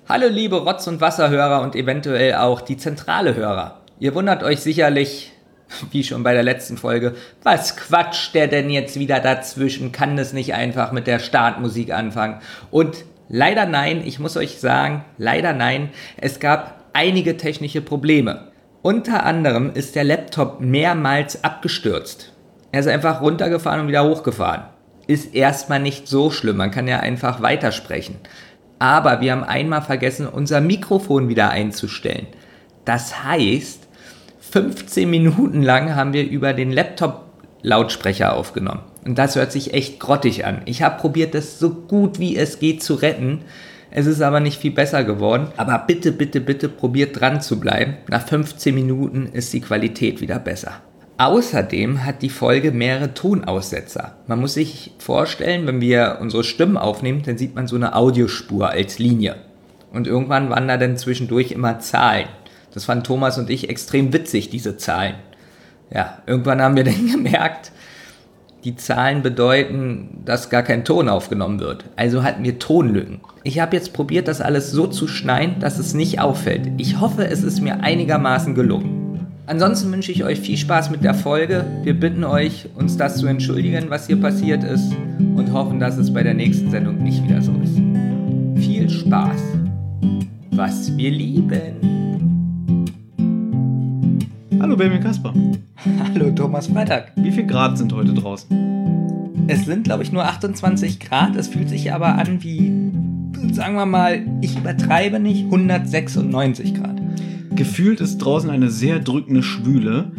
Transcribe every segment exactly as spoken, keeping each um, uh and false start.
Hallo liebe Rotz- und Wasserhörer und eventuell auch die zentrale Hörer. Ihr wundert euch sicherlich, wie schon bei der letzten Folge, was quatscht der denn jetzt wieder dazwischen? Kann das nicht einfach mit der Startmusik anfangen? Und leider nein, ich muss euch sagen, leider nein, es gab einige technische Probleme. Unter anderem ist der Laptop mehrmals abgestürzt. Er ist einfach runtergefahren und wieder hochgefahren. Ist erstmal nicht so schlimm, man kann ja einfach weitersprechen. Aber wir haben einmal vergessen, unser Mikrofon wieder einzustellen. Das heißt, fünfzehn Minuten lang haben wir über den Laptop-Lautsprecher aufgenommen. Und das hört sich echt grottig an. Ich habe probiert, das so gut wie es geht zu retten. Es ist aber nicht viel besser geworden. Aber bitte, bitte, bitte probiert dran zu bleiben. Nach fünfzehn Minuten ist die Qualität wieder besser. Außerdem hat die Folge mehrere Tonaussetzer. Man muss sich vorstellen, wenn wir unsere Stimmen aufnehmen, dann sieht man so eine Audiospur als Linie. Und irgendwann waren da dann zwischendurch immer Zahlen. Das fanden Thomas und ich extrem witzig, diese Zahlen. Ja, irgendwann haben wir dann gemerkt, die Zahlen bedeuten, dass gar kein Ton aufgenommen wird. Also hatten wir Tonlücken. Ich habe jetzt probiert, das alles so zu schneiden, dass es nicht auffällt. Ich hoffe, es ist mir einigermaßen gelungen. Ansonsten wünsche ich euch viel Spaß mit der Folge. Wir bitten euch, uns das zu entschuldigen, was hier passiert ist, und hoffen, dass es bei der nächsten Sendung nicht wieder so ist. Viel Spaß, was wir lieben. Hallo Benjamin Kasper. Hallo Thomas Freitag. Wie viel Grad sind heute draußen? Es sind, glaube ich, nur achtundzwanzig Grad. Es fühlt sich aber an wie, sagen wir mal, ich übertreibe nicht, hundertsechsundneunzig Grad. Gefühlt ist draußen eine sehr drückende Schwüle.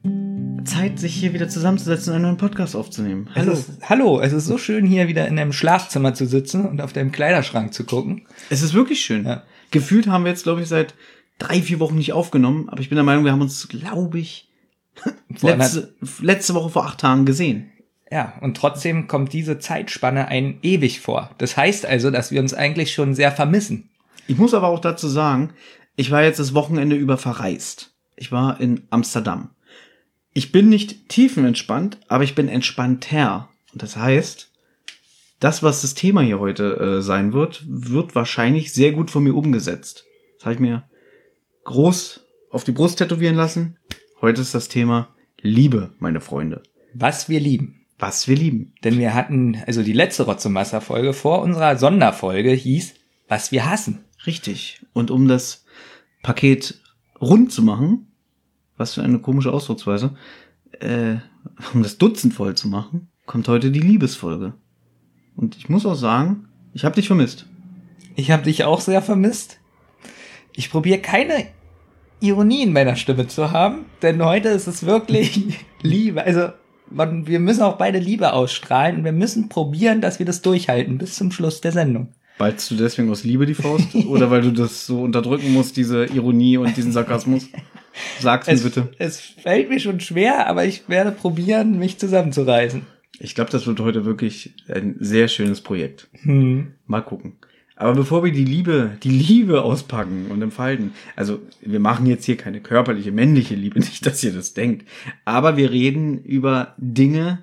Zeit, sich hier wieder zusammenzusetzen und einen neuen Podcast aufzunehmen. Hallo. Es ist, hallo, es ist so schön, hier wieder in deinem Schlafzimmer zu sitzen und auf deinem Kleiderschrank zu gucken. Es ist wirklich schön. Ja. Gefühlt haben wir jetzt, glaube ich, seit drei, vier Wochen nicht aufgenommen. Aber ich bin der Meinung, wir haben uns, glaube ich, letzte, letzte Woche vor acht Tagen gesehen. Ja, und trotzdem kommt diese Zeitspanne einem ewig vor. Das heißt also, dass wir uns eigentlich schon sehr vermissen. Ich muss aber auch dazu sagen, ich war jetzt das Wochenende über verreist. Ich war in Amsterdam. Ich bin nicht tiefenentspannt, aber ich bin entspannter. Und das heißt, das, was das Thema hier heute äh, sein wird, wird wahrscheinlich sehr gut von mir umgesetzt. Das habe ich mir groß auf die Brust tätowieren lassen. Heute ist das Thema Liebe, meine Freunde. Was wir lieben. Was wir lieben. Denn wir hatten, also die letzte Rotz- und Wasser-Folge vor unserer Sonderfolge hieß, was wir hassen. Richtig. Und um das Paket rund zu machen, was für eine komische Ausdrucksweise, äh, um das Dutzend voll zu machen, kommt heute die Liebesfolge. Und ich muss auch sagen, ich habe dich vermisst. Ich habe dich auch sehr vermisst. Ich probiere keine Ironie in meiner Stimme zu haben, denn heute ist es wirklich Liebe. Also man, wir müssen auch beide Liebe ausstrahlen und wir müssen probieren, dass wir das durchhalten bis zum Schluss der Sendung. Ballst du deswegen aus Liebe die Faust? Oder weil du das so unterdrücken musst, diese Ironie und diesen Sarkasmus? Sag's mir bitte. Es fällt mir schon schwer, aber ich werde probieren, mich zusammenzureißen. Ich glaube, das wird heute wirklich ein sehr schönes Projekt. Hm. Mal gucken. Aber bevor wir die Liebe, die Liebe auspacken und entfalten, also wir machen jetzt hier keine körperliche, männliche Liebe, nicht, dass ihr das denkt, aber wir reden über Dinge,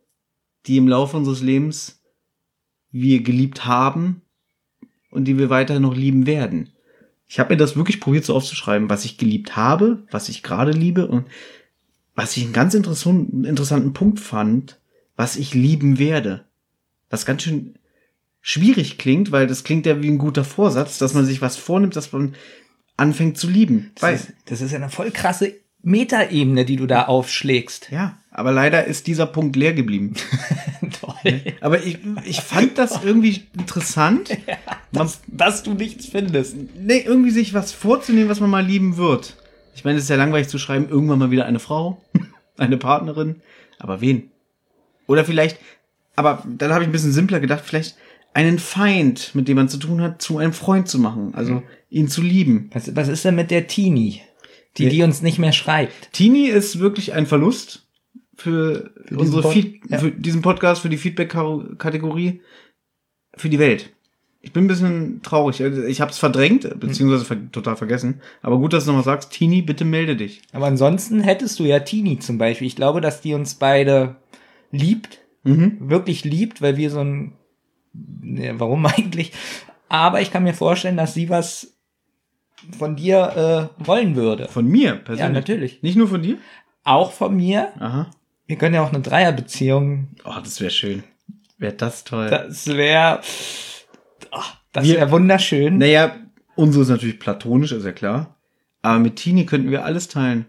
die im Laufe unseres Lebens wir geliebt haben und die wir weiter noch lieben werden. Ich habe mir das wirklich probiert so aufzuschreiben, was ich geliebt habe, was ich gerade liebe und was ich einen ganz interessanten, interessanten Punkt fand, was ich lieben werde. Was ganz schön schwierig klingt, weil das klingt ja wie ein guter Vorsatz, dass man sich was vornimmt, dass man anfängt zu lieben. Das, ist, das ist eine voll krasse Metaebene, die du da aufschlägst. Ja, aber leider ist dieser Punkt leer geblieben. Toll. Aber ich, ich fand das irgendwie interessant. Ja, dass, dass du nichts findest. Nee, irgendwie sich was vorzunehmen, was man mal lieben wird. Ich meine, es ist ja langweilig zu schreiben, irgendwann mal wieder eine Frau, eine Partnerin, aber wen? Oder vielleicht, aber dann habe ich ein bisschen simpler gedacht, vielleicht einen Feind, mit dem man zu tun hat, zu einem Freund zu machen, also mhm. ihn zu lieben. Was, was ist denn mit der Tini, die, ja. die uns nicht mehr schreibt? Tini ist wirklich ein Verlust für, für unsere Pod- Feed- ja. für diesen Podcast, für die Feedback-Kategorie, für die Welt. Ich bin ein bisschen traurig. Ich habe es verdrängt, beziehungsweise ver- total vergessen. Aber gut, dass du nochmal sagst, Tini, bitte melde dich. Aber ansonsten hättest du ja Tini zum Beispiel. Ich glaube, dass die uns beide liebt, mhm. wirklich liebt, weil wir so ein, ja, warum eigentlich? Aber ich kann mir vorstellen, dass sie was von dir äh, wollen würde. Von mir persönlich? Ja, natürlich. Nicht nur von dir? Auch von mir. Aha. Wir können ja auch eine Dreierbeziehung. Oh, das wäre schön. Wäre das toll. Das wäre... Oh, das Wir- wäre wunderschön. Naja, unsere ist natürlich platonisch, ist ja klar. Aber mit Tini könnten wir alles teilen.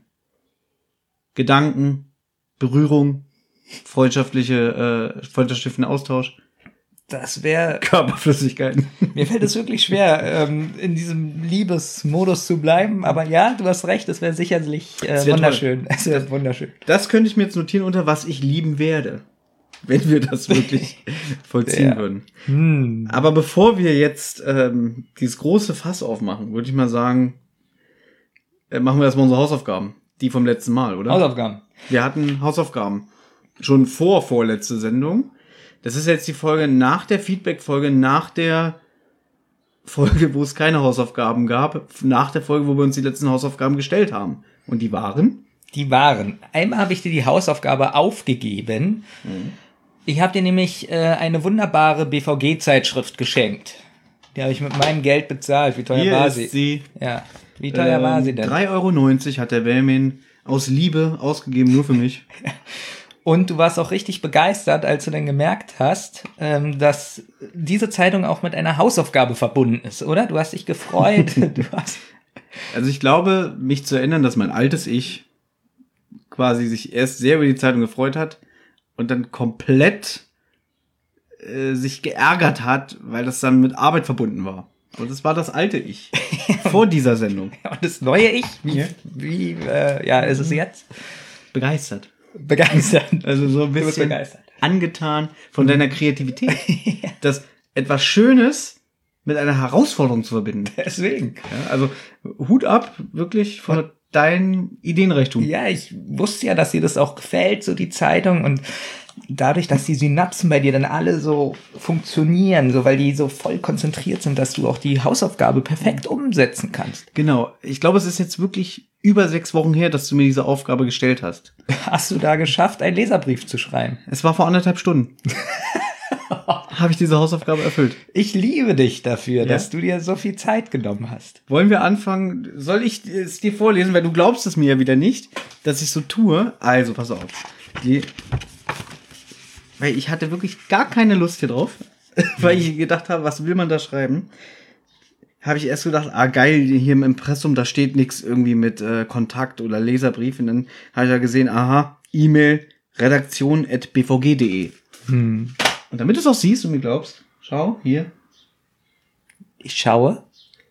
Gedanken, Berührung, freundschaftliche, äh, freundschaftlichen Austausch, Das wäre... Körperflüssigkeiten. Mir fällt es wirklich schwer, ähm, in diesem Liebesmodus zu bleiben. Aber ja, du hast recht, es wäre sicherlich äh, Es wär wunderschön. Es wäre wunderschön. Das könnte ich mir jetzt notieren unter was ich lieben werde, wenn wir das wirklich vollziehen Ja. würden. Hm. Aber bevor wir jetzt ähm, dieses große Fass aufmachen, würde ich mal sagen, äh, machen wir erstmal unsere Hausaufgaben. Die vom letzten Mal, oder? Hausaufgaben. Wir hatten Hausaufgaben. Schon vor vorletzte Sendung. Das ist jetzt die Folge nach der Feedback-Folge, nach der Folge, wo es keine Hausaufgaben gab, nach der Folge, wo wir uns die letzten Hausaufgaben gestellt haben. Und die waren? Die waren. Einmal habe ich dir die Hausaufgabe aufgegeben. Mhm. Ich habe dir nämlich äh, eine wunderbare B V G-Zeitschrift geschenkt. Die habe ich mit meinem Geld bezahlt. Wie teuer Hier war ist sie? sie. Ja. Wie teuer war sie Ähm, denn? drei Euro neunzig hat der Wellmin aus Liebe ausgegeben, nur für mich. Und du warst auch richtig begeistert, als du dann gemerkt hast, ähm, dass diese Zeitung auch mit einer Hausaufgabe verbunden ist, oder? Du hast dich gefreut. Du hast Also ich glaube, mich zu erinnern, dass mein altes Ich quasi sich erst sehr über die Zeitung gefreut hat und dann komplett äh, sich geärgert hat, weil das dann mit Arbeit verbunden war. Und das war das alte Ich vor dieser Sendung. und das neue Ich, wie, Ja. wie äh, ja, ist es jetzt? Begeistert. Begeistert. Also so ein bist bisschen begeistert. angetan von deiner Kreativität. Das etwas Schönes mit einer Herausforderung zu verbinden. Deswegen. Ja, also Hut ab, wirklich, vor deinem Ideenreichtum. Ja, ich wusste ja, dass dir das auch gefällt, so die Zeitung. Und dadurch, dass die Synapsen bei dir dann alle so funktionieren, so weil die so voll konzentriert sind, dass du auch die Hausaufgabe perfekt umsetzen kannst. Genau. Ich glaube, es ist jetzt wirklich über sechs Wochen her, dass du mir diese Aufgabe gestellt hast. Hast du da geschafft, einen Leserbrief zu schreiben? Es war vor anderthalb Stunden. Habe ich diese Hausaufgabe erfüllt. Ich liebe dich dafür, Ja? dass du dir so viel Zeit genommen hast. Wollen wir anfangen? Soll ich es dir vorlesen? Weil du glaubst es mir ja wieder nicht, dass ich so tue. Also, pass auf. Die, weil ich hatte wirklich gar keine Lust hier drauf. Weil ich gedacht habe, was will man da schreiben? Habe ich erst gedacht, ah geil, hier im Impressum, da steht nichts irgendwie mit äh, Kontakt oder Leserbrief. Und dann habe ich ja gesehen, aha, E-Mail redaktion at b v g punkt de. Hm. Und damit du es auch siehst und mir glaubst, schau, hier, Ich schaue.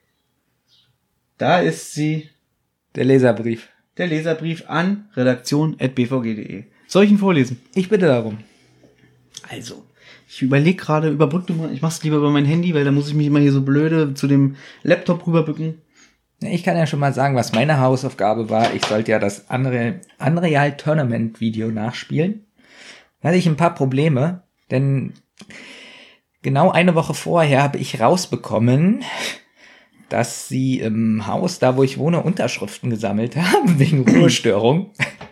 da ist sie, Der Leserbrief. der Leserbrief an redaktion at b v g punkt de. Soll ich ihn vorlesen? Ich bitte darum. Also, ich überlege gerade, überbrück du mal, ich mach's lieber über mein Handy, weil da muss ich mich immer hier so blöde zu dem Laptop rüberbücken. Ich kann ja schon mal sagen, was meine Hausaufgabe war. Ich sollte ja das Unreal, Unreal Tournament Video nachspielen. Da hatte ich ein paar Probleme, denn genau eine Woche vorher habe ich rausbekommen, dass sie im Haus, da wo ich wohne, Unterschriften gesammelt haben, wegen Ruhestörung.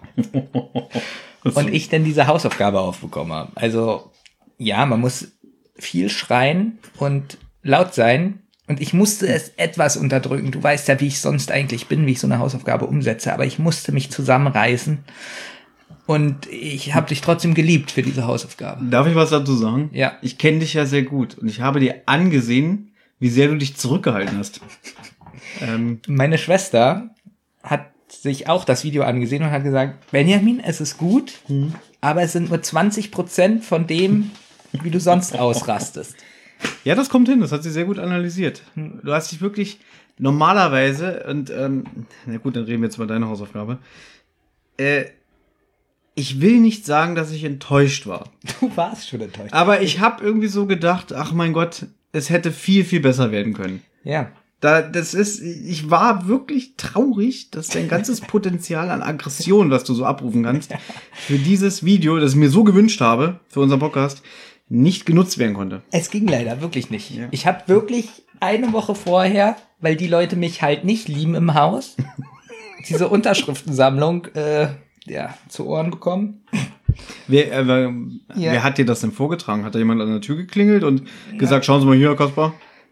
Und ich dann diese Hausaufgabe aufbekommen habe. Also, ja, man muss viel schreien und laut sein. Und ich musste es etwas unterdrücken. Du weißt ja, wie ich sonst eigentlich bin, wie ich so eine Hausaufgabe umsetze. Aber ich musste mich zusammenreißen. Und ich habe dich trotzdem geliebt für diese Hausaufgabe. Darf ich was dazu sagen? Ja. Ich kenne dich ja sehr gut und ich habe dir angesehen, wie sehr du dich zurückgehalten hast. ähm, Meine Schwester hat sich auch das Video angesehen und hat gesagt, Benjamin, es ist gut, Mhm. aber es sind nur zwanzig Prozent von dem, wie du sonst ausrastest. ja, das kommt hin, das hat sie sehr gut analysiert. Du hast dich wirklich normalerweise, und ähm, na gut, dann reden wir jetzt über deine Hausaufgabe. Äh, ich will nicht sagen, dass ich enttäuscht war. Du warst schon enttäuscht. Aber ich habe irgendwie so gedacht, ach mein Gott, es hätte viel, viel besser werden können. Ja. Da, das ist, ich war wirklich traurig, dass dein ganzes Potenzial an Aggression, was du so abrufen kannst, für dieses Video, das ich mir so gewünscht habe, für unseren Podcast, nicht genutzt werden konnte. Es ging leider wirklich nicht. Ja. Ich habe wirklich eine Woche vorher, weil die Leute mich halt nicht lieben im Haus, diese Unterschriftensammlung äh, ja, zu Ohren bekommen. Wer, äh, wer, Ja. wer hat dir das denn vorgetragen? Hat da jemand an der Tür geklingelt und gesagt, schauen Sie mal hier, Herr Kaspar?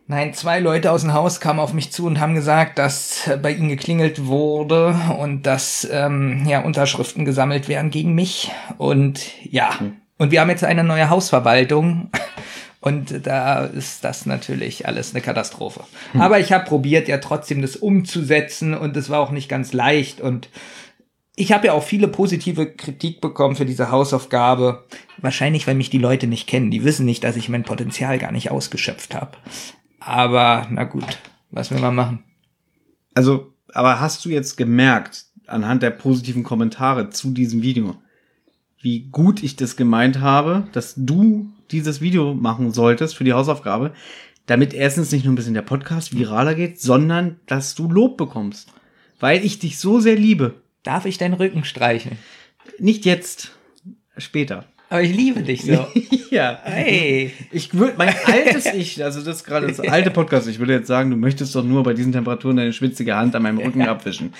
Nein, zwei Leute aus dem Haus kamen auf mich zu und haben gesagt, dass bei ihnen geklingelt wurde und dass ähm, ja Unterschriften gesammelt werden gegen mich. Und ja, hm. und wir haben jetzt eine neue Hausverwaltung und da ist das natürlich alles eine Katastrophe. Hm. Aber ich habe probiert, ja trotzdem das umzusetzen und es war auch nicht ganz leicht. Und ich habe ja auch viele positive Kritik bekommen für diese Hausaufgabe. Wahrscheinlich, weil mich die Leute nicht kennen. Die wissen nicht, dass ich mein Potenzial gar nicht ausgeschöpft habe. Aber, na gut, was will man machen? Also, aber hast du jetzt gemerkt, anhand der positiven Kommentare zu diesem Video, wie gut ich das gemeint habe, dass du dieses Video machen solltest für die Hausaufgabe, damit erstens nicht nur ein bisschen der Podcast viraler geht, sondern dass du Lob bekommst. Weil ich dich so sehr liebe. Darf ich deinen Rücken streicheln? Nicht jetzt, später. Aber ich liebe dich so. Ja. Hey. Ich würde, mein altes Ich, also das ist gerade das alte Podcast, ich würde jetzt sagen, du möchtest doch nur bei diesen Temperaturen deine schwitzige Hand an meinem Rücken abwischen.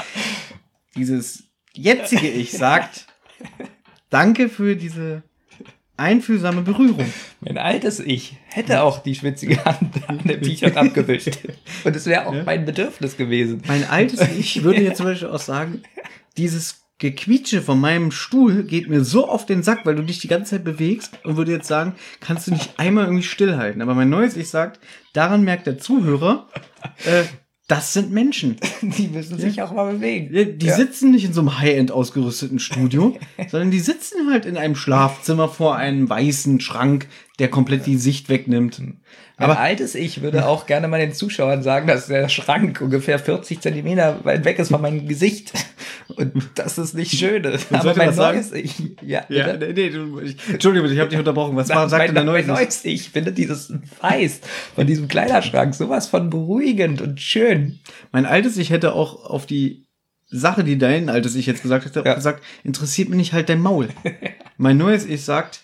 Dieses jetzige Ich sagt, danke für diese einfühlsame Berührung. Mein altes Ich hätte auch die schwitzige Hand an dem T-Shirt abgewischt. Und es wäre auch ja. mein Bedürfnis gewesen. Mein altes Ich würde jetzt zum Beispiel auch sagen, dieses Gequietsche von meinem Stuhl geht mir so auf den Sack, weil du dich die ganze Zeit bewegst und würde jetzt sagen, kannst du nicht einmal irgendwie stillhalten. Aber mein neues Ich sagt, daran merkt der Zuhörer, äh, das sind Menschen. Die müssen sich ja. auch mal bewegen. Die ja. sitzen nicht in so einem High-End ausgerüsteten Studio, sondern die sitzen halt in einem Schlafzimmer vor einem weißen Schrank, der komplett die Sicht wegnimmt. Mein Aber altes Ich würde auch gerne mal den Zuschauern sagen, dass der Schrank ungefähr vierzig Zentimeter weit weg ist von meinem Gesicht. Und das ist nicht schön. Aber mein neues Ich... Ja, ja nee, nee, du, ich, Entschuldigung, ich habe dich unterbrochen. Was war, sagte mein, der neues Mein neues Ich finde dieses Weiß von diesem Kleiderschrank sowas von beruhigend und schön. Mein altes Ich hätte auch auf die Sache, die dein altes Ich jetzt gesagt hätte, ja. gesagt, interessiert mich nicht halt dein Maul. Mein neues Ich sagt,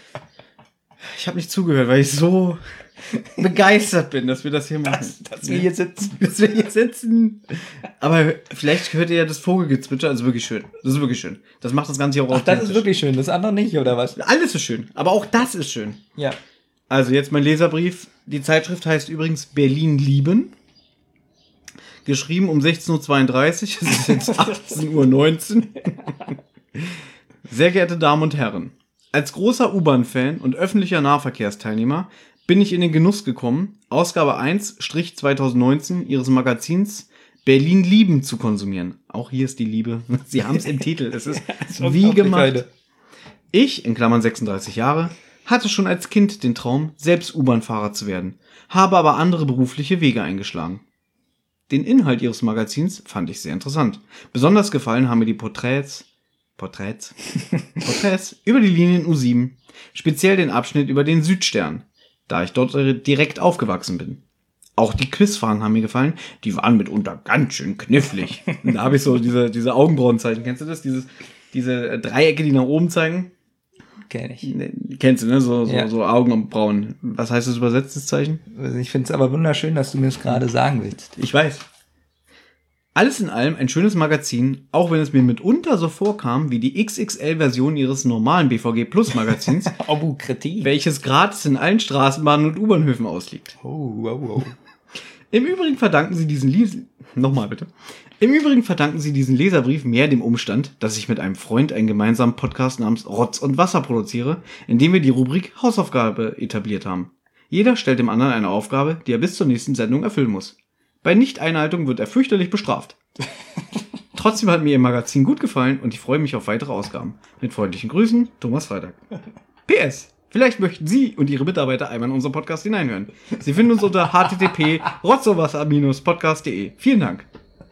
ich habe nicht zugehört, weil ich so begeistert bin, dass wir das hier machen. Dass, dass wir hier sitzen. Dass wir hier sitzen. Aber vielleicht hört ihr ja das Vogelgezwitscher, das ist wirklich schön. Das ist wirklich schön. Das macht das Ganze auch authentisch. Ach, das ist wirklich schön, das andere nicht, oder was? Alles ist schön, aber auch das ist schön. Ja. Also jetzt mein Leserbrief. Die Zeitschrift heißt übrigens Berlin lieben. Geschrieben um sechzehn Uhr zweiunddreißig. Es ist jetzt achtzehn Uhr neunzehn. Sehr geehrte Damen und Herren. Als großer U-Bahn-Fan und öffentlicher Nahverkehrsteilnehmer bin ich in den Genuss gekommen, Ausgabe eins zwanzig neunzehn Ihres Magazins Berlin lieben zu konsumieren. Auch hier ist die Liebe. Sie haben es im Titel. Es ist wie gemacht. Ich, in Klammern sechsunddreißig Jahre, hatte schon als Kind den Traum, selbst U-Bahn-Fahrer zu werden, habe aber andere berufliche Wege eingeschlagen. Den Inhalt Ihres Magazins fand ich sehr interessant. Besonders gefallen haben mir die Porträts, Porträts, Porträts über die Linien U sieben, speziell den Abschnitt über den Südstern, da ich dort direkt aufgewachsen bin. Auch die Quizfragen haben mir gefallen, die waren mitunter ganz schön knifflig. Und da habe ich so diese, diese Augenbrauenzeichen, kennst du das? Dieses, diese Dreiecke, die nach oben zeigen? Kenn ich. Kennst du, ne? So, so, ja. so Augen und Brauen. Was heißt das übersetztes Zeichen? Ich finde es aber wunderschön, dass du mir das gerade sagen willst. Ich weiß. Alles in allem ein schönes Magazin, auch wenn es mir mitunter so vorkam wie die X X L-Version ihres normalen B V G Plus Magazins, oh, Kritik. Welches gratis in allen Straßenbahnen und U-Bahnhöfen ausliegt. Oh, wow, wow. Im Übrigen verdanken sie diesen Les- Nochmal bitte. Im Übrigen verdanken sie diesen Leserbrief mehr dem Umstand, dass ich mit einem Freund einen gemeinsamen Podcast namens Rotz und Wasser produziere, in dem wir die Rubrik Hausaufgabe etabliert haben. Jeder stellt dem anderen eine Aufgabe, die er bis zur nächsten Sendung erfüllen muss. Bei Nicht-Einhaltung wird er fürchterlich bestraft. Trotzdem hat mir Ihr Magazin gut gefallen und ich freue mich auf weitere Ausgaben. Mit freundlichen Grüßen, Thomas Freitag. P S. Vielleicht möchten Sie und Ihre Mitarbeiter einmal in unseren Podcast hineinhören. Sie finden uns unter h t t p punkt rotzowasser Bindestrich podcast punkt d e. Vielen Dank.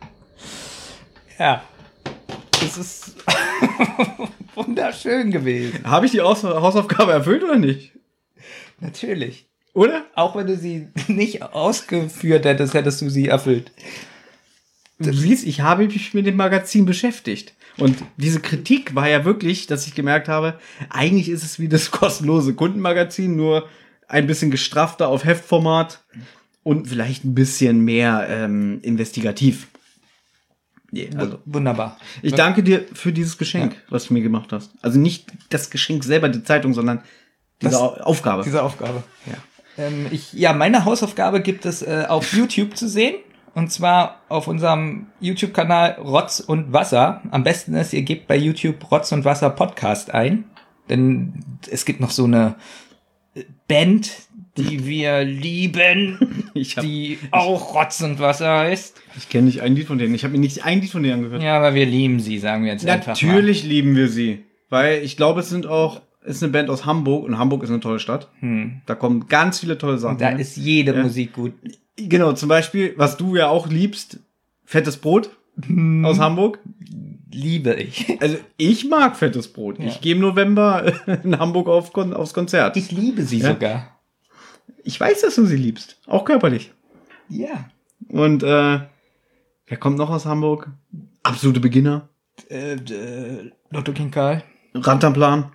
Ja, das ist wunderschön gewesen. Habe ich die Aus- Hausaufgabe erfüllt oder nicht? Natürlich. Oder? Auch wenn du sie nicht ausgeführt hättest, hättest du sie erfüllt. Du siehst, ich habe mich mit dem Magazin beschäftigt. Und diese Kritik war ja wirklich, dass ich gemerkt habe, eigentlich ist es wie das kostenlose Kundenmagazin, nur ein bisschen gestrafter auf Heftformat und vielleicht ein bisschen mehr ähm, investigativ. Yeah, also, wunderbar. Ich danke dir für dieses Geschenk, ja. was du mir gemacht hast. Also nicht das Geschenk selber, die Zeitung, sondern diese das, Aufgabe. Diese Aufgabe. Ja. Ähm, ich, ja, meine Hausaufgabe gibt es äh, auf YouTube zu sehen. Und zwar auf unserem YouTube-Kanal Rotz und Wasser. Am besten ist, ihr gebt bei YouTube Rotz und Wasser Podcast ein. Denn es gibt noch so eine Band, die wir lieben, Ich hab, die auch Rotz und Wasser heißt. ich kenne nicht ein Lied von denen. Ich habe mir nicht ein Lied von denen angehört. Ja, aber wir lieben sie, sagen wir jetzt einfach mal. Natürlich lieben wir sie. Weil ich glaube, es sind auch, es ist eine Band aus Hamburg und Hamburg ist eine tolle Stadt. Hm. Da kommen ganz viele tolle Sachen. Da her. ist jede Ja. Musik gut. Genau, zum Beispiel, was du ja auch liebst, fettes Brot aus Hamburg. Liebe ich. Also ich mag fettes Brot. Ja. Ich gehe im November in Hamburg auf, Kon- aufs Konzert. Ich liebe sie Ja. sogar. Ich weiß, dass du sie liebst. Auch körperlich. Ja. Und äh, wer kommt noch aus Hamburg? Absolute Beginner. Äh, äh, Lotto King Karl. Rantanplan.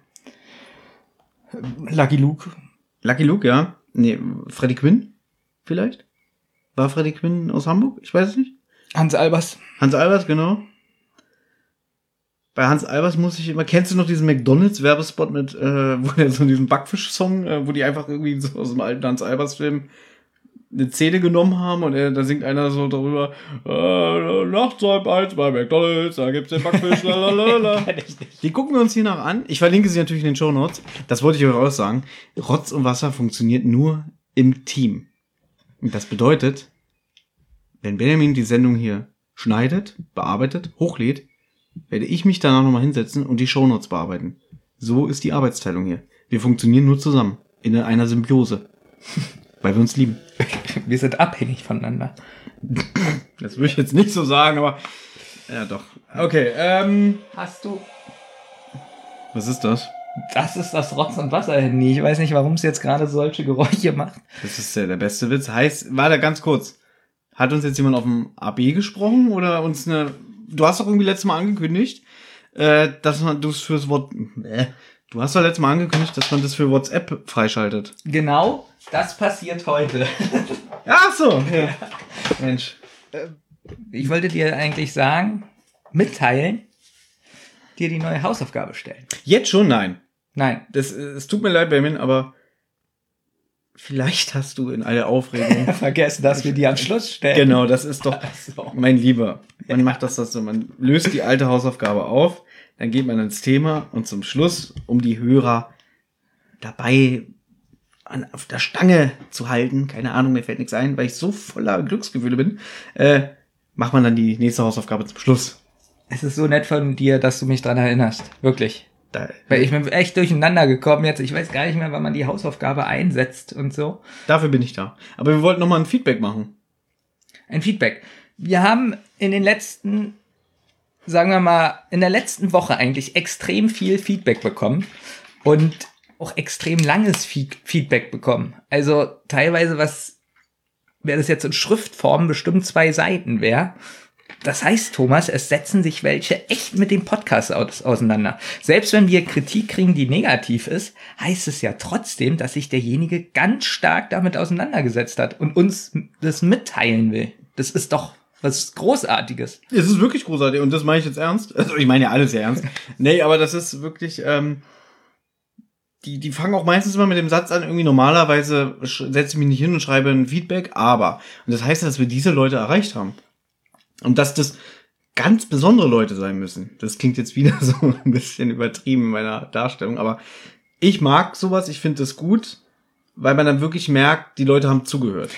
Lucky Luke. Lucky Luke, ja. Nee, Freddie Quinn vielleicht? War Freddie Quinn aus Hamburg? Ich weiß es nicht. Hans Albers. Hans Albers, genau. Bei Hans Albers muss ich immer, kennst du noch diesen McDonalds-Werbespot mit, äh, wo der so diesen Backfisch-Song, äh, wo die einfach irgendwie so aus dem alten Hans Albers-Film eine Szene genommen haben und er, da singt einer so darüber, äh, nachts halb eins bei McDonalds, da gibt's den Backfisch, lalalala. Die gucken wir uns hier noch an. Ich verlinke sie natürlich in den Shownotes. Das wollte ich euch auch sagen. Rotz und Wasser funktioniert nur im Team. Und das bedeutet, wenn Benjamin die Sendung hier schneidet, bearbeitet, hochlädt, werde ich mich danach nochmal hinsetzen und die Shownotes bearbeiten. So ist die Arbeitsteilung hier. Wir funktionieren nur zusammen. In einer Symbiose. Weil wir uns lieben. Wir sind abhängig voneinander. Das würde ich jetzt nicht so sagen, aber... Ja, doch. Okay, ähm... Hast du... Was ist das? Das ist das Rotz- und Wasser-Handy. Ich weiß nicht, warum es jetzt gerade solche Geräusche macht. Das ist ja der beste Witz. Heißt, warte ganz kurz. Hat uns jetzt jemand auf dem A B gesprochen oder uns eine... Du hast doch irgendwie letztes Mal angekündigt, äh, dass man das fürs Wort... Äh, du hast doch letztes Mal angekündigt, dass man das für WhatsApp freischaltet. Genau, das passiert heute. Ach so. Ja. Mensch. Ich wollte dir eigentlich sagen, mitteilen, dir die neue Hausaufgabe stellen. Jetzt schon? Nein. Nein. Das, es tut mir leid, Benjamin, aber vielleicht hast du in aller Aufregung... Vergessen, dass wir die am Schluss stellen. Genau, das ist doch... So. Mein Lieber, man macht das, das so, man löst die alte Hausaufgabe auf, dann geht man ins Thema und zum Schluss, um die Hörer dabei an, auf der Stange zu halten, keine Ahnung, mir fällt nichts ein, weil ich so voller Glücksgefühle bin, äh, macht man dann die nächste Hausaufgabe zum Schluss. Es ist so nett von dir, dass du mich dran erinnerst. Wirklich. Da, Weil ich bin echt durcheinander gekommen jetzt. Ich weiß gar nicht mehr, wann man die Hausaufgabe einsetzt und so. dafür bin ich da. Aber wir wollten noch mal ein Feedback machen. Ein Feedback. Wir haben in den letzten, sagen wir mal, in der letzten Woche eigentlich extrem viel Feedback bekommen und auch extrem langes Feed- Feedback bekommen. Also teilweise, was wäre das jetzt in Schriftform, bestimmt zwei Seiten wäre. Das heißt, Thomas, es setzen sich welche echt mit dem Podcast aus- auseinander. Selbst wenn wir Kritik kriegen, die negativ ist, heißt es ja trotzdem, dass sich derjenige ganz stark damit auseinandergesetzt hat und uns das mitteilen will. Das ist doch was Großartiges. Es ist wirklich großartig und das meine ich jetzt ernst. Also ich meine ja alles sehr ernst. Nee, aber das ist wirklich, ähm, die, die fangen auch meistens immer mit dem Satz an, irgendwie normalerweise sch- setze ich mich nicht hin und schreibe ein Feedback, aber. Und das heißt, dass wir diese Leute erreicht haben. Und dass das ganz besondere Leute sein müssen. Das klingt jetzt wieder so ein bisschen übertrieben in meiner Darstellung, aber ich mag sowas, ich finde das gut, weil man dann wirklich merkt, die Leute haben zugehört.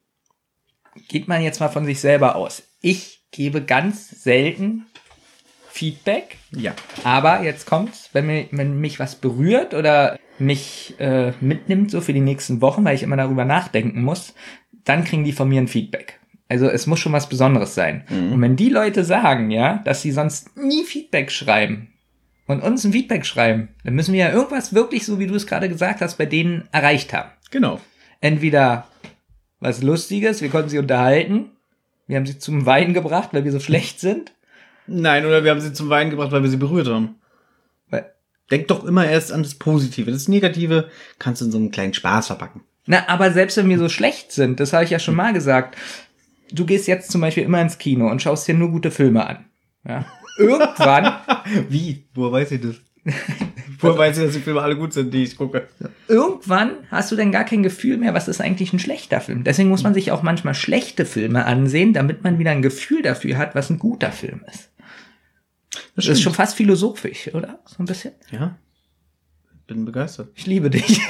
Geht man jetzt mal von sich selber aus. Ich gebe ganz selten Feedback, Ja. aber jetzt kommt's, wenn, mir, wenn mich was berührt oder mich äh, mitnimmt, so für die nächsten Wochen, weil ich immer darüber nachdenken muss, dann kriegen die von mir ein Feedback. Also es muss schon was Besonderes sein. Mhm. Und wenn die Leute sagen, ja, dass sie sonst nie Feedback schreiben und uns ein Feedback schreiben, dann müssen wir ja irgendwas wirklich, so wie du es gerade gesagt hast, bei denen erreicht haben. Genau. Entweder was Lustiges, wir konnten sie unterhalten, wir haben sie zum Weinen gebracht, weil wir so schlecht sind. Nein, oder wir haben sie zum Weinen gebracht, weil wir sie berührt haben. Weil, Denk doch immer erst an das Positive. Das Negative kannst du in so einen kleinen Spaß verpacken. na, aber selbst wenn wir so schlecht sind, das habe ich ja schon mal gesagt, du gehst jetzt zum Beispiel immer ins Kino und schaust dir nur gute Filme an. Ja. Irgendwann, Wie? Woher weiß ich das? Woher weiß ich, dass die Filme alle gut sind, die ich gucke? irgendwann hast du dann gar kein Gefühl mehr, was ist eigentlich ein schlechter Film. Deswegen muss man sich auch manchmal schlechte Filme ansehen, damit man wieder ein Gefühl dafür hat, was ein guter Film ist. Das, das ist schon fast philosophisch, oder? So ein bisschen. Ja. Bin begeistert. Ich liebe dich.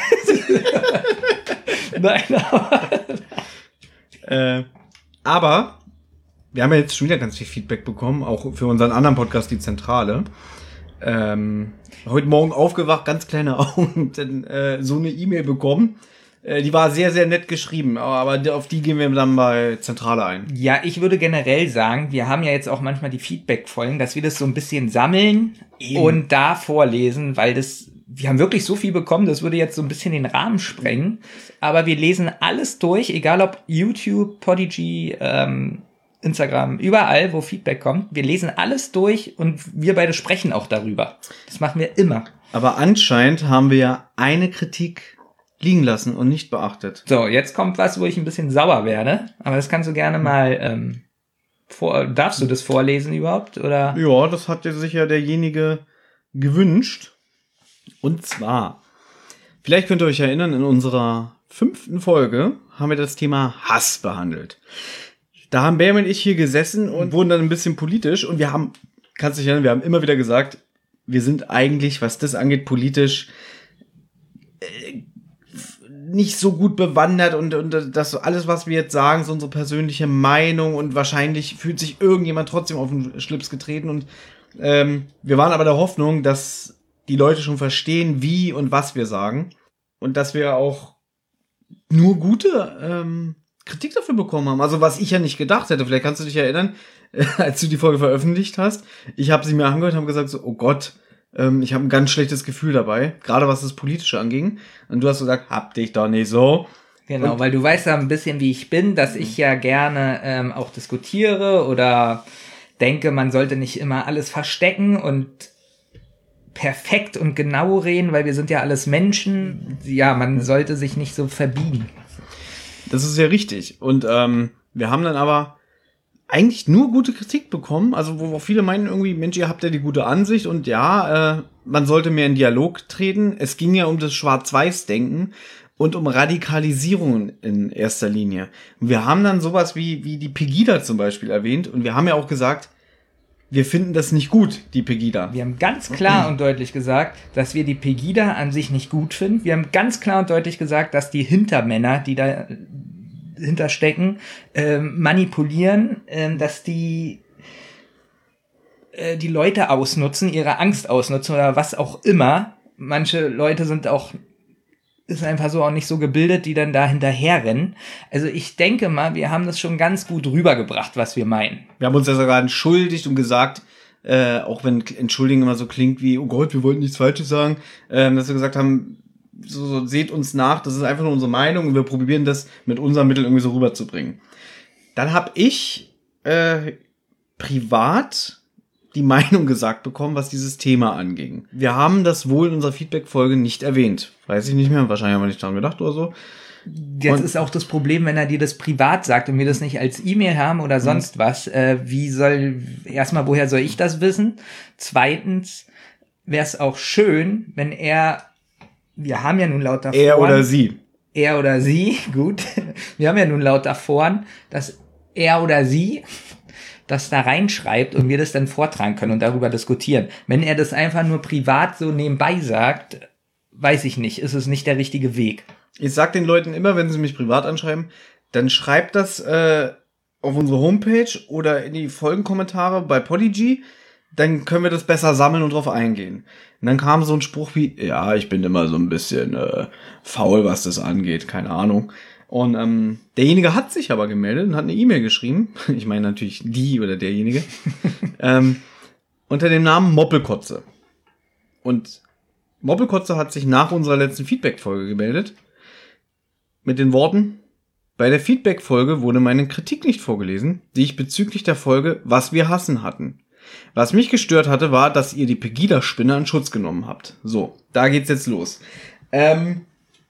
Nein, aber... äh, aber wir haben ja jetzt schon wieder ganz viel Feedback bekommen, auch für unseren anderen Podcast, die Zentrale. Ähm, heute Morgen aufgewacht, ganz kleine Augen, und dann äh, so eine E-Mail bekommen. Äh, die war sehr, sehr nett geschrieben, aber, aber auf die gehen wir dann bei Zentrale ein. Ja, ich würde generell sagen, wir haben ja jetzt auch manchmal die Feedback-Folgen, dass wir das so ein bisschen sammeln Eben. und da vorlesen, weil das, wir haben wirklich so viel bekommen, das würde jetzt so ein bisschen den Rahmen sprengen. Aber wir lesen alles durch, egal ob YouTube, Podigy, ähm, Instagram, überall, wo Feedback kommt. Wir lesen alles durch und wir beide sprechen auch darüber. Das machen wir immer. Aber anscheinend haben wir ja eine Kritik liegen lassen und nicht beachtet. So, jetzt kommt was, wo ich ein bisschen sauer werde. Aber das kannst du gerne mal, ähm, vor, darfst du das vorlesen überhaupt, oder? Ja, das hat sich ja derjenige gewünscht. Und zwar, vielleicht könnt ihr euch erinnern, in unserer fünften Folge haben wir das Thema Hass behandelt. Da haben Bam und ich hier gesessen und wurden dann ein bisschen politisch und wir haben, kannst du dich erinnern, wir haben immer wieder gesagt, wir sind eigentlich, was das angeht, politisch äh, nicht so gut bewandert und, und das alles, was wir jetzt sagen, ist unsere persönliche Meinung und wahrscheinlich fühlt sich irgendjemand trotzdem auf den Schlips getreten und ähm, wir waren aber der Hoffnung, dass die Leute schon verstehen, wie und was wir sagen und dass wir auch nur gute ähm, Kritik dafür bekommen haben. Also was ich ja nicht gedacht hätte. Vielleicht kannst du dich erinnern, äh, als du die Folge veröffentlicht hast. Ich habe sie mir angehört und habe gesagt so, oh Gott, ähm, ich habe ein ganz schlechtes Gefühl dabei. Gerade was das Politische anging. Und du hast gesagt, hab dich doch nicht so. Genau, und weil du weißt ja ein bisschen, wie ich bin, dass ich ja gerne ähm, auch diskutiere oder denke, man sollte nicht immer alles verstecken und perfekt und genau reden, weil wir sind ja alles Menschen. Ja, man sollte sich nicht so verbiegen. Das ist ja richtig. Und ähm, wir haben dann aber eigentlich nur gute Kritik bekommen. Also wo viele meinen irgendwie, Mensch, ihr habt ja die gute Ansicht und ja, äh, man sollte mehr in Dialog treten. Es ging ja um das Schwarz-Weiß-Denken und um Radikalisierung in erster Linie. Und wir haben dann sowas wie wie die Pegida zum Beispiel erwähnt und wir haben ja auch gesagt, wir finden das nicht gut, die Pegida. Wir haben ganz klar und deutlich gesagt, dass wir die Pegida an sich nicht gut finden. Wir haben ganz klar und deutlich gesagt, dass die Hintermänner, die da hinterstecken, äh, manipulieren, äh, dass die äh, die Leute ausnutzen, ihre Angst ausnutzen oder was auch immer. Manche Leute sind auch ist einfach so auch nicht so gebildet, die dann da hinterherrennen. Also ich denke mal, wir haben das schon ganz gut rübergebracht, was wir meinen. Wir haben uns ja sogar entschuldigt und gesagt, äh, auch wenn entschuldigen immer so klingt wie, oh Gott, wir wollten nichts Falsches sagen, äh, dass wir gesagt haben, so, so seht uns nach, das ist einfach nur unsere Meinung und wir probieren das mit unseren Mitteln irgendwie so rüberzubringen. Dann habe ich äh, privat die Meinung gesagt bekommen, was dieses Thema anging. Wir haben das wohl in unserer Feedback-Folge nicht erwähnt. Weiß ich nicht mehr, wahrscheinlich haben wir nicht daran gedacht oder so. Jetzt und ist auch das Problem, wenn er dir das privat sagt und wir das nicht als E-Mail haben oder sonst mhm. was. Äh, wie soll, erstmal, woher soll ich das wissen? Zweitens wäre es auch schön, wenn er, wir haben ja nun laut davor. Er oder sie. Er oder sie, gut. Wir haben ja nun laut davor, dass er oder sie das da reinschreibt und wir das dann vortragen können und darüber diskutieren. Wenn er das einfach nur privat so nebenbei sagt, weiß ich nicht, ist es nicht der richtige Weg. Ich sag den Leuten immer, wenn sie mich privat anschreiben, dann schreibt das äh, auf unsere Homepage oder in die Folgenkommentare bei Podigy, dann können wir das besser sammeln und drauf eingehen. Und dann kam so ein Spruch wie, ja, ich bin immer so ein bisschen äh, faul, was das angeht, keine Ahnung. Und ähm, derjenige hat sich aber gemeldet und hat eine E-Mail geschrieben. Ich meine natürlich die oder derjenige. ähm, unter dem Namen Moppelkotze. Und Moppelkotze hat sich nach unserer letzten Feedback-Folge gemeldet. Mit den Worten, bei der Feedback-Folge wurde meine Kritik nicht vorgelesen, die ich bezüglich der Folge Was wir hassen hatten. Was mich gestört hatte, war, dass ihr die Pegida-Spinne in Schutz genommen habt. So, da geht's jetzt los. Ähm...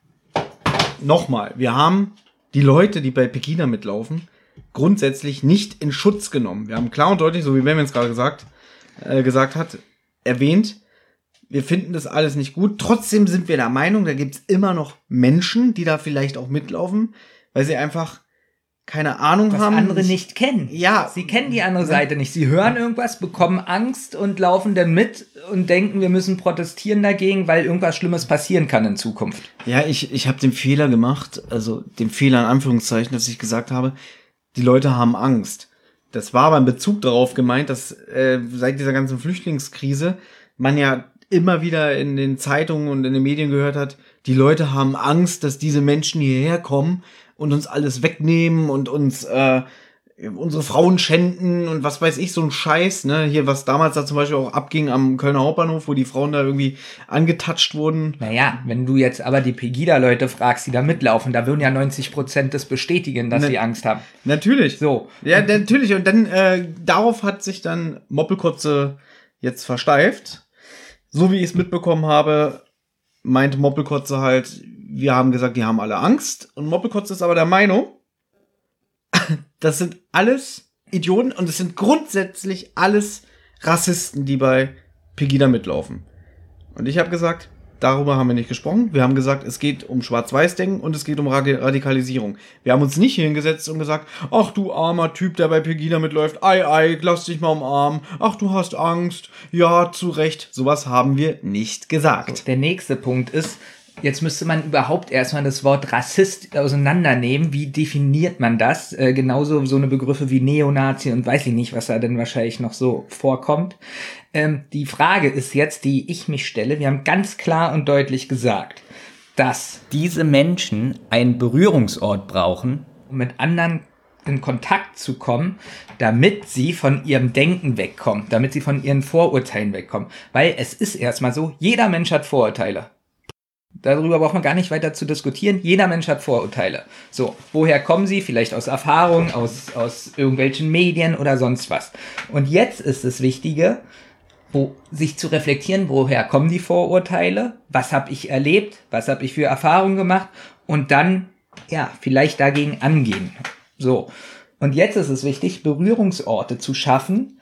Nochmal, wir haben die Leute, die bei Pegida mitlaufen, grundsätzlich nicht in Schutz genommen. Wir haben klar und deutlich, so wie Ben jetzt gerade gesagt, äh, gesagt hat, erwähnt, wir finden das alles nicht gut. Trotzdem sind wir der Meinung, da gibt's immer noch Menschen, die da vielleicht auch mitlaufen, weil sie einfach keine Ahnung was haben. andere nicht kennen. Ja. Sie kennen die andere Seite nicht. Sie hören irgendwas, bekommen Angst und laufen dann mit und denken, wir müssen protestieren dagegen, weil irgendwas Schlimmes passieren kann in Zukunft. Ja, ich, ich habe den Fehler gemacht, also den Fehler in Anführungszeichen, dass ich gesagt habe, die Leute haben Angst. Das war aber in Bezug darauf gemeint, dass äh, seit dieser ganzen Flüchtlingskrise man ja immer wieder in den Zeitungen und in den Medien gehört hat, die Leute haben Angst, dass diese Menschen hierher kommen und uns alles wegnehmen und uns äh, unsere Frauen schänden und was weiß ich, so ein Scheiß, ne? Hier, was damals da zum Beispiel auch abging am Kölner Hauptbahnhof, wo die Frauen da irgendwie angetatscht wurden. Naja, wenn du jetzt aber die Pegida-Leute fragst, die da mitlaufen, da würden ja neunzig Prozent das bestätigen, dass Na, sie Angst haben. Natürlich. So. Ja, natürlich. Und dann, äh, darauf hat sich dann Moppelkotze jetzt versteift. So wie ich es mitbekommen habe, meinte Moppelkotze halt, wir haben gesagt, die haben alle Angst. Und Moppelkotze ist aber der Meinung, das sind alles Idioten und es sind grundsätzlich alles Rassisten, die bei Pegida mitlaufen. Und ich habe gesagt, darüber haben wir nicht gesprochen. Wir haben gesagt, es geht um Schwarz-Weiß-Denken und es geht um Radikalisierung. Wir haben uns nicht hier hingesetzt und gesagt, ach du armer Typ, der bei Pegida mitläuft, ei, ei, lass dich mal umarmen, ach du hast Angst, ja, zu Recht. Sowas haben wir nicht gesagt. So, der nächste Punkt ist, jetzt müsste man überhaupt erstmal das Wort Rassist auseinandernehmen. Wie definiert man das? Äh, genauso so eine Begriffe wie Neonazi und weiß ich nicht, was da denn wahrscheinlich noch so vorkommt. Ähm, die Frage ist jetzt, die ich mich stelle. Wir haben ganz klar und deutlich gesagt, dass diese Menschen einen Berührungsort brauchen, um mit anderen in Kontakt zu kommen, damit sie von ihrem Denken wegkommen, damit sie von ihren Vorurteilen wegkommen. Weil es ist erstmal so, jeder Mensch hat Vorurteile. Darüber braucht man gar nicht weiter zu diskutieren. Jeder Mensch hat Vorurteile. So, woher kommen sie? Vielleicht aus Erfahrung, aus, aus irgendwelchen Medien oder sonst was. Und jetzt ist das Wichtige, wo, sich zu reflektieren, woher kommen die Vorurteile? Was habe ich erlebt? Was habe ich für Erfahrungen gemacht? Und dann, ja, vielleicht dagegen angehen. So, und jetzt ist es wichtig, Berührungsorte zu schaffen,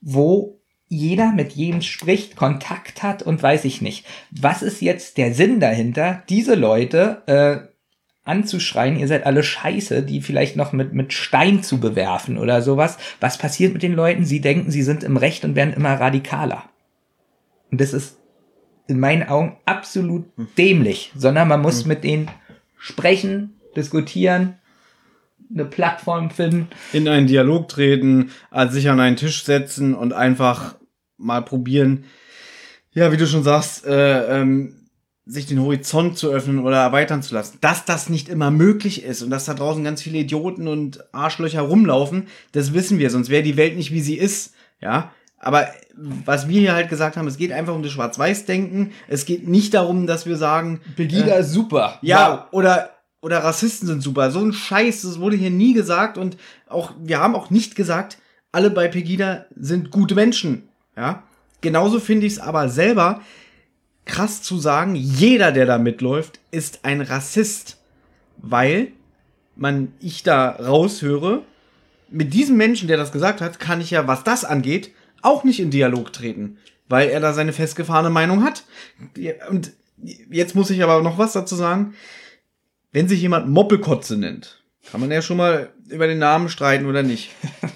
wo jeder mit jedem spricht, Kontakt hat und weiß ich nicht. Was ist jetzt der Sinn dahinter, diese Leute äh, anzuschreien, ihr seid alle scheiße, die vielleicht noch mit, mit Stein zu bewerfen oder sowas? Was passiert mit den Leuten? Sie denken, sie sind im Recht und werden immer radikaler. Und das ist in meinen Augen absolut dämlich, sondern man muss mit denen sprechen, diskutieren, eine Plattform finden. In einen Dialog treten, sich an einen Tisch setzen und einfach mal probieren, ja, wie du schon sagst, äh, ähm, sich den Horizont zu öffnen oder erweitern zu lassen. Dass das nicht immer möglich ist und dass da draußen ganz viele Idioten und Arschlöcher rumlaufen, das wissen wir, sonst wäre die Welt nicht, wie sie ist, ja. Aber was wir hier halt gesagt haben, es geht einfach um das Schwarz-Weiß-Denken. Es geht nicht darum, dass wir sagen, Pegida äh, ist super. Ja, wow. oder oder Rassisten sind super. So ein Scheiß, das wurde hier nie gesagt und auch wir haben auch nicht gesagt, alle bei Pegida sind gute Menschen, ja? Genauso finde ich es aber selber krass zu sagen, jeder, der da mitläuft, ist ein Rassist, weil man ich da raushöre, mit diesem Menschen, der das gesagt hat, kann ich ja, was das angeht, auch nicht in Dialog treten, weil er da seine festgefahrene Meinung hat. Und jetzt muss ich aber noch was dazu sagen. Wenn sich jemand Moppelkotze nennt, kann man ja schon mal über den Namen streiten oder nicht.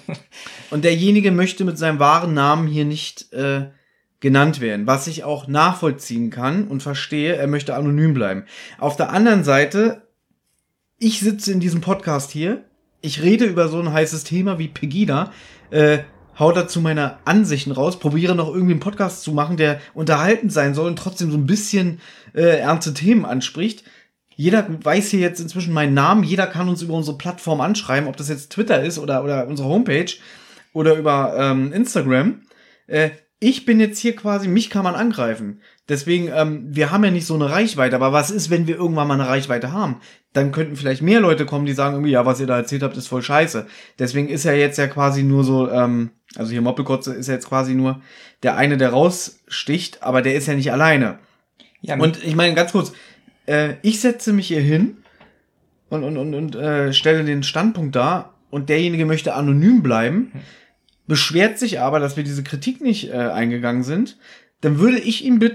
Und derjenige möchte mit seinem wahren Namen hier nicht äh, genannt werden, was ich auch nachvollziehen kann und verstehe, er möchte anonym bleiben. Auf der anderen Seite, ich sitze in diesem Podcast hier, ich rede über so ein heißes Thema wie Pegida, äh, hau dazu meine Ansichten raus, probiere noch irgendwie einen Podcast zu machen, der unterhaltend sein soll und trotzdem so ein bisschen äh, ernste Themen anspricht. Jeder weiß hier jetzt inzwischen meinen Namen, jeder kann uns über unsere Plattform anschreiben, ob das jetzt Twitter ist oder, oder unsere Homepage oder über ähm, Instagram. Äh, ich bin jetzt hier quasi, mich kann man angreifen. Deswegen, ähm, wir haben ja nicht so eine Reichweite, aber was ist, wenn wir irgendwann mal eine Reichweite haben? Dann könnten vielleicht mehr Leute kommen, die sagen irgendwie, ja, was ihr da erzählt habt, ist voll scheiße. Deswegen ist er jetzt ja quasi nur so, ähm, also hier Moppelkotze ist ja jetzt quasi nur der eine, der raussticht, aber der ist ja nicht alleine. Ja, und ich meine, ganz kurz, äh, ich setze mich hier hin und, und, und, und äh, stelle den Standpunkt dar und derjenige möchte anonym bleiben, beschwert sich aber, dass wir diese Kritik nicht äh, eingegangen sind, dann würde ich ihn bitten,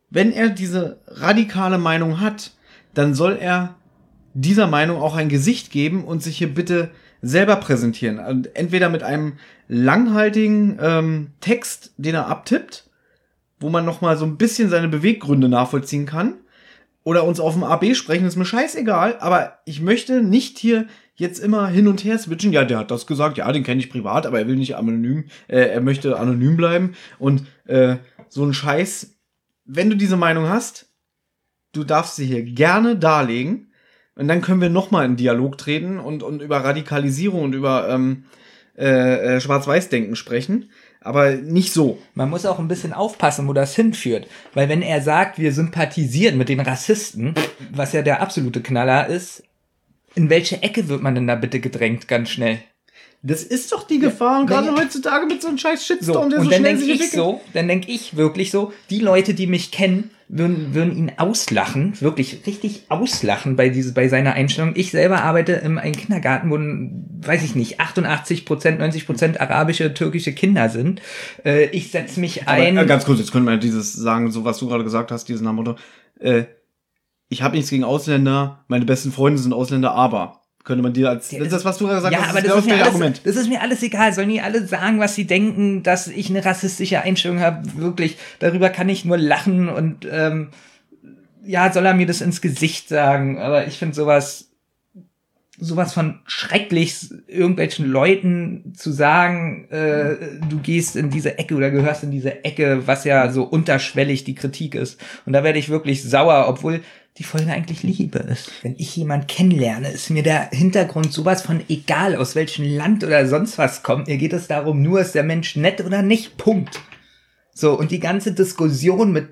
wenn er diese radikale Meinung hat, dann soll er dieser Meinung auch ein Gesicht geben und sich hier bitte selber präsentieren. Und entweder mit einem langhaltigen ähm, Text, den er abtippt, wo man nochmal so ein bisschen seine Beweggründe nachvollziehen kann, oder uns auf dem A B sprechen, ist mir scheißegal, aber ich möchte nicht hier jetzt immer hin und her switchen. Ja, der hat das gesagt, ja, den kenne ich privat, aber er will nicht anonym, äh, er möchte anonym bleiben. Und äh, so ein Scheiß, wenn du diese Meinung hast, du darfst sie hier gerne darlegen und dann können wir nochmal in Dialog treten und, und über Radikalisierung und über ähm, äh, äh, Schwarz-Weiß-Denken sprechen. Aber nicht so. Man muss auch ein bisschen aufpassen, wo das hinführt. Weil wenn er sagt, wir sympathisieren mit den Rassisten, was ja der absolute Knaller ist, in welche Ecke wird man denn da bitte gedrängt, ganz schnell? Das ist doch die Gefahr, und gerade heutzutage mit so einem scheiß Shitstorm, so, der und so dann schnell denk sich ich entwickelt. so, dann denke ich wirklich so, die Leute, die mich kennen, würden, würden ihn auslachen, wirklich richtig auslachen bei diese, bei seiner Einstellung. Ich selber arbeite in einem Kindergarten, wo, weiß ich nicht, achtundachtzig Prozent, neunzig Prozent arabische, türkische Kinder sind. Äh, ich setze mich ein. Aber, äh, ganz kurz, jetzt können wir dieses sagen, so was du gerade gesagt hast, dieses Motto. Äh, ich habe nichts gegen Ausländer, meine besten Freunde sind Ausländer, aber könnte man dir als, das ist das, was du gerade gesagt ja, hast, aber das das ist ist, mir das alles, Argument. das ist mir alles egal. Sollen die alle sagen, was sie denken, dass ich eine rassistische Einstellung habe? Wirklich, darüber kann ich nur lachen und ähm, ja, soll er mir das ins Gesicht sagen. Aber ich finde sowas sowas von schrecklich, irgendwelchen Leuten zu sagen, äh, du gehst in diese Ecke oder gehörst in diese Ecke, was ja so unterschwellig die Kritik ist. Und da werde ich wirklich sauer, obwohl die Folge eigentlich Liebe ist. Wenn ich jemanden kennenlerne, ist mir der Hintergrund sowas von egal, aus welchem Land oder sonst was kommt. Mir geht es darum, nur ist der Mensch nett oder nicht, Punkt. So, und die ganze Diskussion mit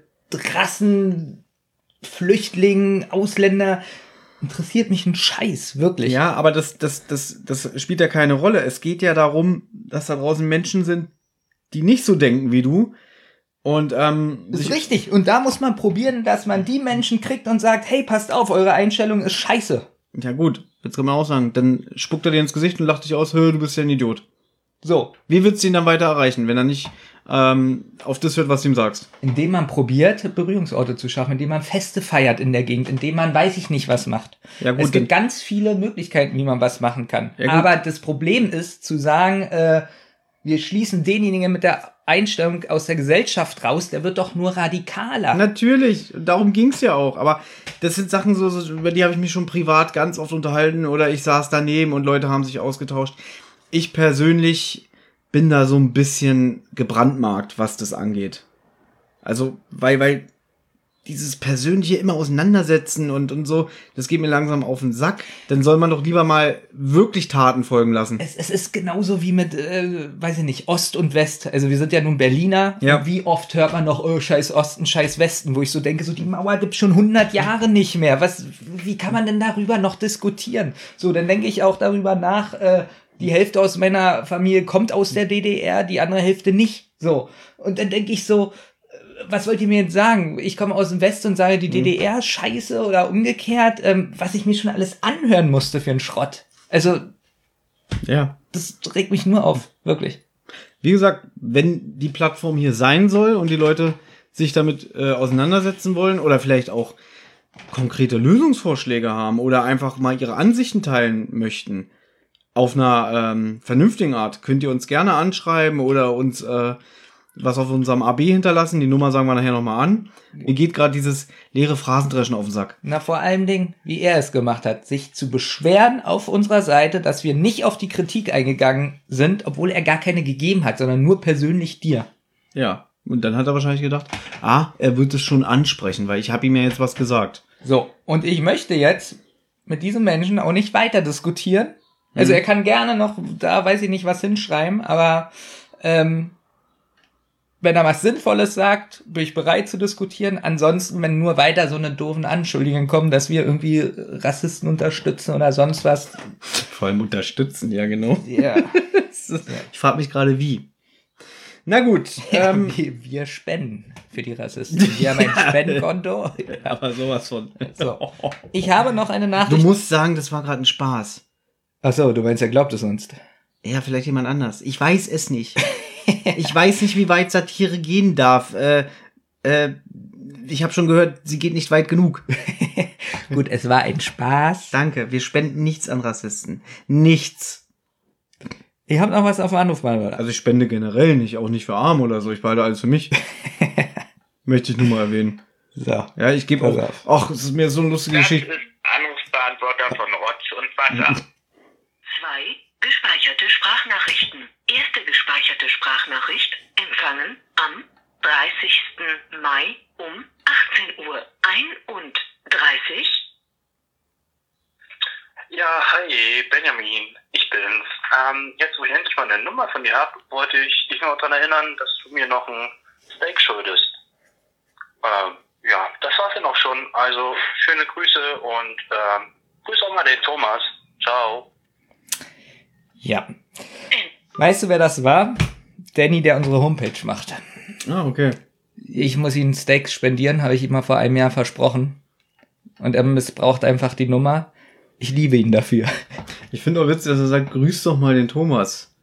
Rassen, Flüchtlingen, Ausländer, interessiert mich ein Scheiß, wirklich. Ja, aber das, das, das, das spielt ja keine Rolle. Es geht ja darum, dass da draußen Menschen sind, die nicht so denken wie du. Und ähm, das ist richtig. Und da muss man probieren, dass man die Menschen kriegt und sagt, hey, passt auf, eure Einstellung ist scheiße. Ja gut, jetzt kann man auch sagen, dann spuckt er dir ins Gesicht und lacht dich aus, hör, du bist ja ein Idiot. So. Wie willst du ihn dann weiter erreichen, wenn er nicht ähm, auf das hört, was du ihm sagst? Indem man probiert, Berührungsorte zu schaffen, indem man Feste feiert in der Gegend, indem man weiß ich nicht was macht. Ja, gut, es gibt ganz viele Möglichkeiten, wie man was machen kann. Ja, aber das Problem ist, zu sagen, äh, wir schließen denjenigen mit der Einstellung aus der Gesellschaft raus, der wird doch nur radikaler. Natürlich, darum ging's ja auch. Aber das sind Sachen, so, so über die habe ich mich schon privat ganz oft unterhalten oder ich saß daneben und Leute haben sich ausgetauscht. Ich persönlich bin da so ein bisschen gebrandmarkt, was das angeht. Also, weil, weil dieses persönliche immer auseinandersetzen und, und so, das geht mir langsam auf den Sack. Dann soll man doch lieber mal wirklich Taten folgen lassen. Es, es ist genauso wie mit, äh, weiß ich nicht, Ost und West. Also wir sind ja nun Berliner. Ja. Und wie oft hört man noch, oh, scheiß Osten, scheiß Westen, wo ich so denke, so die Mauer gibt's schon hundert Jahre nicht mehr. Was, wie kann man denn darüber noch diskutieren? So, dann denke ich auch darüber nach, äh, die Hälfte aus meiner Familie kommt aus der D D R, die andere Hälfte nicht. So. Und dann denke ich so, was wollt ihr mir jetzt sagen? Ich komme aus dem Westen und sage, die D D R scheiße oder umgekehrt, ähm, was ich mir schon alles anhören musste für einen Schrott. Also, ja, das regt mich nur auf, wirklich. Wie gesagt, wenn die Plattform hier sein soll und die Leute sich damit äh, auseinandersetzen wollen oder vielleicht auch konkrete Lösungsvorschläge haben oder einfach mal ihre Ansichten teilen möchten, auf einer ähm, vernünftigen Art, könnt ihr uns gerne anschreiben oder uns äh, was auf unserem A B hinterlassen. Die Nummer sagen wir nachher nochmal an. Mir geht gerade dieses leere Phrasendreschen auf den Sack. Na, vor allem Dingen, wie er es gemacht hat, sich zu beschweren auf unserer Seite, dass wir nicht auf die Kritik eingegangen sind, obwohl er gar keine gegeben hat, sondern nur persönlich dir. Ja, und dann hat er wahrscheinlich gedacht, ah, er wird es schon ansprechen, weil ich habe ihm ja jetzt was gesagt. So, und ich möchte jetzt mit diesem Menschen auch nicht weiter diskutieren. Also Mhm. er kann gerne noch, da weiß ich nicht, was hinschreiben, aber ähm, wenn er was Sinnvolles sagt, bin ich bereit zu diskutieren. Ansonsten, wenn nur weiter so eine doofen Anschuldigungen kommen, dass wir irgendwie Rassisten unterstützen oder sonst was. Vor allem unterstützen, ja genau. Ja. Ich frage mich gerade, wie. Na gut. Ähm, ja, wir, wir spenden für die Rassisten. Wir haben ein Spendenkonto. aber sowas von. So. Ich habe noch eine Du Nachricht. musst sagen, das war gerade ein Spaß. Ach so, du meinst, er glaubt es sonst. Ja, vielleicht jemand anders. Ich weiß es nicht. Ich weiß nicht, wie weit Satire gehen darf. Äh, äh, ich habe schon gehört, sie geht nicht weit genug. Gut, es war ein Spaß. Danke, wir spenden nichts an Rassisten. Nichts. Ich habe noch was auf dem Anrufbeantworter. Also ich spende generell nicht, auch nicht für Arme oder so. Ich behalte alles für mich. Möchte ich nur mal erwähnen. So. Ja, ich gebe auch. Ach, es ist mir so eine lustige Das Geschichte. ist Anrufbeantworter von Rotz und Wasser. Zwei gespeicherte Sprachnachrichten. Erste gespeicherte Sprachnachricht empfangen am dreißigsten Mai um achtzehn Uhr einunddreißig. Ja, hi, Benjamin, ich bin's. Ähm, jetzt, wo ich endlich mal eine Nummer von dir hab, wollte ich dich noch daran erinnern, dass du mir noch ein Steak schuldest. Ähm, ja, das war's dann auch schon. Also, schöne Grüße und ähm, grüß auch mal den Thomas. Ciao. Ja. Weißt du, wer das war? Danny, der unsere Homepage macht. Ah, okay. Ich muss ihm Steaks spendieren, habe ich ihm mal vor einem Jahr versprochen. Und er missbraucht einfach die Nummer. Ich liebe ihn dafür. Ich finde auch witzig, dass er sagt, grüß doch mal den Thomas.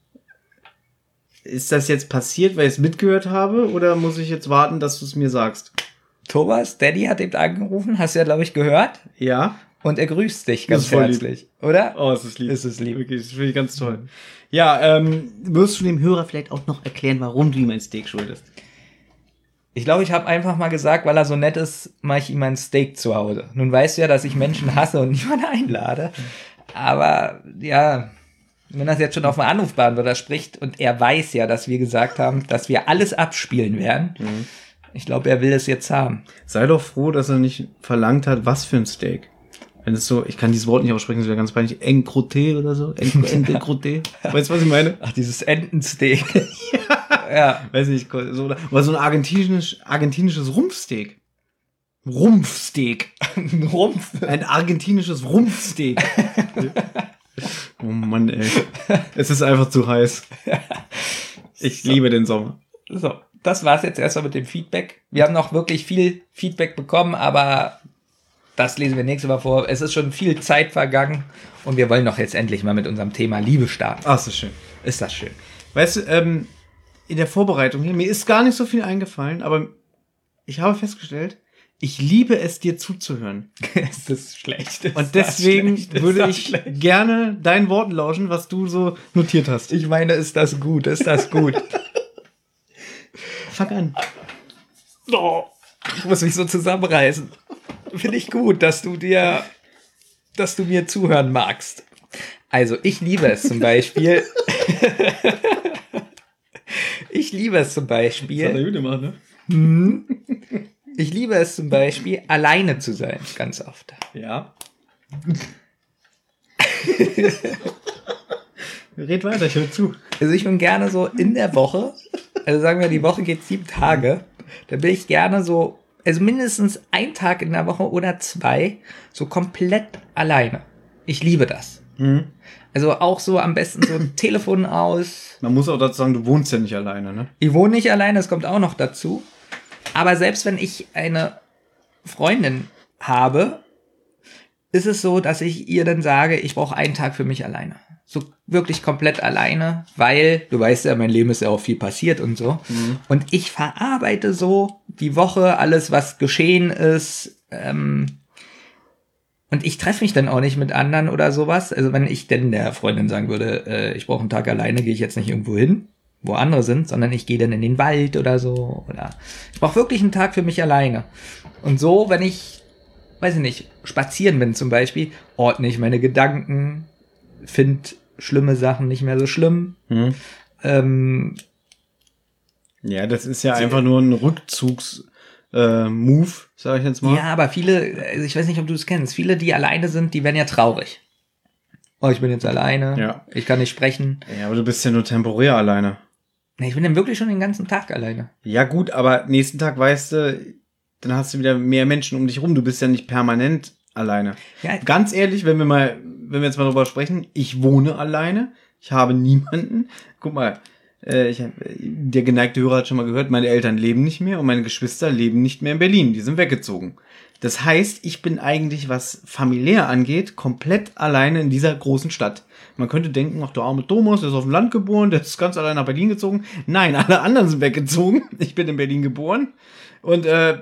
Ist das jetzt passiert, weil ich es mitgehört habe, oder muss ich jetzt warten, dass du es mir sagst? Thomas, Danny hat eben angerufen, hast du ja, glaube ich, gehört. Ja. Und er grüßt dich Das ganz ist voll herzlich, oder? Oh, es ist lieb. Es ist lieb. Wirklich, das finde ich ganz toll. Ja, ähm, wirst du dem Hörer vielleicht auch noch erklären, warum du ihm ein Steak schuldest? Ich glaube, ich habe einfach mal gesagt, weil er so nett ist, mache ich ihm ein Steak zu Hause. Nun weißt du ja, dass ich Menschen hasse und niemanden einlade. Aber ja, wenn das jetzt schon auf dem Anrufbeantworter spricht und er weiß ja, dass wir gesagt haben, dass wir alles abspielen werden, mhm. Ich glaube, er will es jetzt haben. Sei doch froh, dass er nicht verlangt hat, was für ein Steak. Wenn es so, ich kann dieses Wort nicht aussprechen, das wäre ganz peinlich, Encroté oder so. Encroté. Weißt du, was ich meine? Ach, dieses Entensteak. ja. ja. Weiß nicht, so, oder so ein argentinisch, argentinisches Rumpfsteak. Rumpfsteak. Rumpf. Ein argentinisches Rumpfsteak. Oh Mann, ey. Es ist einfach zu heiß. Ich so. liebe den Sommer. So, das war's jetzt erstmal mit dem Feedback. Wir haben noch wirklich viel Feedback bekommen, aber das lesen wir nächstes Mal vor. Es ist schon viel Zeit vergangen und wir wollen doch jetzt endlich mal mit unserem Thema Liebe starten. Ach, ist das schön. Ist das schön. Weißt du, ähm, in der Vorbereitung hier, mir ist gar nicht so viel eingefallen, aber ich habe festgestellt, ich liebe es, dir zuzuhören. Es ist schlecht. Ist und deswegen schlecht, würde ich schlecht. gerne deinen Worten lauschen, was du so notiert hast. Ich meine, ist das gut? Ist das gut? Fang an. Oh, ich muss mich so zusammenreißen. Finde ich gut, dass du dir, dass du mir zuhören magst. Also, ich liebe es zum Beispiel. ich liebe es zum Beispiel. Das hat er gut gemacht, ne? Hm, ich liebe es zum Beispiel, alleine zu sein, ganz oft. Ja. Red weiter, ich höre zu. Also ich bin gerne so in der Woche, also sagen wir, die Woche geht sieben Tage, da bin ich gerne so, also mindestens ein Tag in der Woche oder zwei, so komplett alleine. Ich liebe das. Mhm. Also auch so am besten so Telefon aus. Man muss auch dazu sagen, du wohnst ja nicht alleine, ne? Ich wohne nicht alleine, das kommt auch noch dazu. Aber selbst wenn ich eine Freundin habe, ist es so, dass ich ihr dann sage, ich brauche einen Tag für mich alleine. So wirklich komplett alleine, weil, du weißt ja, mein Leben ist ja auch viel passiert und so. Mhm. Und ich verarbeite so die Woche, alles, was geschehen ist. Ähm, und ich treffe mich dann auch nicht mit anderen oder sowas. Also wenn ich denn der Freundin sagen würde, äh, ich brauche einen Tag alleine, gehe ich jetzt nicht irgendwo hin, wo andere sind, sondern ich gehe dann in den Wald oder so. Oder ich brauche wirklich einen Tag für mich alleine. Und so, wenn ich, weiß ich nicht, spazieren bin zum Beispiel, ordne ich meine Gedanken, finde schlimme Sachen nicht mehr so schlimm. Hm. Ähm, ja, das ist ja einfach nur ein Rückzugs- äh, Move, sag ich jetzt mal. Ja, aber viele, also ich weiß nicht, ob du es kennst, viele, die alleine sind, die werden ja traurig. Oh, ich bin jetzt alleine, ja. Ich kann nicht sprechen. Ja, aber du bist ja nur temporär alleine. Nee, ich bin dann wirklich schon den ganzen Tag alleine. Ja gut, aber nächsten Tag weißt du, dann hast du wieder mehr Menschen um dich rum. Du bist ja nicht permanent alleine. Ja. Ganz ehrlich, wenn wir mal, wenn wir jetzt mal drüber sprechen, ich wohne alleine, ich habe niemanden. Guck mal, äh, ich, der geneigte Hörer hat schon mal gehört, meine Eltern leben nicht mehr und meine Geschwister leben nicht mehr in Berlin. Die sind weggezogen. Das heißt, ich bin eigentlich, was familiär angeht, komplett alleine in dieser großen Stadt. Man könnte denken, ach, der arme Thomas, der ist auf dem Land geboren, der ist ganz allein nach Berlin gezogen. Nein, alle anderen sind weggezogen. Ich bin in Berlin geboren. Und äh,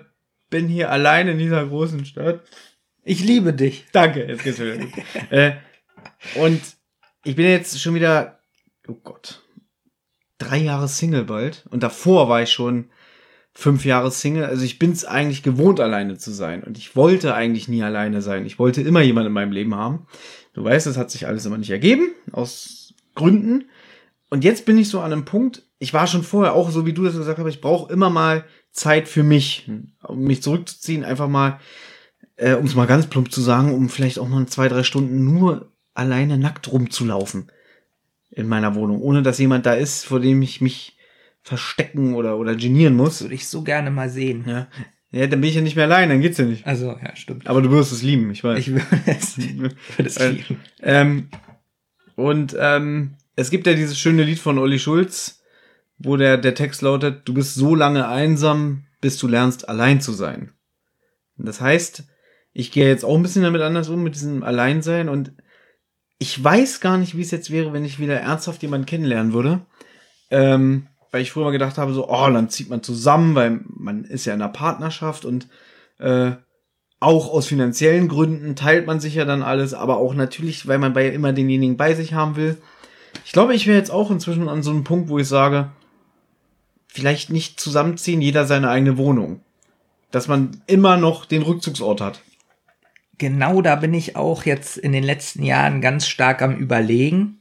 bin hier allein in dieser großen Stadt. Ich liebe dich. Danke, jetzt geht's wieder gut. äh, und ich bin jetzt schon wieder, oh Gott, drei Jahre Single bald. Und davor war ich schon fünf Jahre Single. Also ich bin's eigentlich gewohnt, alleine zu sein. Und ich wollte eigentlich nie alleine sein. Ich wollte immer jemanden in meinem Leben haben. Du weißt, das hat sich alles immer nicht ergeben, aus Gründen. Und jetzt bin ich so an einem Punkt, ich war schon vorher auch so, wie du das gesagt hast, ich brauche immer mal Zeit für mich, um mich zurückzuziehen, einfach mal, äh, um es mal ganz plump zu sagen, um vielleicht auch mal zwei, drei Stunden nur alleine nackt rumzulaufen in meiner Wohnung, ohne dass jemand da ist, vor dem ich mich verstecken oder, oder genieren muss. Das würde ich so gerne mal sehen. Ja. Ja, dann bin ich ja nicht mehr allein, dann geht's ja nicht. Also, ja, stimmt. Aber du wirst es lieben, ich weiß. Ich würde es, würde es lieben. Ähm, und ähm, es gibt ja dieses schöne Lied von Olli Schulz, wo der, der Text lautet, du bist so lange einsam, bis du lernst, allein zu sein. Und das heißt, ich gehe jetzt auch ein bisschen damit anders um, mit diesem Alleinsein, und ich weiß gar nicht, wie es jetzt wäre, wenn ich wieder ernsthaft jemanden kennenlernen würde. Ähm, weil ich früher mal gedacht habe, so, oh, dann zieht man zusammen, weil man ist ja in einer Partnerschaft und äh, auch aus finanziellen Gründen teilt man sich ja dann alles, aber auch natürlich, weil man bei immer denjenigen bei sich haben will. Ich glaube, ich wäre jetzt auch inzwischen an so einem Punkt, wo ich sage, vielleicht nicht zusammenziehen, jeder seine eigene Wohnung. Dass man immer noch den Rückzugsort hat. Genau, da bin ich auch jetzt in den letzten Jahren ganz stark am Überlegen.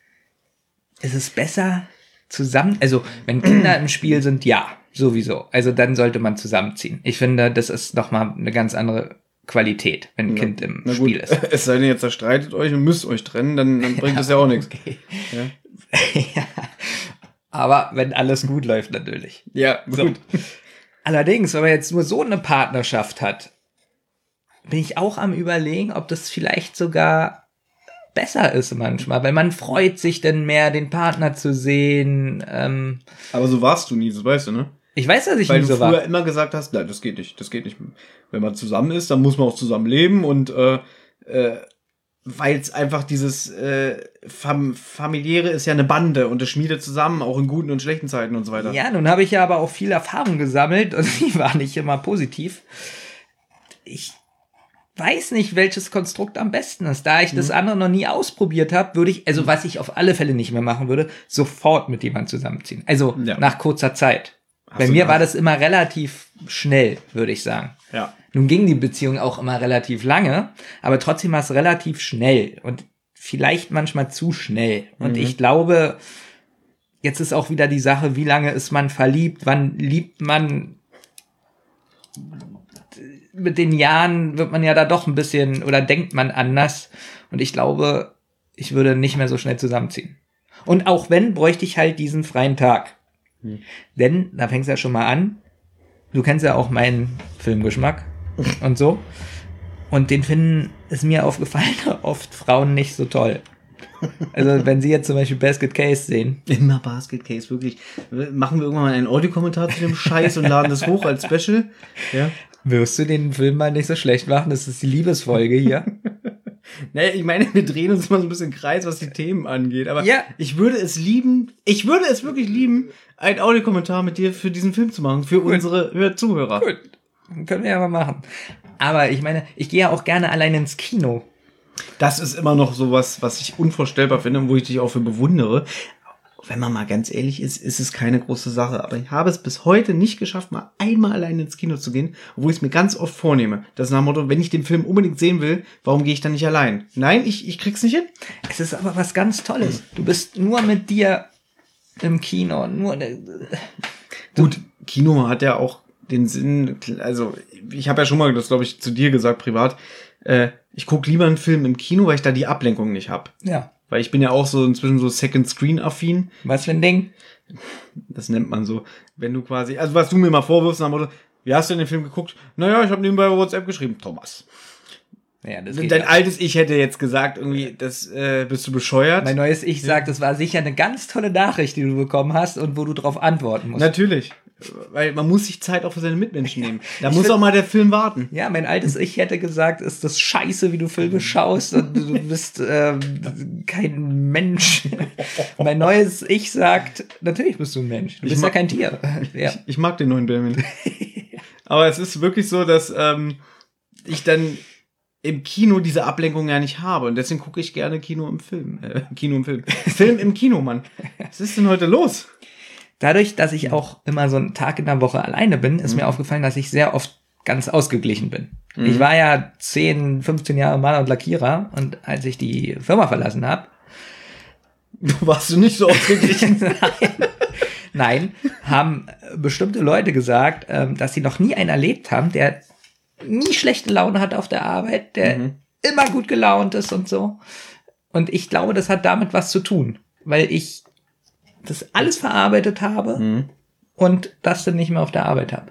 Ist es besser zusammen, also wenn Kinder im Spiel sind, ja, sowieso. Also dann sollte man zusammenziehen. Ich finde, das ist nochmal eine ganz andere Qualität, wenn ein Ja. Kind im Na Spiel gut, ist. es sei denn, jetzt zerstreitet euch und müsst euch trennen, dann, dann bringt das ja auch nichts. Okay. Ja. Ja. Aber wenn alles gut läuft, natürlich. Ja, So. gut. Allerdings, wenn man jetzt nur so eine Partnerschaft hat, bin ich auch am Überlegen, ob das vielleicht sogar besser ist manchmal, weil man freut sich dann mehr, den Partner zu sehen. Ähm, Aber so warst du nie, das weißt du, ne? ich weiß, dass ich Weil nie du so früher war. immer gesagt hast, nein, das geht nicht, das geht nicht. Wenn man zusammen ist, dann muss man auch zusammen leben, und äh, äh, weil es einfach dieses äh, fam- familiäre ist ja eine Bande und das schmiedet zusammen, auch in guten und schlechten Zeiten und so weiter. Ja, nun habe ich ja aber auch viel Erfahrung gesammelt und die war nicht immer positiv. Ich weiß nicht, welches Konstrukt am besten ist. Da ich das andere noch nie ausprobiert habe, würde ich, also was ich auf alle Fälle nicht mehr machen würde, sofort mit jemandem zusammenziehen. Also Ja. nach kurzer Zeit. Hast Bei du mir nach- war das immer relativ schnell, würde ich sagen. Ja. Nun ging die Beziehung auch immer relativ lange, aber trotzdem war es relativ schnell und vielleicht manchmal zu schnell. Und Mhm. ich glaube, jetzt ist auch wieder die Sache, wie lange ist man verliebt, wann liebt man. Mit den Jahren wird man ja da doch ein bisschen, oder denkt man anders. Und ich glaube, ich würde nicht mehr so schnell zusammenziehen. Und auch wenn, bräuchte ich halt diesen freien Tag. Hm. Denn, da fängst du ja schon mal an, du kennst ja auch meinen Filmgeschmack und so. Und den finden, ist mir aufgefallen, oft Frauen nicht so toll. Also wenn sie jetzt zum Beispiel Basket Case sehen. Immer Basket Case, wirklich. Machen wir irgendwann mal einen Audiokommentar zu dem Scheiß und laden das hoch als Special? Ja. Wirst du den Film mal nicht so schlecht machen? Das ist die Liebesfolge hier. Naja, ich meine, wir drehen uns immer so ein bisschen im Kreis, was die Themen angeht. Aber Ja. ich würde es lieben, ich würde es wirklich lieben, einen Audiokommentar mit dir für diesen Film zu machen, für unsere Hör- Zuhörer. Gut, können wir ja mal machen. Aber ich meine, ich gehe ja auch gerne allein ins Kino. Das ist immer noch sowas, was ich unvorstellbar finde und wo ich dich auch für bewundere. Wenn man mal ganz ehrlich ist, ist es keine große Sache. Aber ich habe es bis heute nicht geschafft, mal einmal allein ins Kino zu gehen, obwohl ich es mir ganz oft vornehme. Das ist nach dem Motto, wenn ich den Film unbedingt sehen will, warum gehe ich dann nicht allein? Nein, ich, ich krieg's nicht hin. Es ist aber was ganz Tolles. Du bist nur mit dir im Kino. Nur Gut, Kino hat ja auch den Sinn, also ich habe ja schon mal das, glaube ich, zu dir gesagt, privat, äh, ich gucke lieber einen Film im Kino, weil ich da die Ablenkung nicht habe. ja, Weil ich bin ja auch so inzwischen so Second-Screen-affin. was für ein Ding. Das nennt man so. Wenn du quasi, also was du mir mal vorwirfst, nach dem Motto, wie hast du denn den Film geguckt? Naja, ich habe nebenbei bei WhatsApp geschrieben, Thomas. Ja, das Dein geht ja. altes Ich hätte jetzt gesagt, irgendwie, das äh, bist du bescheuert. Mein neues Ich sagt, das war sicher eine ganz tolle Nachricht, die du bekommen hast und wo du drauf antworten musst. Natürlich. Weil man muss sich Zeit auch für seine Mitmenschen nehmen. Da muss auch mal der Film warten. Ja, mein altes Ich hätte gesagt, ist das scheiße, wie du Filme schaust und du bist ähm, kein Mensch. Mein neues Ich sagt, natürlich bist du ein Mensch. Du Ich bist ja mag- kein Tier. Ja. Ich, ich mag den neuen Benjamin. Aber es ist wirklich so, dass ähm, ich dann im Kino diese Ablenkung ja nicht habe. Und deswegen gucke ich gerne Kino im Film. Äh, Kino im Film. Film im Kino, Mann. Was ist denn heute los? Dadurch, dass ich auch immer so einen Tag in der Woche alleine bin, ist mhm. mir aufgefallen, dass ich sehr oft ganz ausgeglichen bin. Mhm. Ich war ja zehn, fünfzehn Jahre Maler und Lackierer und als ich die Firma verlassen habe, warst du nicht so ausgeglichen? Nein. Nein, haben bestimmte Leute gesagt, dass sie noch nie einen erlebt haben, der nie schlechte Laune hat auf der Arbeit, der mhm. immer gut gelaunt ist und so. Und ich glaube, das hat damit was zu tun, weil ich das alles verarbeitet habe mhm. und das dann nicht mehr auf der Arbeit habe.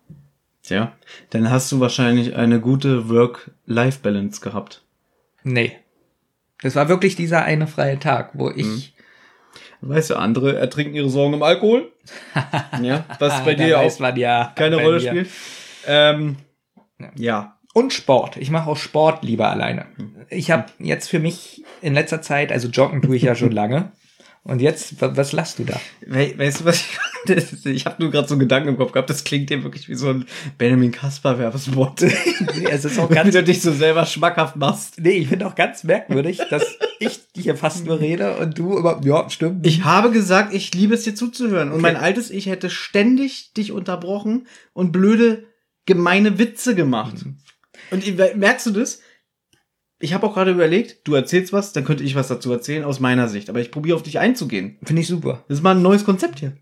Tja, dann hast du wahrscheinlich eine gute Work-Life-Balance gehabt. Nee. Das war wirklich dieser eine freie Tag, wo ich... Mhm. Weißt du, andere ertrinken ihre Sorgen im Alkohol. Ja, was bei dir ja auch man ja keine Rolle mir. spielt. Ähm, ja. ja. Und Sport. Ich mache auch Sport lieber alleine. Ich habe jetzt für mich in letzter Zeit, also joggen tue ich ja schon lange. Und jetzt, was lachst du da? We- weißt du, was ich... Ich habe nur gerade so einen Gedanken im Kopf gehabt, das klingt dir wirklich wie so ein Benjamin Kasper-Werbespot. Nee, es ist auch ganz... Wie du dich so selber schmackhaft machst. Nee, ich finde auch ganz merkwürdig, dass ich hier fast nur rede und du immer... Ja, stimmt. Ich habe gesagt, ich liebe es dir zuzuhören. Und okay. Mein altes Ich hätte ständig dich unterbrochen und blöde, gemeine Witze gemacht. Mhm. Und merkst du das? Ich habe auch gerade überlegt, du erzählst was, dann könnte ich was dazu erzählen aus meiner Sicht. Aber ich probiere auf dich einzugehen. Finde ich super. Das ist mal ein neues Konzept hier.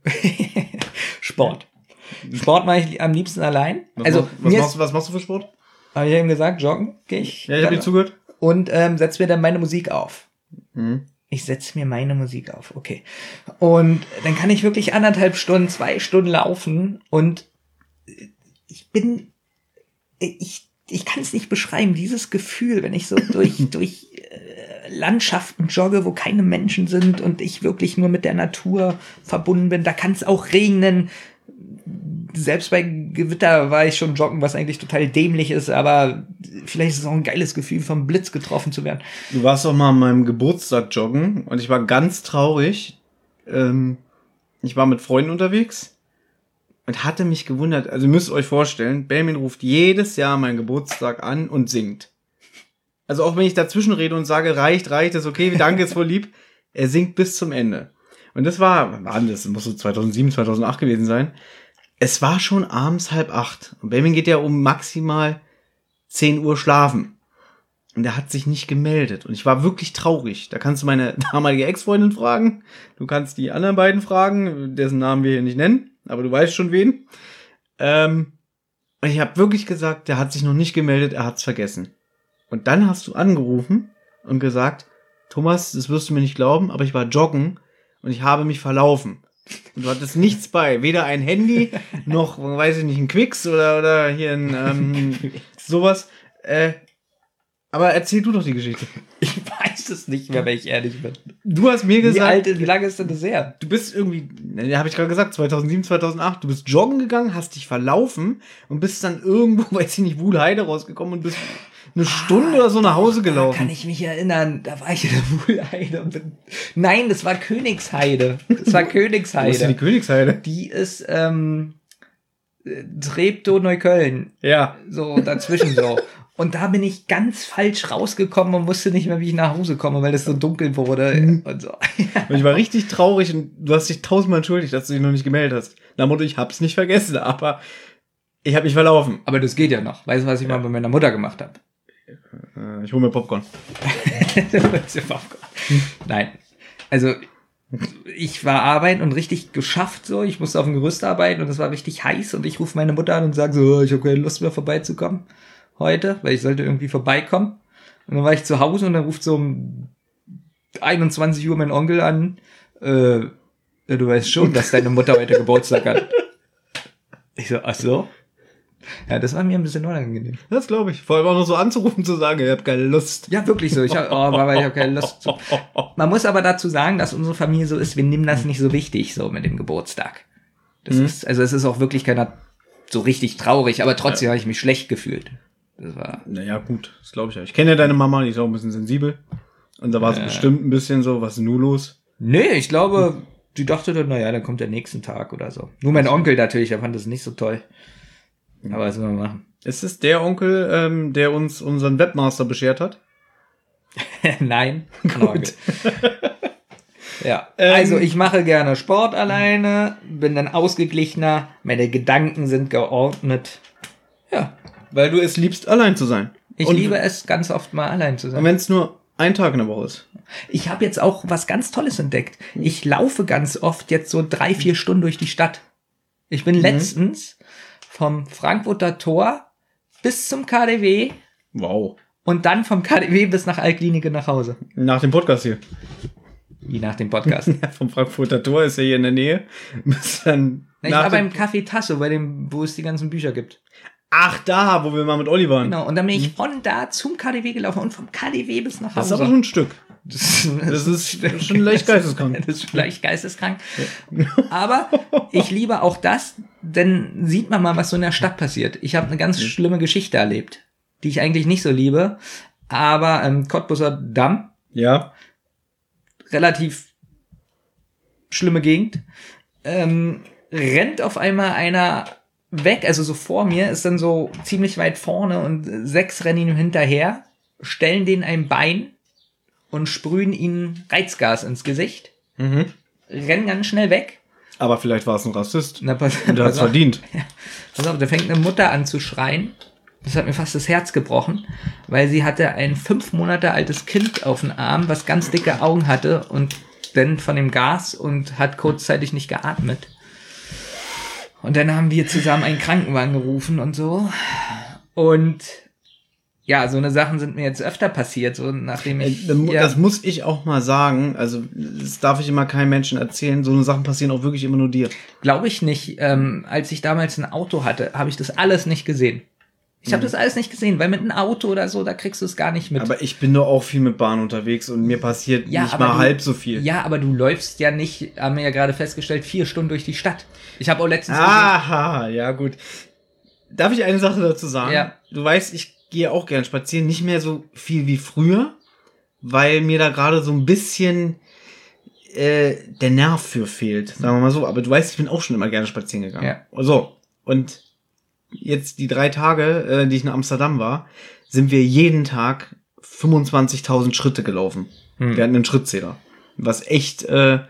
Sport. Sport mache ich am liebsten allein. Was, also, was, machst, was machst du für Sport? Habe ich eben gesagt, joggen gehe ich. Ja, ich habe dir zugehört. Und ähm, setze mir dann meine Musik auf. Mhm. Ich setze mir meine Musik auf, okay. Und dann kann ich wirklich anderthalb Stunden, zwei Stunden laufen und ich bin... Ich Ich kann es nicht beschreiben, dieses Gefühl, wenn ich so durch, durch äh, Landschaften jogge, wo keine Menschen sind und ich wirklich nur mit der Natur verbunden bin. Da kann es auch regnen. Selbst bei Gewitter war ich schon joggen, was eigentlich total dämlich ist, aber vielleicht ist es auch ein geiles Gefühl, vom Blitz getroffen zu werden. Du warst doch mal an meinem Geburtstag joggen und ich war ganz traurig. Ähm, ich war mit Freunden unterwegs. Und hatte mich gewundert, also ihr müsst euch vorstellen, Benjamin ruft jedes Jahr meinen Geburtstag an und singt. Also auch wenn ich dazwischen rede und sage, reicht, reicht, ist okay, danke, ist voll lieb, er singt bis zum Ende. Und das war, wann war das? Das muss so zweitausendsieben, zweitausendacht gewesen sein. Es war schon abends halb acht. Und Benjamin geht ja um maximal zehn Uhr schlafen. Und er hat sich nicht gemeldet. Und ich war wirklich traurig. Da kannst du meine damalige Ex-Freundin fragen. Du kannst die anderen beiden fragen, dessen Namen wir hier nicht nennen. Aber du weißt schon wen. Ähm, und ich habe wirklich gesagt, der hat sich noch nicht gemeldet, er hat's vergessen. Und dann hast du angerufen und gesagt, Thomas, das wirst du mir nicht glauben, aber ich war joggen und ich habe mich verlaufen. Und du hattest nichts bei, weder ein Handy, noch, weiß ich nicht, ein Quicks oder, oder hier ein ähm, sowas. Äh, aber erzähl du doch die Geschichte. Ich weiß es nicht mehr, wenn ich ehrlich bin. Du hast mir gesagt... Wie alt, wie lange ist denn das her? Du bist irgendwie, ja, habe ich gerade gesagt, zweitausendsieben, zweitausendacht, du bist joggen gegangen, hast dich verlaufen und bist dann irgendwo, weiß ich nicht, Wuhlheide rausgekommen und bist eine Stunde ah, oder so nach Hause gelaufen. Kann ich mich erinnern, da war ich in der Wuhlheide und bin... Nein, das war Königsheide. Das war Königsheide. Wo ist denn die Königsheide? Die ist, ähm... Treptow-Neukölln. Ja. So, dazwischen so. Und da bin ich ganz falsch rausgekommen und wusste nicht mehr, wie ich nach Hause komme, weil es so dunkel wurde. Mhm. Und so. Und ich war richtig traurig und du hast dich tausendmal entschuldigt, dass du dich noch nicht gemeldet hast. Na Mutter, ich hab's nicht vergessen, aber ich hab mich verlaufen. Aber das geht ja noch. Weißt du, was ich ja. mal bei meiner Mutter gemacht habe? Ich hole mir Popcorn. Popcorn. Nein. Also, ich war arbeiten und richtig geschafft so. Ich musste auf dem Gerüst arbeiten und es war richtig heiß und ich rufe meine Mutter an und sage so, ich habe keine Lust mehr vorbeizukommen heute, weil ich sollte irgendwie vorbeikommen. Und dann war ich zu Hause und dann ruft so um einundzwanzig Uhr mein Onkel an, äh, du weißt schon, dass deine Mutter heute Geburtstag hat. Ich so, ach so? Ja, das war mir ein bisschen unangenehm. Das glaube ich. Vor allem auch noch so anzurufen, zu sagen, ich habe keine Lust. Ja, wirklich so. Ich habe oh, aber ich hab keine Lust. Zu. Man muss aber dazu sagen, dass unsere Familie so ist, wir nehmen das nicht so wichtig, so mit dem Geburtstag. Das mhm. ist, also es ist auch wirklich keiner so richtig traurig, aber trotzdem ja. habe ich mich schlecht gefühlt. Das war. Naja, gut, das glaube ich ja. Ich kenne ja deine Mama, die ist auch ein bisschen sensibel. Und da war es äh, bestimmt ein bisschen so, was ist nun los? Nee, ich glaube, die dachte dann, naja, dann kommt der nächsten Tag oder so. Nur mein Onkel natürlich, der fand das nicht so toll. Aber was sollen wir machen? Ist es der Onkel, ähm, der uns unseren Webmaster beschert hat? Nein. Gut. Ja. Ähm, Also ich mache gerne Sport alleine, bin dann ausgeglichener, meine Gedanken sind geordnet. Ja. Weil du es liebst, allein zu sein. Ich und, liebe es, ganz oft mal allein zu Und sein. wenn es nur ein Tag in der Woche ist. Ich habe jetzt auch was ganz Tolles entdeckt. Ich laufe ganz oft jetzt so drei, vier Stunden durch die Stadt. Ich bin Mhm. letztens vom Frankfurter Tor bis zum K D W Wow. und dann vom K D W bis nach Altklinike nach Hause. Nach dem Podcast hier. Wie nach dem Podcast. Ja, vom Frankfurter Tor ist ja hier in der Nähe. Bis dann Na, ich nach war dem- beim Café Tasso, bei dem, wo es die ganzen Bücher gibt. Ach, da, wo wir mal mit Olli waren. Genau, und dann bin ich von da zum K D W gelaufen und vom K D W bis nach Das ist Hause. aber schon ein Stück. Das, Das ist schon leicht geisteskrank. Das ist vielleicht geisteskrank. Aber ich liebe auch das, denn sieht man mal, was so in der Stadt passiert. Ich habe eine ganz schlimme Geschichte erlebt, die ich eigentlich nicht so liebe. Aber ähm, Cottbuser Damm, Ja. relativ schlimme Gegend, ähm, rennt auf einmal einer weg, also so vor mir, ist dann so ziemlich weit vorne und sechs rennen ihm hinterher, stellen denen ein Bein und sprühen ihnen Reizgas ins Gesicht, Mhm. rennen ganz schnell weg. Aber vielleicht war es ein Rassist. Na, pass, Und der hat's pass auf, verdient. pass auf, da fängt eine Mutter an zu schreien. Das hat mir fast das Herz gebrochen, weil sie hatte ein fünf Monate altes Kind auf dem Arm, was ganz dicke Augen hatte und dann von dem Gas und hat kurzzeitig nicht geatmet. Und dann haben wir zusammen einen Krankenwagen gerufen und so. Und ja, so eine Sachen sind mir jetzt öfter passiert, so nachdem ich... Äh, ja, Das muss ich auch mal sagen. Also, das darf ich immer keinem Menschen erzählen. So eine Sachen passieren auch wirklich immer nur dir. glaube ich nicht. Ähm, als ich damals ein Auto hatte, habe ich das alles nicht gesehen. Ich habe das alles nicht gesehen, weil mit einem Auto oder so, da kriegst du es gar nicht mit. Aber ich bin doch auch viel mit Bahn unterwegs und mir passiert Ja, nicht aber mal du- halb so viel. Ja, aber du läufst ja nicht, haben wir ja gerade festgestellt, vier Stunden durch die Stadt. Ich habe auch letztens Aha, ja gut. Darf ich eine Sache dazu sagen? Ja. Du weißt, ich gehe auch gern spazieren. Nicht mehr so viel wie früher, weil mir da gerade so ein bisschen äh, der Nerv für fehlt. Sagen wir mal so. Aber du weißt, ich bin auch schon immer gerne spazieren gegangen. Ja. So, und jetzt die drei Tage, äh, die ich in Amsterdam war, sind wir jeden Tag fünfundzwanzigtausend Schritte gelaufen. Hm. Wir hatten einen Schrittzähler. Was echt äh,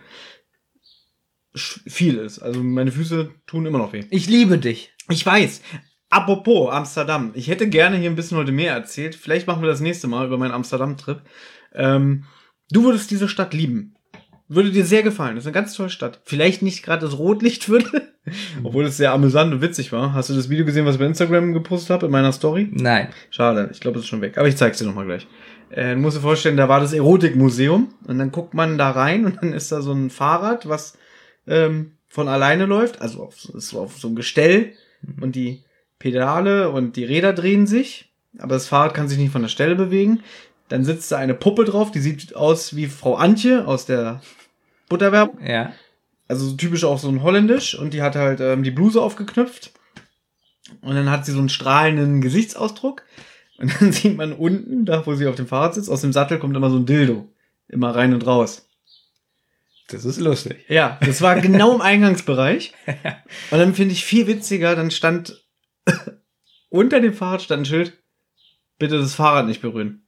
sch- viel ist. Also meine Füße tun immer noch weh. Ich liebe dich. Ich weiß. Apropos Amsterdam. Ich hätte gerne hier ein bisschen heute mehr erzählt. Vielleicht machen wir das nächste Mal über meinen Amsterdam-Trip. Ähm, du würdest diese Stadt lieben. Würde dir sehr gefallen. Das ist eine ganz tolle Stadt. Vielleicht nicht gerade das Rotlichtviertel, obwohl es sehr amüsant und witzig war. Hast du das Video gesehen, was ich bei Instagram gepostet habe in meiner Story? Nein. Schade, ich glaube, es ist schon weg. Aber ich zeig's dir nochmal gleich. Äh, du musst dir vorstellen, da war das Erotikmuseum und dann guckt man da rein und dann ist da so ein Fahrrad, was ähm, von alleine läuft. Also auf, ist so auf so einem Gestell und die Pedale und die Räder drehen sich, aber das Fahrrad kann sich nicht von der Stelle bewegen. Dann sitzt da eine Puppe drauf, die sieht aus wie Frau Antje aus der Butterwerbung. Ja. Also so typisch auch so ein Holländisch und die hat halt ähm, die Bluse aufgeknöpft und dann hat sie so einen strahlenden Gesichtsausdruck und dann sieht man unten, da wo sie auf dem Fahrrad sitzt, aus dem Sattel kommt immer so ein Dildo. Immer rein und raus. Das ist lustig. Ja, das war genau im Eingangsbereich. Und dann finde ich viel witziger, dann stand unter dem Fahrrad stand ein Schild, bitte das Fahrrad nicht berühren.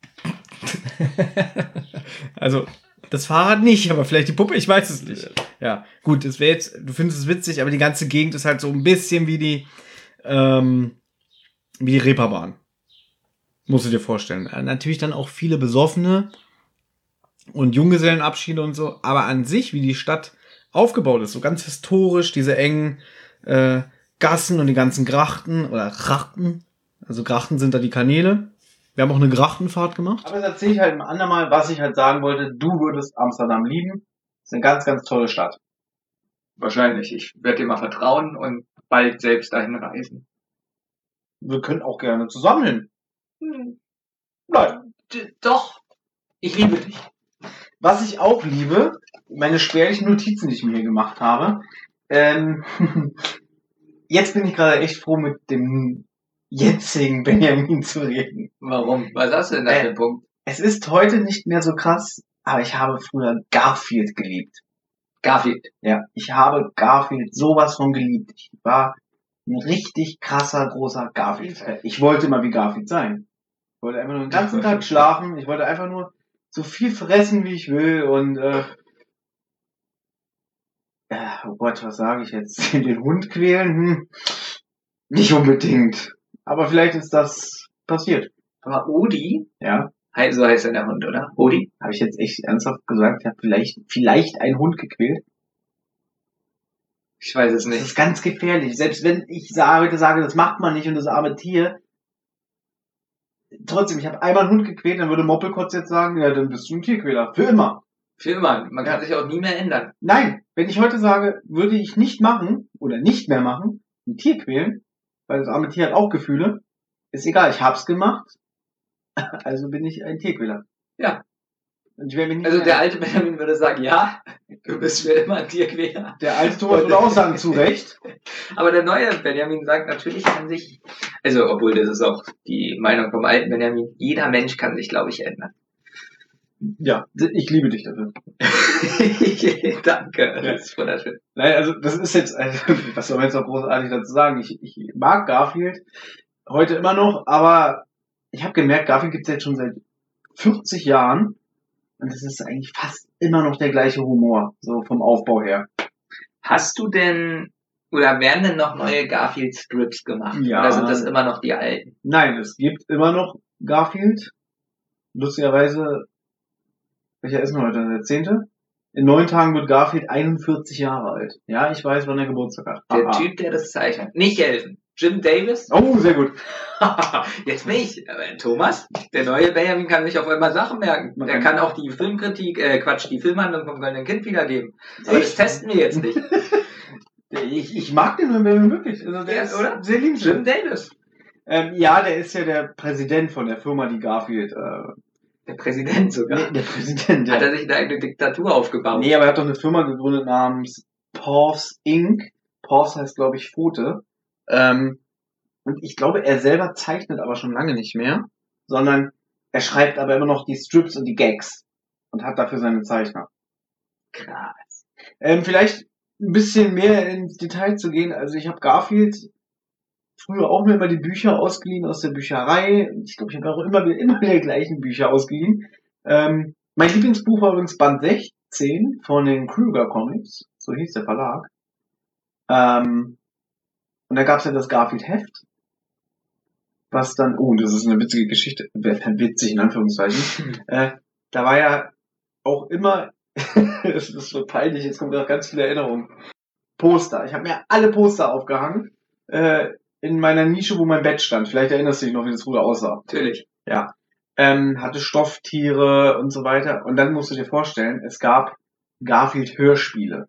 Also, das Fahrrad nicht, aber vielleicht die Puppe, ich weiß es nicht. Ja, gut, das wäre jetzt, du findest es witzig, aber die ganze Gegend ist halt so ein bisschen wie die, ähm, wie die Reeperbahn. Musst du dir vorstellen. Äh, Natürlich dann auch viele Besoffene und Junggesellenabschiede und so, aber an sich, wie die Stadt aufgebaut ist, so ganz historisch, diese engen äh, Gassen und die ganzen Grachten oder Grachten, also Grachten sind da die Kanäle. Wir haben auch eine Grachtenfahrt gemacht. Aber das erzähle ich halt ein andermal, was ich halt sagen wollte. Du würdest Amsterdam lieben. Das ist eine ganz, ganz tolle Stadt. Wahrscheinlich. Ich werde dir mal vertrauen und bald selbst dahin reisen. Wir können auch gerne zusammen hin. Hm. Nein. D- Doch. Ich liebe dich. Was ich auch liebe, meine spärlichen Notizen, die ich mir hier gemacht habe. Ähm, jetzt bin ich gerade echt froh, mit dem jetzigen Benjamin zu reden. Warum? Was hast du denn da Äh. für einen Punkt? Es ist heute nicht mehr so krass, aber ich habe früher Garfield geliebt. Garfield. Ja, ich habe Garfield sowas von geliebt. Ich war ein richtig krasser, großer Garfield. Ich wollte mal wie Garfield sein. Ich wollte einfach nur den ganzen Tag schlafen. Ich wollte einfach nur so viel fressen, wie ich will. Und, äh, ja, oh Gott, was sage ich jetzt? Den Hund quälen? Hm, nicht unbedingt. Aber vielleicht ist das passiert. Aber Odi, Ja, he- so heißt ja der Hund, oder? Odi? habe ich jetzt echt ernsthaft gesagt. Ich habe vielleicht, vielleicht einen Hund gequält. Ich weiß es Das nicht. ist ganz gefährlich. Selbst wenn ich sa- heute sage, das macht man nicht und das arme Tier. Trotzdem, ich habe einmal einen Hund gequält, dann würde Moppelkotz jetzt sagen, ja, dann bist du ein Tierquäler. Für immer. Für immer. Man kann sich auch nie mehr ändern. Nein, wenn ich heute sage, würde ich nicht machen oder nicht mehr machen, ein Tier quälen, weil das arme Tier hat auch Gefühle, ist egal, ich hab's gemacht, also bin ich ein Tierquäler. Ja. Und ich werde mich nicht Also mehr- der alte Benjamin würde sagen, ja, du bist für immer ein Tierquäler. der alte Thomas würde auch sagen, zu Recht. Aber der neue Benjamin sagt natürlich an sich, also obwohl das ist auch die Meinung vom alten Benjamin, jeder Mensch kann sich, glaube ich, ändern. Ja, ich liebe dich dafür. Danke, das ist wunderschön. Nein, also das ist jetzt, also, was soll man jetzt noch großartig dazu sagen? Ich, ich mag Garfield heute immer noch, aber ich habe gemerkt, Garfield gibt's jetzt schon seit vierzig Jahren und es ist eigentlich fast immer noch der gleiche Humor, so vom Aufbau her. Hast du denn, oder werden denn noch neue Garfield-Strips gemacht? Ja. Oder sind das immer noch die alten? Nein, es gibt immer noch Garfield. Lustigerweise, welcher ist denn heute? Der zehnte? In neun Tagen wird Garfield einundvierzig Jahre alt. Ja, ich weiß, wann er Geburtstag hat. Der Aha. Typ, der das zeichnet. Nicht Helfen. Jim Davis? Oh, sehr gut. Jetzt mich. Aber Thomas, der neue Benjamin kann sich auf einmal Sachen merken. Man Der kann- kann auch die Filmkritik, äh, Quatsch, die Filmhandlung vom Goldenen Kind wiedergeben. Aber Echt? das testen wir jetzt nicht. Ich, ich mag den Benjamin wirklich. Also der Ja, ist oder? sehr liebenswert. Jim Davis. Ähm, ja, der ist ja der Präsident von der Firma, die Garfield, äh, Der Präsident sogar. nee, der Präsident, Hat er ja. sich eine eigene Diktatur aufgebaut? Nee, aber er hat doch eine Firma gegründet namens Paws Incorporated. Paws heißt, glaube ich, Pfote. Ähm, und ich glaube, er selber zeichnet aber schon lange nicht mehr, sondern er schreibt aber immer noch die Strips und die Gags und hat dafür seine Zeichner. Krass. Ähm, vielleicht ein bisschen mehr ins Detail zu gehen. Also ich habe Garfield früher auch mir immer die Bücher ausgeliehen aus der Bücherei. Ich glaube, ich habe auch immer wieder, immer wieder die gleichen Bücher ausgeliehen. Ähm, mein Lieblingsbuch war übrigens Band sechzehn von den Kruger Comics. So hieß der Verlag. Ähm, und da gab es ja das Garfield-Heft. Was dann, oh, das ist eine witzige Geschichte. Witzig in Anführungszeichen. äh, da war ja auch immer, das ist so peinlich, jetzt kommen gerade ganz viele Erinnerungen. Poster. Ich habe mir alle Poster aufgehangen. Äh, in meiner Nische, wo mein Bett stand. Vielleicht erinnerst du dich noch, wie das früher aussah. Natürlich. Ja. Ähm, hatte Stofftiere und so weiter. Und dann musst du dir vorstellen, es gab Garfield-Hörspiele,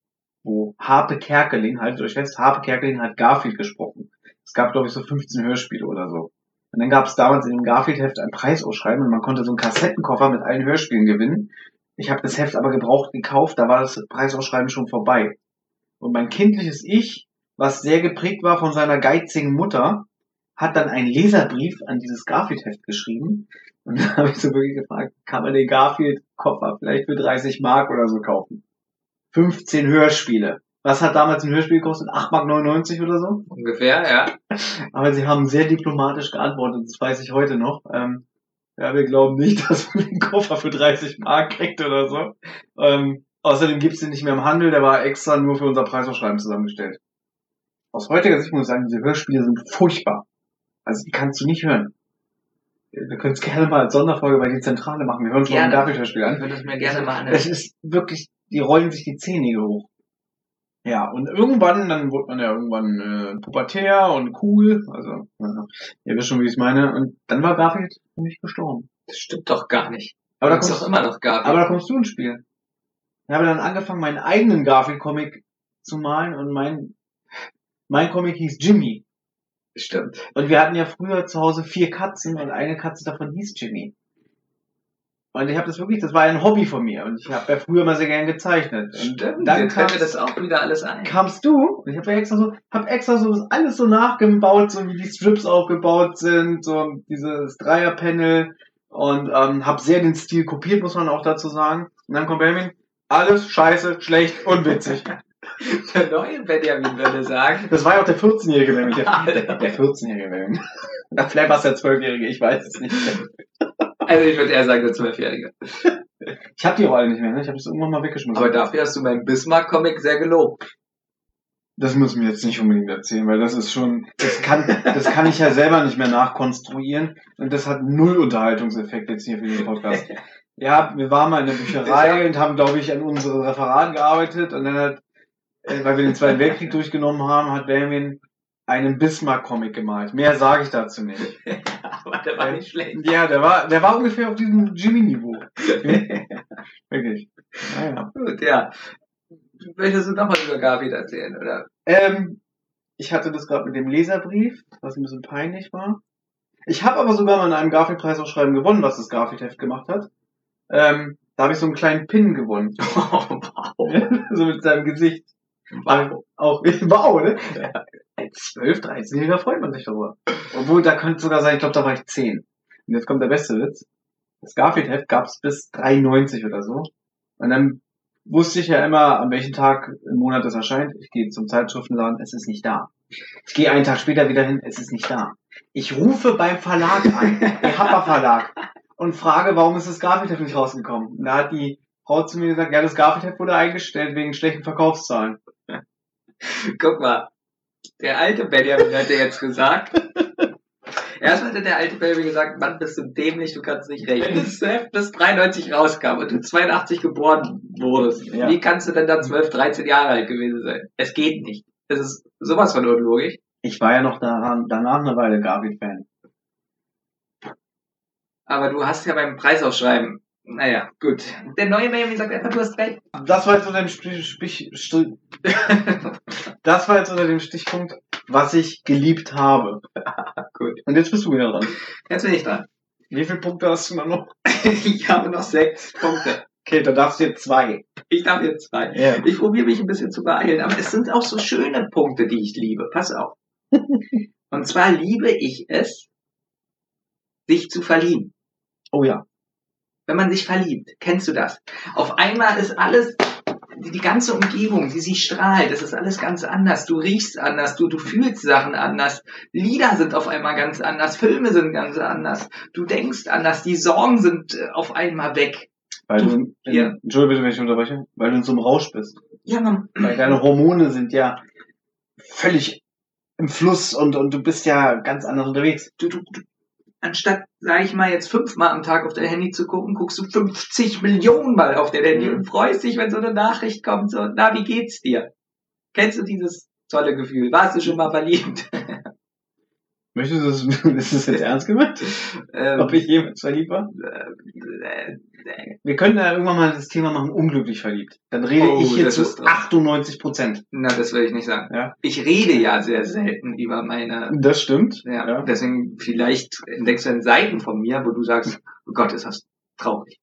wo Harpe Kerkeling, haltet euch fest, Harpe Kerkeling hat Garfield gesprochen. Es gab, glaube ich, so fünfzehn Hörspiele oder so. Und dann gab es damals in dem Garfield-Heft ein Preisausschreiben und man konnte so einen Kassettenkoffer mit allen Hörspielen gewinnen. Ich habe das Heft aber gebraucht gekauft, da war das Preisausschreiben schon vorbei. Und mein kindliches Ich, was sehr geprägt war von seiner geizigen Mutter, hat dann einen Leserbrief an dieses Garfield-Heft geschrieben. Und da habe ich so wirklich gefragt, kann man den Garfield-Koffer vielleicht für dreißig Mark oder so kaufen? fünfzehn Hörspiele. Was hat damals ein Hörspiel gekostet? acht Mark neunundneunzig oder so? Ungefähr, ja. Aber sie haben sehr diplomatisch geantwortet, das weiß ich heute noch. Ähm, ja, wir glauben nicht, dass man den Koffer für dreißig Mark kriegt oder so. Ähm, außerdem gibt's den nicht mehr im Handel, der war extra nur für unser Preisausschreiben zusammengestellt. Aus heutiger Sicht muss ich sagen, diese Hörspiele sind furchtbar. Also die kannst du nicht hören. Wir können es gerne mal als Sonderfolge bei die Zentrale machen. Wir hören uns mal ein Gerne. Garfield-Hörspiel Ich an. würde es mir gerne mal Es anhören. ist wirklich, die rollen sich die Zähne hoch. Ja, und irgendwann, dann wurde man ja irgendwann äh, pubertär und cool. Also, ja, ihr wisst schon, wie ich es meine. Und dann war Garfield für mich gestorben. Das stimmt doch gar nicht. Aber da, Das ist kommst, doch immer noch Garfield. aber da kommst du ins Spiel. Ich habe dann angefangen, meinen eigenen Garfield-Comic zu malen und mein, mein Comic hieß Jimmy. Stimmt. Und wir hatten ja früher zu Hause vier Katzen und eine Katze davon hieß Jimmy. Und ich habe das wirklich, das war ein Hobby von mir. Und ich habe ja früher mal sehr gern gezeichnet. Und Stimmt. dann Jetzt fällt mir kam's- das auch wieder alles ein. kamst du und ich habe ja extra so, hab extra so das alles so nachgebaut, so wie die Strips aufgebaut sind, so dieses Dreierpanel und ähm, habe sehr den Stil kopiert, muss man auch dazu sagen. Und dann kommt Benjamin, alles scheiße, schlecht, unwitzig. Der neue Benjamin würde sagen. Das war ja auch der vierzehnjährige Benjamin. Der, der vierzehnjährige Benjamin. Na, vielleicht war es der zwölfjährige, ich weiß es nicht. Also ich würde eher sagen, der Zwölfjährige. Ich habe die auch alle nicht mehr, ne? Ich habe das irgendwann mal weggeschmissen. Aber dafür hast du meinen Bismarck-Comic sehr gelobt. Das müssen wir jetzt nicht unbedingt erzählen, weil das ist schon, das kann, das kann ich ja selber nicht mehr nachkonstruieren und das hat null Unterhaltungseffekt jetzt hier für den Podcast. Ja, wir waren mal in der Bücherei und haben, glaube ich, an unseren Referaten gearbeitet und dann hat, äh, weil wir den Zweiten Weltkrieg durchgenommen haben, hat Benjamin einen Bismarck-Comic gemalt. Mehr sage ich dazu nicht. Aber der war nicht schlecht. Ja, der war, der war ungefähr auf diesem Jimmy-Niveau. Wirklich. Naja. Gut, ja. Möchtest du noch was über Garfield erzählen, oder? Ähm, ich hatte das gerade mit dem Leserbrief, was ein bisschen peinlich war. Ich habe aber sogar mal in einem Garfield-Preisausschreiben gewonnen, was das Garfield-Heft gemacht hat. Ähm, da habe ich so einen kleinen Pin gewonnen. Oh, wow. So mit seinem Gesicht. Wow. Auch, wow, ne? Als zwölf, dreizehnjähriger freut man sich darüber. Obwohl, da könnte sogar sein, ich glaube, da war ich zehn. Und jetzt kommt der beste Witz. Das Garfield-Heft gab es bis dreiundneunzig oder so. Und dann wusste ich ja immer, an welchem Tag im Monat es erscheint. Ich gehe zum Zeitschriftenladen, es ist nicht da. Ich gehe einen Tag später wieder hin, es ist nicht da. Ich rufe beim Verlag an, der Happer Verlag, und frage, warum ist das Garfield-Heft nicht rausgekommen? Und da hat die Frau zu mir gesagt, ja, das Garfield-Heft wurde eingestellt wegen schlechten Verkaufszahlen. Guck mal, der alte Benjamin hat dir jetzt gesagt, erst hatte der alte Benjamin gesagt, Mann, bist du dämlich, du kannst nicht rechnen. Wenn das Heft bis dreiundneunzig rauskam und du zweiundachtzig geboren wurdest, Ja. wie kannst du denn dann zwölf, dreizehn Jahre alt gewesen sein? Es geht nicht. Es ist sowas von unlogisch. Ich war ja noch daran, danach eine Weile Garfield-Fan. Aber du hast ja beim Preisausschreiben, naja, gut. Der neue Benjamin sagt einfach, du hast recht. Das war jetzt unter dem Stich, Stich, Stich, das war jetzt unter dem Stichpunkt, was ich geliebt habe. Gut. Und jetzt bist du wieder dran. Jetzt bin ich dran. Wie viele Punkte hast du noch? noch? Ich habe noch sechs Punkte. Okay, da darfst du jetzt zwei. Ich darf jetzt zwei. Ja. Ich probiere mich ein bisschen zu beeilen, aber es sind auch so schöne Punkte, die ich liebe. Pass auf. Und zwar liebe ich es, sich zu verlieben. Oh ja. Wenn man sich verliebt, kennst du das? Auf einmal ist alles, die, die ganze Umgebung, die sie strahlt, das ist alles ganz anders. Du riechst anders, du, du fühlst Sachen anders. Lieder sind auf einmal ganz anders, Filme sind ganz anders. Du denkst anders, die Sorgen sind äh, auf einmal weg. Weil Du- du, in, ja. Entschuldige bitte, wenn ich unterbreche, weil du in so einem Rausch bist. Ja, man, Weil deine Hormone sind ja völlig im Fluss und, und du bist ja ganz anders unterwegs. du, du, du, anstatt, sag ich mal, jetzt fünfmal am Tag auf dein Handy zu gucken, guckst du fünfzig Millionen Mal auf dein Handy Mhm. und freust dich, wenn so eine Nachricht kommt, so, na, wie geht's dir? Kennst du dieses tolle Gefühl? Warst du schon mal verliebt? Möchtest du das, ist das jetzt ernst gemeint? ähm, Ob ich jemals verliebt war? äh, äh, Wir können ja irgendwann mal das Thema machen, unglücklich verliebt. Dann rede Oh, ich hier das zu ist drauf. achtundneunzig Prozent. na, das will ich nicht sagen. Ja. Ich rede ja sehr selten über meine, Das stimmt. ja, Ja. deswegen vielleicht entdeckst du dann Seiten von mir, wo du sagst, oh Gott, ist das traurig.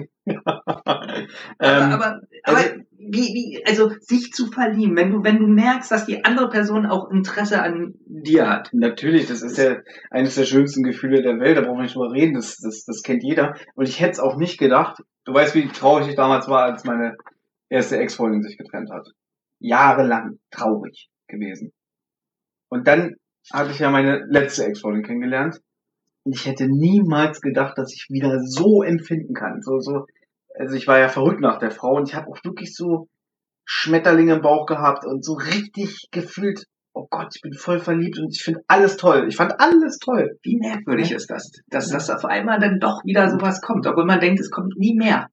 ähm, aber, aber, aber wie, wie, also sich zu verlieben, wenn du, wenn du merkst, dass die andere Person auch Interesse an dir hat. Natürlich, das ist ja eines der schönsten Gefühle der Welt, da brauchen wir nicht drüber reden, das, das, das kennt jeder. Und ich hätte es auch nicht gedacht, du weißt, wie traurig ich damals war, als meine erste Ex-Freundin sich getrennt hat. Jahrelang traurig gewesen. Und dann hatte ich ja meine letzte Ex-Freundin kennengelernt. Und ich hätte niemals gedacht, dass ich wieder so empfinden kann. So, so, also ich war ja verrückt nach der Frau und ich habe auch wirklich so Schmetterlinge im Bauch gehabt und so richtig gefühlt, oh Gott, ich bin voll verliebt und ich finde alles toll. Ich fand alles toll. Wie merkwürdig ist das, dass das auf einmal dann doch wieder sowas kommt, obwohl man denkt, es kommt nie mehr.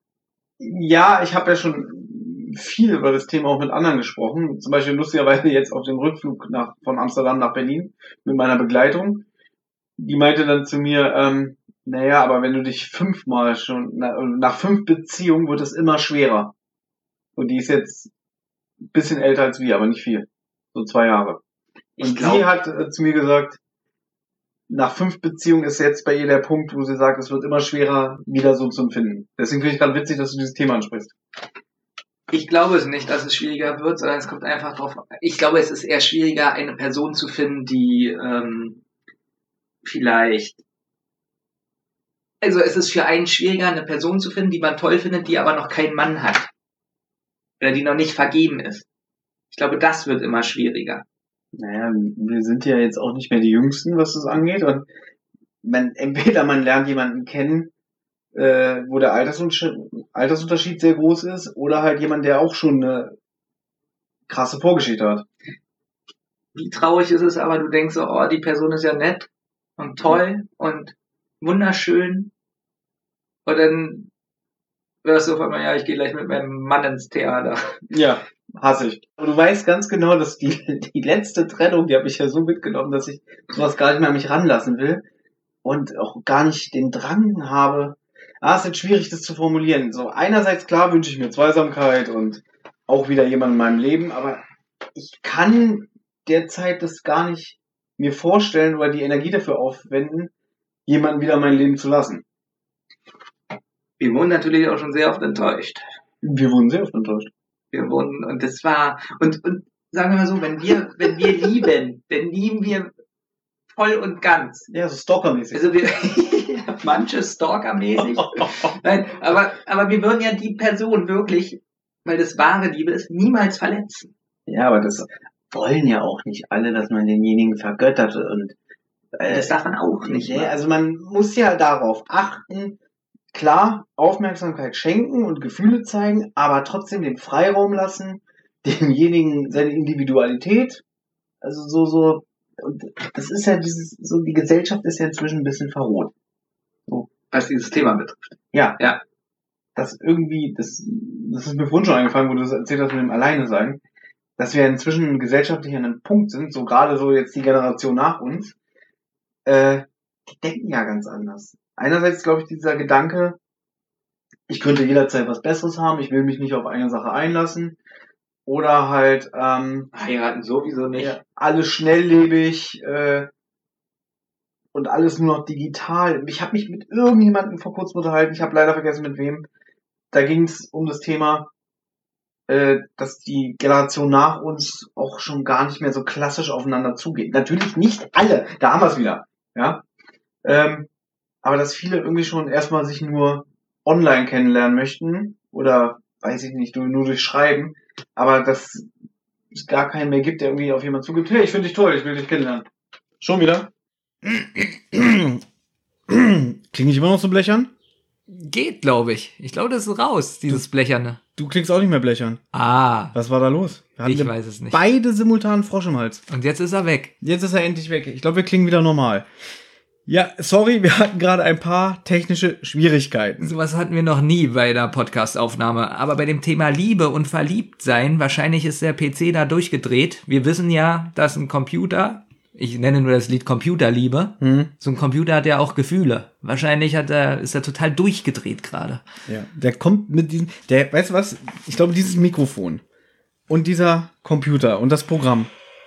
Ja, ich habe ja schon viel über das Thema auch mit anderen gesprochen. Zum Beispiel lustigerweise jetzt auf dem Rückflug nach, von Amsterdam nach Berlin mit meiner Begleitung. Die meinte dann zu mir, ähm, naja, aber wenn du dich fünfmal schon, na, nach fünf Beziehungen wird es immer schwerer. Und die ist jetzt ein bisschen älter als wir, aber nicht viel. So zwei Jahre. Ich Und glaub- sie hat äh, zu mir gesagt, nach fünf Beziehungen ist jetzt bei ihr der Punkt, wo sie sagt, es wird immer schwerer, wieder so zu finden. Deswegen finde ich gerade witzig, dass du dieses Thema ansprichst. Ich glaube es nicht, dass es schwieriger wird, sondern es kommt einfach drauf. Ich glaube, es ist eher schwieriger, eine Person zu finden, die ähm, vielleicht. Also es ist für einen schwieriger, eine Person zu finden, die man toll findet, die aber noch keinen Mann hat. Oder die noch nicht vergeben ist. Ich glaube, das wird immer schwieriger. Naja, wir sind ja jetzt auch nicht mehr die Jüngsten, was das angeht. Und man, entweder man lernt jemanden kennen, äh, wo der Altersunterschied, Altersunterschied sehr groß ist, oder halt jemand, der auch schon eine krasse Vorgeschichte hat. Wie traurig ist es aber, du denkst so, oh, die Person ist ja nett und toll und wunderschön. Und dann hörst du auf einmal, ja, ich gehe gleich mit meinem Mann ins Theater. Ja, hasse ich. Und du weißt ganz genau, dass die, die letzte Trennung, die habe ich ja so mitgenommen, dass ich sowas gar nicht mehr an mich ranlassen will und auch gar nicht den Drang habe. Ah, es ist jetzt schwierig, das zu formulieren. So, einerseits, klar, wünsche ich mir Zweisamkeit und auch wieder jemand in meinem Leben, aber ich kann derzeit das gar nicht mir vorstellen oder die Energie dafür aufwenden, jemanden wieder in mein Leben zu lassen. Wir wurden natürlich auch schon sehr oft enttäuscht. Wir wurden sehr oft enttäuscht. Wir wurden, und das war, und, und sagen wir mal so, wenn wir, wenn wir lieben, dann lieben wir voll und ganz. Ja, so stalkermäßig. Also wir, manche stalkermäßig. Nein, aber, aber wir würden ja die Person wirklich, weil das wahre Liebe ist, niemals verletzen. Ja, aber das wollen ja auch nicht alle, dass man denjenigen vergöttert und äh, Das darf man auch nicht. nee, machen. also man muss ja darauf achten, klar, Aufmerksamkeit schenken und Gefühle zeigen, aber trotzdem den Freiraum lassen, demjenigen seine Individualität, also so, so, und das ist ja dieses, so, die Gesellschaft ist ja inzwischen ein bisschen verroht. Was dieses Thema betrifft. Ja. Ja. Das irgendwie, das, das ist mir vorhin schon eingefallen, wo du das erzählt hast mit dem Alleine sein, dass wir inzwischen gesellschaftlich an einem Punkt sind, so gerade so jetzt die Generation nach uns, äh, die denken ja ganz anders. Einerseits glaube ich dieser Gedanke, ich könnte jederzeit was Besseres haben, ich will mich nicht auf eine Sache einlassen, oder halt ähm, Heiraten sowieso nicht. ja, alles schnelllebig äh, und alles nur noch digital. Ich habe mich mit irgendjemandem vor kurzem unterhalten, ich habe leider vergessen mit wem. Da ging es um das Thema, äh, dass die Generation nach uns auch schon gar nicht mehr so klassisch aufeinander zugeht. Natürlich nicht alle, da haben wir es wieder. Ja, ähm, aber dass viele irgendwie schon erstmal sich nur online kennenlernen möchten oder weiß ich nicht, nur durch Schreiben, aber dass es gar keinen mehr gibt, der irgendwie auf jemanden zugibt, hey, ich finde dich toll, ich will dich kennenlernen. Schon wieder? Klinge ich immer noch so blechern? Geht, glaube ich. Ich glaube, das ist raus, dieses Blecherne. Du klingst auch nicht mehr blechern. Ah, Was war da los? Wir hatten ich ja weiß es nicht. beide simultan Frosch im Hals. Und jetzt ist er weg. Jetzt ist er endlich weg. Ich glaube, wir klingen wieder normal. Ja, sorry, wir hatten gerade ein paar technische Schwierigkeiten. Sowas hatten wir noch nie bei der Podcast-Aufnahme. Aber bei dem Thema Liebe und Verliebtsein, wahrscheinlich ist der P C da durchgedreht. Wir wissen ja, dass ein Computer, ich nenne nur das Lied Computerliebe, Hm. so ein Computer hat ja auch Gefühle. Wahrscheinlich hat er, ist er total durchgedreht gerade. Ja, der kommt mit diesem, der, weißt du was? Ich glaube, dieses Mikrofon und dieser Computer und das Programm.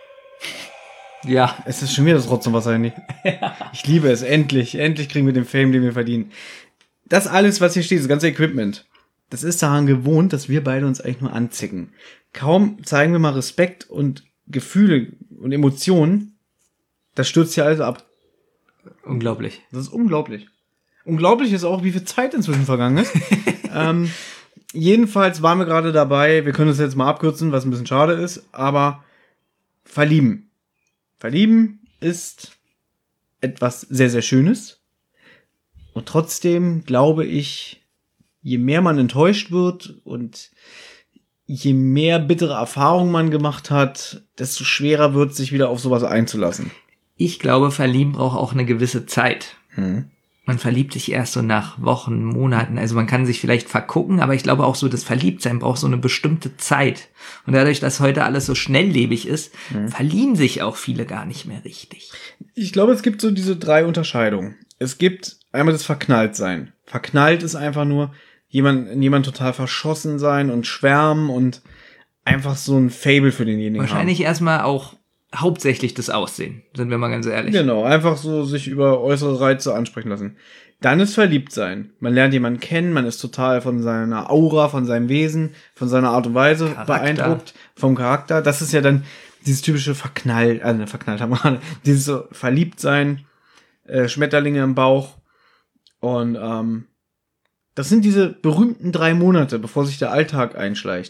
Ja, Es ist schon wieder das Rotzenwasser, Handy. Ich liebe es. Endlich. Endlich kriegen wir den Fame, den wir verdienen. Das alles, was hier steht, das ganze Equipment, das ist daran gewohnt, dass wir beide uns eigentlich nur anzicken. Kaum zeigen wir mal Respekt und Gefühle und Emotionen, das stürzt hier alles ab. unglaublich. Das ist unglaublich. Unglaublich ist auch, wie viel Zeit inzwischen vergangen ist. ähm, jedenfalls waren wir gerade dabei, wir können das jetzt mal abkürzen, was ein bisschen schade ist, aber verlieben. Verlieben ist etwas sehr, sehr Schönes. Und trotzdem glaube ich, je mehr man enttäuscht wird und je mehr bittere Erfahrungen man gemacht hat, desto schwerer wird es, sich wieder auf sowas einzulassen. Ich glaube, Verlieben braucht auch eine gewisse Zeit. Hm. Man verliebt sich erst so nach Wochen, Monaten. Also man kann sich vielleicht vergucken, aber ich glaube auch so, das Verliebtsein braucht so eine bestimmte Zeit. Und dadurch, dass heute alles so schnelllebig ist, Mhm. verlieben sich auch viele gar nicht mehr richtig. Ich glaube, es gibt so diese drei Unterscheidungen. Es gibt einmal das Verknalltsein. Verknallt ist einfach nur jemand, in jemand total verschossen sein und schwärmen und einfach so ein Fable für denjenigen Wahrscheinlich erstmal auch hauptsächlich das Aussehen, sind wir mal ganz ehrlich. Genau, einfach so sich über äußere Reize ansprechen lassen. Dann ist Verliebtsein. Man lernt jemanden kennen, man ist total von seiner Aura, von seinem Wesen, von seiner Art und Weise Charakter. beeindruckt, vom Charakter. Das ist ja dann dieses typische Verknall, äh, ne, verknallt haben wir gerade, dieses so Verliebtsein, äh, Schmetterlinge im Bauch. Und ähm, das sind diese berühmten drei Monate, bevor sich der Alltag einschleicht.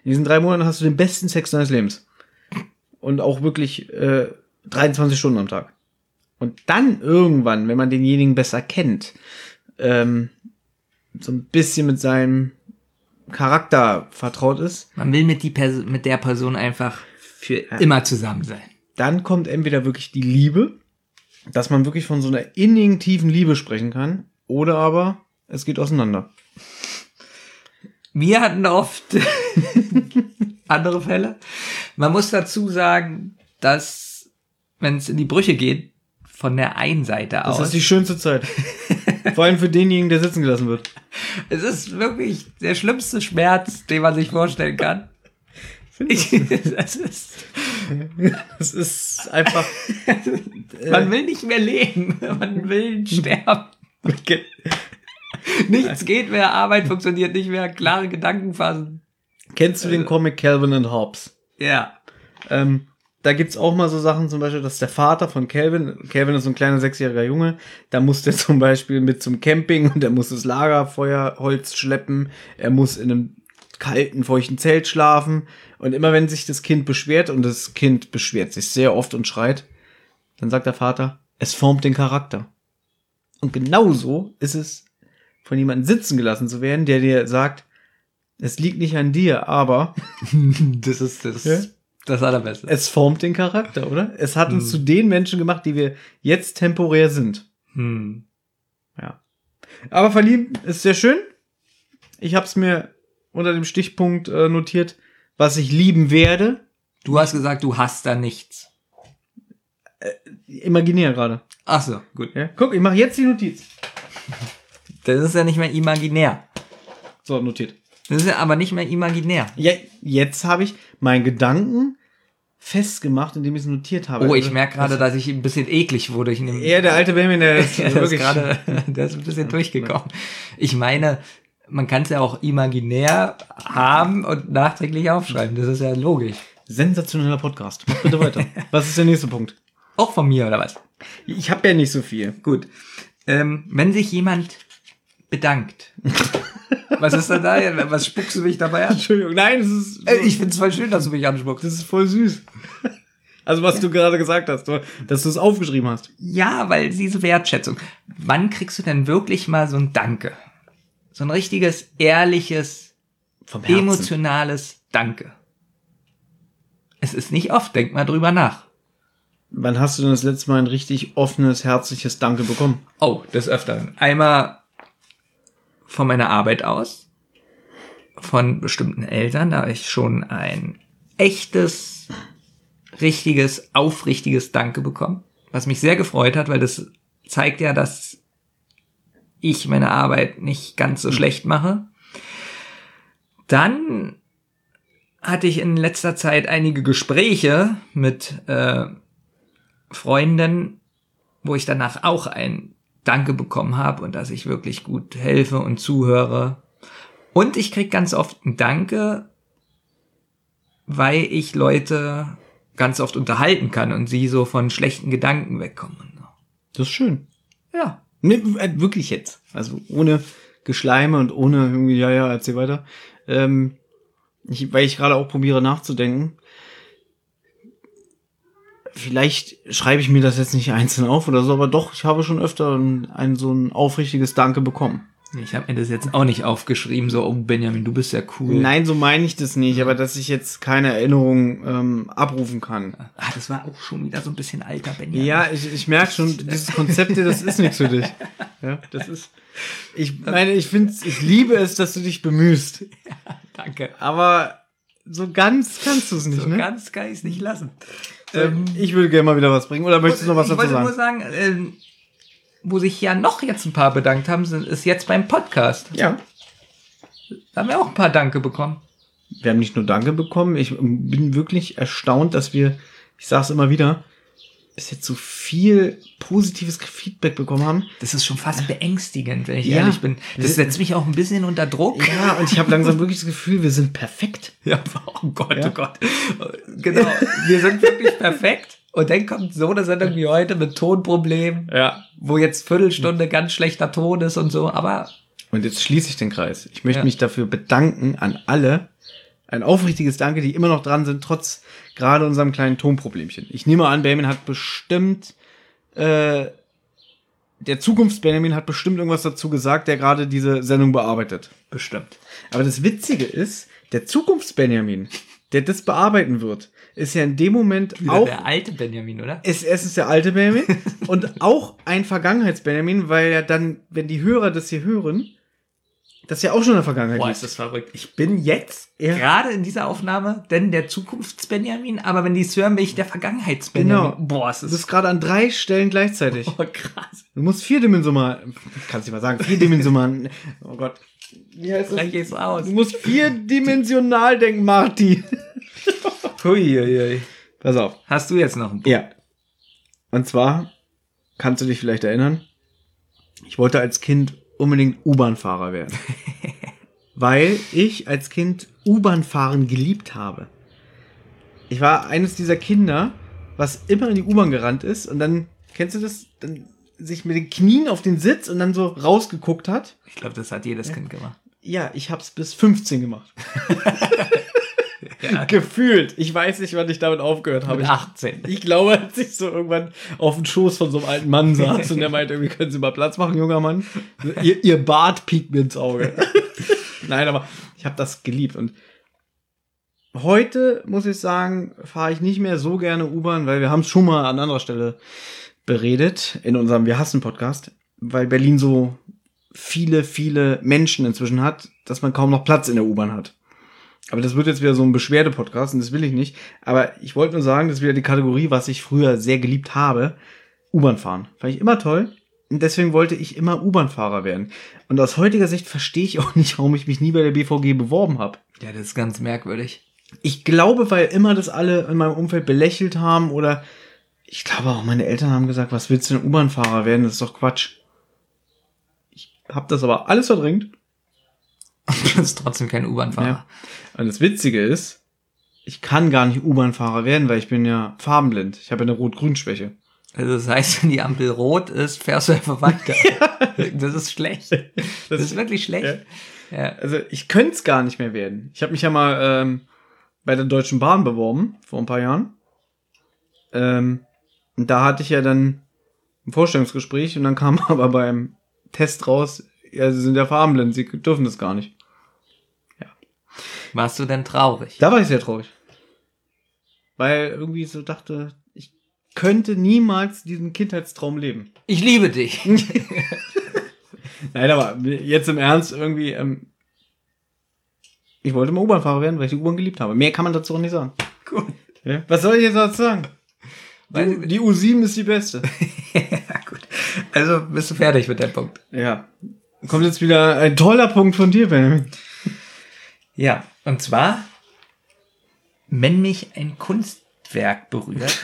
In diesen drei Monaten hast du den besten Sex deines Lebens. Und auch wirklich äh, dreiundzwanzig Stunden am Tag. Und dann irgendwann, wenn man denjenigen besser kennt, ähm, so ein bisschen mit seinem Charakter vertraut ist. Man will mit, die Pers- mit der Person einfach für Ja. immer zusammen sein. Dann kommt entweder wirklich die Liebe, dass man wirklich von so einer innigen, tiefen Liebe sprechen kann, oder aber es geht auseinander. Wir hatten oft andere Fälle. Man muss dazu sagen, dass, wenn es in die Brüche geht, von der einen Seite aus. Das ist die schönste Zeit. Vor allem für denjenigen, der sitzen gelassen wird. Es ist wirklich der schlimmste Schmerz, den man sich vorstellen kann. Ich, das ist, Es ist einfach... man will nicht mehr leben, man will sterben. Nichts geht mehr, Arbeit funktioniert nicht mehr, klare Gedanken fassen. Kennst du den Comic Calvin and Hobbes? Ja. Ähm, da gibt's auch mal so Sachen, zum Beispiel, dass der Vater von Calvin, Calvin ist so ein kleiner sechsjähriger Junge, da muss der zum Beispiel mit zum Camping und er muss das Lagerfeuerholz schleppen, er muss in einem kalten, feuchten Zelt schlafen und immer wenn sich das Kind beschwert, und das Kind beschwert sich sehr oft und schreit, dann sagt der Vater, es formt den Charakter. Und genauso ist es, von jemandem sitzen gelassen zu werden, der dir sagt, es liegt nicht an dir, aber Das ist das, Ja? das Allerbeste. es formt den Charakter, oder? Es hat uns Hm. zu den Menschen gemacht, die wir jetzt temporär sind. Hm. Ja. Aber verlieben ist sehr schön. Ich habe es mir unter dem Stichpunkt äh, notiert, was ich lieben werde. Du hast gesagt, du hast da nichts. Imaginär gerade. Ach so, gut. Ja? Guck, ich mache jetzt die Notiz. Das ist ja nicht mehr imaginär. So, notiert. Das ist ja aber nicht mehr imaginär. Ja, jetzt habe ich meinen Gedanken festgemacht, indem ich es notiert habe. Oh, ich Also, merke gerade, dass ich ein bisschen eklig wurde. Ich nehme Er, der alte Benjamin, der ist Ja, das wirklich ist gerade, der ist ein bisschen durchgekommen. Ich meine, man kann es ja auch imaginär haben und nachträglich aufschreiben. Das ist ja logisch. sensationeller Podcast. Mach bitte weiter. Was ist der nächste Punkt? Auch von mir, oder was? Ich habe ja nicht so viel. Gut. Ähm, wenn sich jemand bedankt. Was ist denn da? Was spuckst du mich dabei an? Entschuldigung, nein, es ist... Äh, Ich find's voll schön, dass du mich anspuckst. Das ist voll süß. Also was du gerade gesagt hast, du- dass du es aufgeschrieben hast. Ja, weil diese Wertschätzung. Wann kriegst du denn wirklich mal so ein Danke? So ein richtiges, ehrliches, Vom emotionales Danke. Es ist nicht oft, denk mal drüber nach. Wann hast du denn das letzte Mal ein richtig offenes, herzliches Danke bekommen? Oh, des Öfteren. Einmal von meiner Arbeit aus, von bestimmten Eltern, da habe ich schon ein echtes, richtiges, aufrichtiges Danke bekommen, was mich sehr gefreut hat, weil das zeigt ja, dass ich meine Arbeit nicht ganz so schlecht mache. Dann hatte ich in letzter Zeit einige Gespräche mit äh, Freunden, wo ich danach auch ein Danke bekommen habe und dass ich wirklich gut helfe und zuhöre. Und ich krieg ganz oft ein Danke, weil ich Leute ganz oft unterhalten kann und sie so von schlechten Gedanken wegkommen. und so. Das ist schön. Ja. Nee, äh, wirklich jetzt. Also ohne Geschleime und ohne irgendwie, ja, ja, erzähl weiter. Ähm, ich, weil ich gerade auch probiere nachzudenken. Vielleicht schreibe ich mir das jetzt nicht einzeln auf oder so, aber doch, ich habe schon öfter ein, ein so ein aufrichtiges Danke bekommen. Ich habe mir das jetzt auch nicht aufgeschrieben, so, oh Benjamin, du bist ja cool. Nein, so meine ich das nicht, aber dass ich jetzt keine Erinnerung ähm, abrufen kann. Ah, das war auch schon wieder so ein bisschen alter Benjamin. Ja, ich, ich merke schon, dieses Konzept hier, das ist nichts für dich. Ja, das ist. Ich meine, ich finde, ich liebe es, dass du dich bemühst. Danke. Aber so ganz kannst du es nicht, So ne? ganz kann ich es nicht lassen. Ähm, ich würde gerne mal wieder was bringen. Oder möchtest du noch was ich dazu wollte nur sagen? sagen, ähm, wo sich ja noch jetzt ein paar bedankt haben, sind, ist jetzt beim Podcast. Ja. Da haben wir auch ein paar Danke bekommen. Wir haben nicht nur Danke bekommen. Ich bin wirklich erstaunt, dass wir, ich sage es immer wieder, bis jetzt so viel positives Feedback bekommen haben. Das ist schon fast beängstigend, wenn ich Ja. ehrlich bin. Das Das- setzt mich auch ein bisschen unter Druck. Ja, und ich habe langsam wirklich das Gefühl, wir sind perfekt. Ja, oh Gott, Ja. oh Gott. Genau, wir sind wirklich perfekt. Und dann kommt so eine Sendung wie heute mit Tonproblemen, Ja. wo jetzt Viertelstunde ganz schlechter Ton ist und so. Aber Und jetzt schließe ich den Kreis. Ich möchte Ja. mich dafür bedanken an alle, ein aufrichtiges Danke, die immer noch dran sind, trotz gerade unserem kleinen Tonproblemchen. Ich nehme an, Benjamin hat bestimmt, äh, der Zukunfts-Benjamin hat bestimmt irgendwas dazu gesagt, der gerade diese Sendung bearbeitet. Bestimmt. Aber das Witzige ist, der Zukunfts-Benjamin, der das bearbeiten wird, ist ja in dem Moment Wieder auch... der alte Benjamin, oder? Es, es ist der alte Benjamin und auch ein Vergangenheits-Benjamin, weil ja dann, wenn die Hörer das hier hören, das ja auch schon in der Vergangenheit Boah, liegt. ist das verrückt. Ich bin jetzt, Ja. gerade in dieser Aufnahme, denn der Zukunfts-Benjamin, aber wenn die es hören, bin ich der Vergangenheits-Benjamin. Genau. Boah, es Du ist bist gerade an drei Stellen gleichzeitig. oh, krass. Du musst vierdimensional, kannst du mal sagen, vierdimensional, oh Gott. Wie heißt das? Gleich geht's aus. Du musst vierdimensional denken, Marty. Huiuiui. Pass auf. Hast du jetzt noch einen Punkt? Ja. Und zwar, kannst du dich vielleicht erinnern, ich wollte als Kind unbedingt U-Bahn-Fahrer werden. Weil ich als Kind U-Bahn-Fahren geliebt habe. Ich war eines dieser Kinder, was immer in die U-Bahn gerannt ist und dann, kennst du das, dann sich mit den Knien auf den Sitz und dann so rausgeguckt hat. Ich glaube, das hat jedes Kind gemacht. Ja, ich hab's bis fünfzehn gemacht. Ja. Gefühlt. Ich weiß nicht, wann ich damit aufgehört habe. Mit achtzehn. Ich glaube, als ich so irgendwann auf dem Schoß von so einem alten Mann saß und der meinte, irgendwie können Sie mal Platz machen, junger Mann. Ihr, ihr Bart piekt mir ins Auge. Nein, aber ich habe das geliebt. Und heute, muss ich sagen, fahre ich nicht mehr so gerne U-Bahn, weil wir haben es schon mal an anderer Stelle beredet in unserem Wir hassen Podcast, weil Berlin so viele, viele Menschen inzwischen hat, dass man kaum noch Platz in der U-Bahn hat. Aber das wird jetzt wieder so ein Beschwerde-Podcast und das will ich nicht. Aber ich wollte nur sagen, das ist wieder die Kategorie, was ich früher sehr geliebt habe. U-Bahn fahren. Fand ich immer toll. Und deswegen wollte ich immer U-Bahn-Fahrer werden. Und aus heutiger Sicht verstehe ich auch nicht, warum ich mich nie bei der B V G beworben habe. Ja, das ist ganz merkwürdig. Ich glaube, weil immer das alle in meinem Umfeld belächelt haben oder ich glaube auch meine Eltern haben gesagt, was willst du denn U-Bahn-Fahrer werden? Das ist doch Quatsch. Ich habe das aber alles verdrängt. Du bist trotzdem kein U-Bahn-Fahrer. Ja. Und das Witzige ist, ich kann gar nicht U-Bahn-Fahrer werden, weil ich bin ja farbenblind. Ich habe eine Rot-Grün-Schwäche. Also das heißt, wenn die Ampel rot ist, fährst du einfach weiter. Das ist schlecht. Das, das ist wirklich schlecht. Ja. Ja. Also ich könnte es gar nicht mehr werden. Ich habe mich ja mal ähm, bei der Deutschen Bahn beworben, vor ein paar Jahren. Ähm, und da hatte ich ja dann ein Vorstellungsgespräch und dann kam aber beim Test raus, ja, Sie sind ja farbenblind, Sie dürfen das gar nicht. Warst du denn traurig? Da war ich sehr traurig. Weil irgendwie so dachte, ich könnte niemals diesen Kindheitstraum leben. Ich liebe dich. Nein, aber jetzt im Ernst irgendwie, ähm, ich wollte mal U-Bahn-Fahrer werden, weil ich die U-Bahn geliebt habe. Mehr kann man dazu auch nicht sagen. Gut. Ja? Was soll ich jetzt dazu sagen? Weil- Die, die U sieben ist die beste. Ja, gut. Also bist du fertig mit dem Punkt. Ja. Kommt jetzt wieder ein toller Punkt von dir, Benjamin. Ja, und zwar, wenn mich ein Kunstwerk berührt.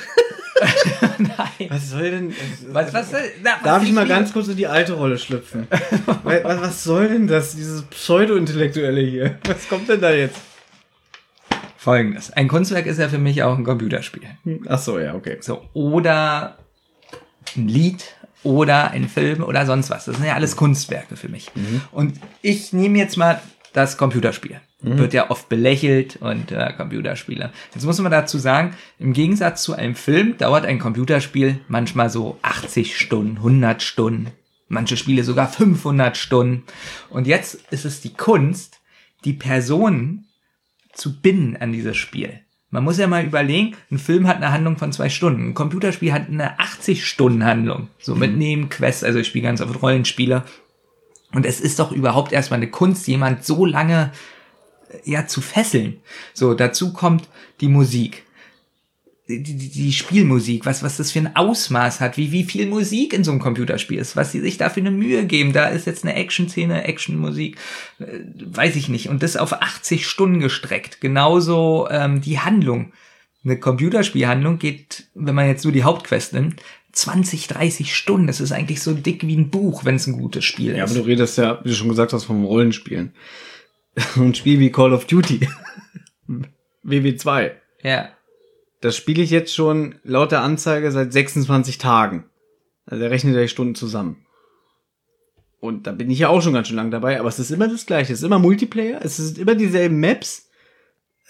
Nein. Was soll denn... Was, was, soll- na, was Darf ich mal liebe- ganz kurz in die alte Rolle schlüpfen? Weil, was, was soll denn das, dieses Pseudo-Intellektuelle hier? Was kommt denn da jetzt? Folgendes. Ein Kunstwerk ist ja für mich auch ein Computerspiel. Ach so, ja, okay. So, oder ein Lied oder ein Film oder sonst was. Das sind ja alles Kunstwerke für mich. Und ich nehme jetzt mal das Computerspiel. Wird ja oft belächelt und äh, Computerspiele. Jetzt muss man dazu sagen, im Gegensatz zu einem Film dauert ein Computerspiel manchmal so achtzig Stunden, hundert Stunden, manche Spiele sogar fünfhundert Stunden. Und jetzt ist es die Kunst, die Personen zu binden an dieses Spiel. Man muss ja mal überlegen, ein Film hat eine Handlung von zwei Stunden, ein Computerspiel hat eine achtzig Stunden Handlung, so mit Nebenquests, also ich spiele ganz oft Rollenspiele. Und es ist doch überhaupt erstmal eine Kunst, jemand so lange ja zu fesseln. So, dazu kommt die Musik. Die, die, die Spielmusik, was, was das für ein Ausmaß hat, wie, wie viel Musik in so einem Computerspiel ist, was sie sich da für eine Mühe geben. Da ist jetzt eine Action-Szene, Action-Musik, äh, weiß ich nicht. Und das auf achtzig Stunden gestreckt. Genauso ähm, die Handlung. Eine Computerspielhandlung geht, wenn man jetzt nur die Hauptquest nimmt, zwanzig, dreißig Stunden. Das ist eigentlich so dick wie ein Buch, wenn es ein gutes Spiel Ja, ist. aber du redest ja, wie du schon gesagt hast, vom Rollenspielen. Ein Spiel wie Call of Duty. W W zwei. Ja. Das spiele ich jetzt schon laut der Anzeige seit sechsundzwanzig Tagen. Also er rechnet ja die Stunden zusammen. Und da bin ich ja auch schon ganz schön lang dabei, aber es ist immer das Gleiche. Es ist immer Multiplayer, es sind immer dieselben Maps.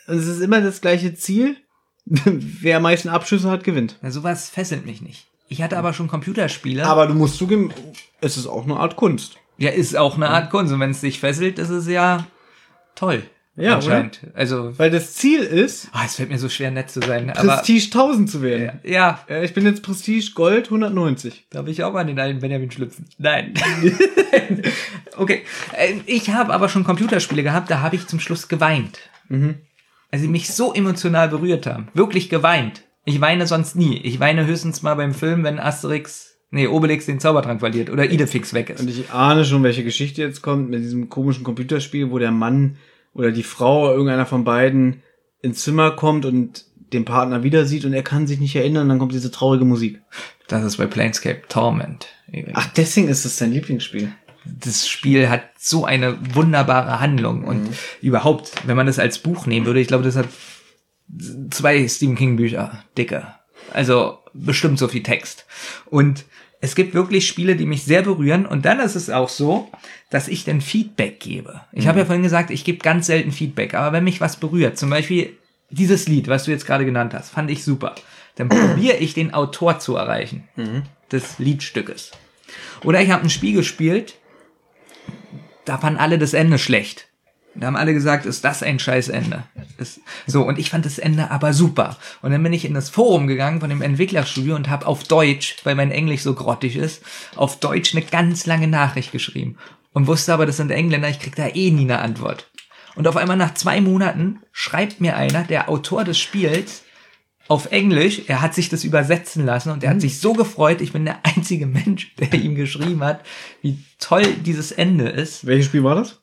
Und es ist immer das gleiche Ziel. Wer am meisten Abschüsse hat, gewinnt. Na, sowas fesselt mich nicht. Ich hatte aber schon Computerspiele. Aber du musst zugeben, es ist auch eine Art Kunst. Ja, ist auch eine Art Kunst. Und wenn es dich fesselt, ist es ja toll. Ja, anscheinend. Oder? Also, weil das Ziel ist, oh, es fällt mir so schwer, nett zu sein. Prestige aber, tausend zu werden. Ja. ja. Ich bin jetzt Prestige Gold hundertneunzig. Darf ich auch mal den alten Benjamin schlüpfen? Nein. Okay. Ich habe aber schon Computerspiele gehabt, da habe ich zum Schluss geweint. Mhm. Also die mich so emotional berührt haben. Wirklich geweint. Ich weine sonst nie. Ich weine höchstens mal beim Film, wenn Asterix, nee, Obelix den Zaubertrank verliert oder Idefix weg ist. Und ich ahne schon, welche Geschichte jetzt kommt mit diesem komischen Computerspiel, wo der Mann oder die Frau, irgendeiner von beiden, ins Zimmer kommt und den Partner wieder sieht und er kann sich nicht erinnern und dann kommt diese traurige Musik. Das ist bei Planescape Torment. Ach, deswegen ist das dein Lieblingsspiel. Das Spiel hat so eine wunderbare Handlung und mhm. überhaupt, wenn man das als Buch nehmen würde, ich glaube, das hat zwei Stephen King Bücher, dicke. Also bestimmt so viel Text. Und es gibt wirklich Spiele, die mich sehr berühren und dann ist es auch so, dass ich dann Feedback gebe. Ich mhm. habe ja vorhin gesagt, ich gebe ganz selten Feedback, aber wenn mich was berührt, zum Beispiel dieses Lied, was du jetzt gerade genannt hast, fand ich super, dann probiere ich den Autor zu erreichen mhm. des Liedstückes. Oder ich habe ein Spiel gespielt, da fanden alle das Ende schlecht. Da haben alle gesagt, ist das ein scheiß Ende. Ist so, und ich fand das Ende aber super. Und dann bin ich in das Forum gegangen von dem Entwicklerstudio und habe auf Deutsch, weil mein Englisch so grottig ist, auf Deutsch eine ganz lange Nachricht geschrieben. Und wusste aber, das sind Engländer, ich krieg da eh nie eine Antwort. Und auf einmal nach zwei Monaten schreibt mir einer, der Autor des Spiels, auf Englisch, er hat sich das übersetzen lassen und er hat sich so gefreut, ich bin der einzige Mensch, der ihm geschrieben hat, wie toll dieses Ende ist. Welches Spiel war das?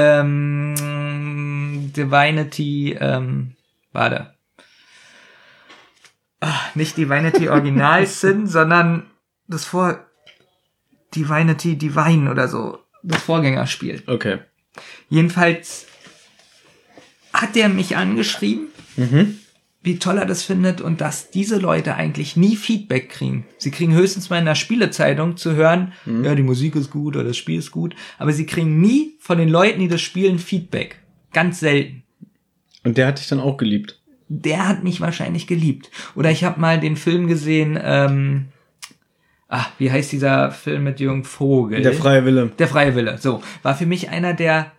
Ähm, Divinity, ähm, warte. Ach, nicht Divinity Original Sin, sondern das Vor... Divinity Divine oder so. Das Vorgängerspiel. Okay. Jedenfalls hat der mich angeschrieben, mhm. wie toll er das findet und dass diese Leute eigentlich nie Feedback kriegen. Sie kriegen höchstens mal in der Spielezeitung zu hören, mhm. ja, die Musik ist gut oder das Spiel ist gut, aber sie kriegen nie von den Leuten, die das spielen, Feedback. Ganz selten. Und der hat dich dann auch geliebt? Der hat mich wahrscheinlich geliebt. Oder ich habe mal den Film gesehen, ähm, ach, wie heißt dieser Film mit Jürgen Vogel? Der freie Wille. Der freie Wille, so. War für mich einer der...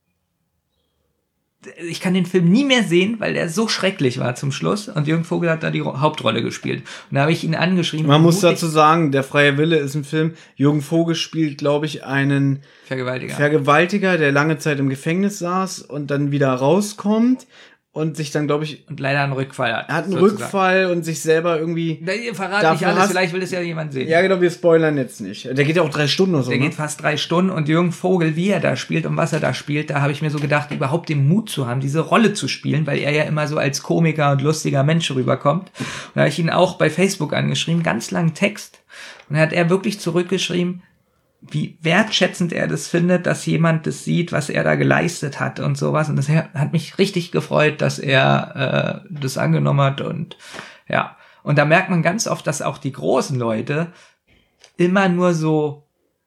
Ich kann den Film nie mehr sehen, weil der so schrecklich war zum Schluss. Und Jürgen Vogel hat da die Hauptrolle gespielt. Und da habe ich ihn angeschrieben. Man muss dazu sagen, Der freie Wille ist ein Film. Jürgen Vogel spielt, glaube ich, einen Vergewaltiger. Vergewaltiger, der lange Zeit im Gefängnis saß und dann wieder rauskommt. Und sich dann, glaube ich... Und leider einen Rückfall hat. Er hat einen sozusagen. Rückfall und sich selber irgendwie... Na, ihr verratet nicht alles, hast, vielleicht will es ja jemand sehen. Ja, genau, wir spoilern jetzt nicht. Der geht ja auch drei Stunden oder so. Der ne? geht fast drei Stunden und Jürgen Vogel, wie er da spielt und was er da spielt, da habe ich mir so gedacht, überhaupt den Mut zu haben, diese Rolle zu spielen, weil er ja immer so als Komiker und lustiger Mensch rüberkommt. Und da habe ich ihn auch bei Facebook angeschrieben, ganz langen Text. Und da hat er wirklich zurückgeschrieben, wie wertschätzend er das findet, dass jemand das sieht, was er da geleistet hat und sowas. Und das hat mich richtig gefreut, dass er äh, das angenommen hat. Und ja, und da merkt man ganz oft, dass auch die großen Leute immer nur so,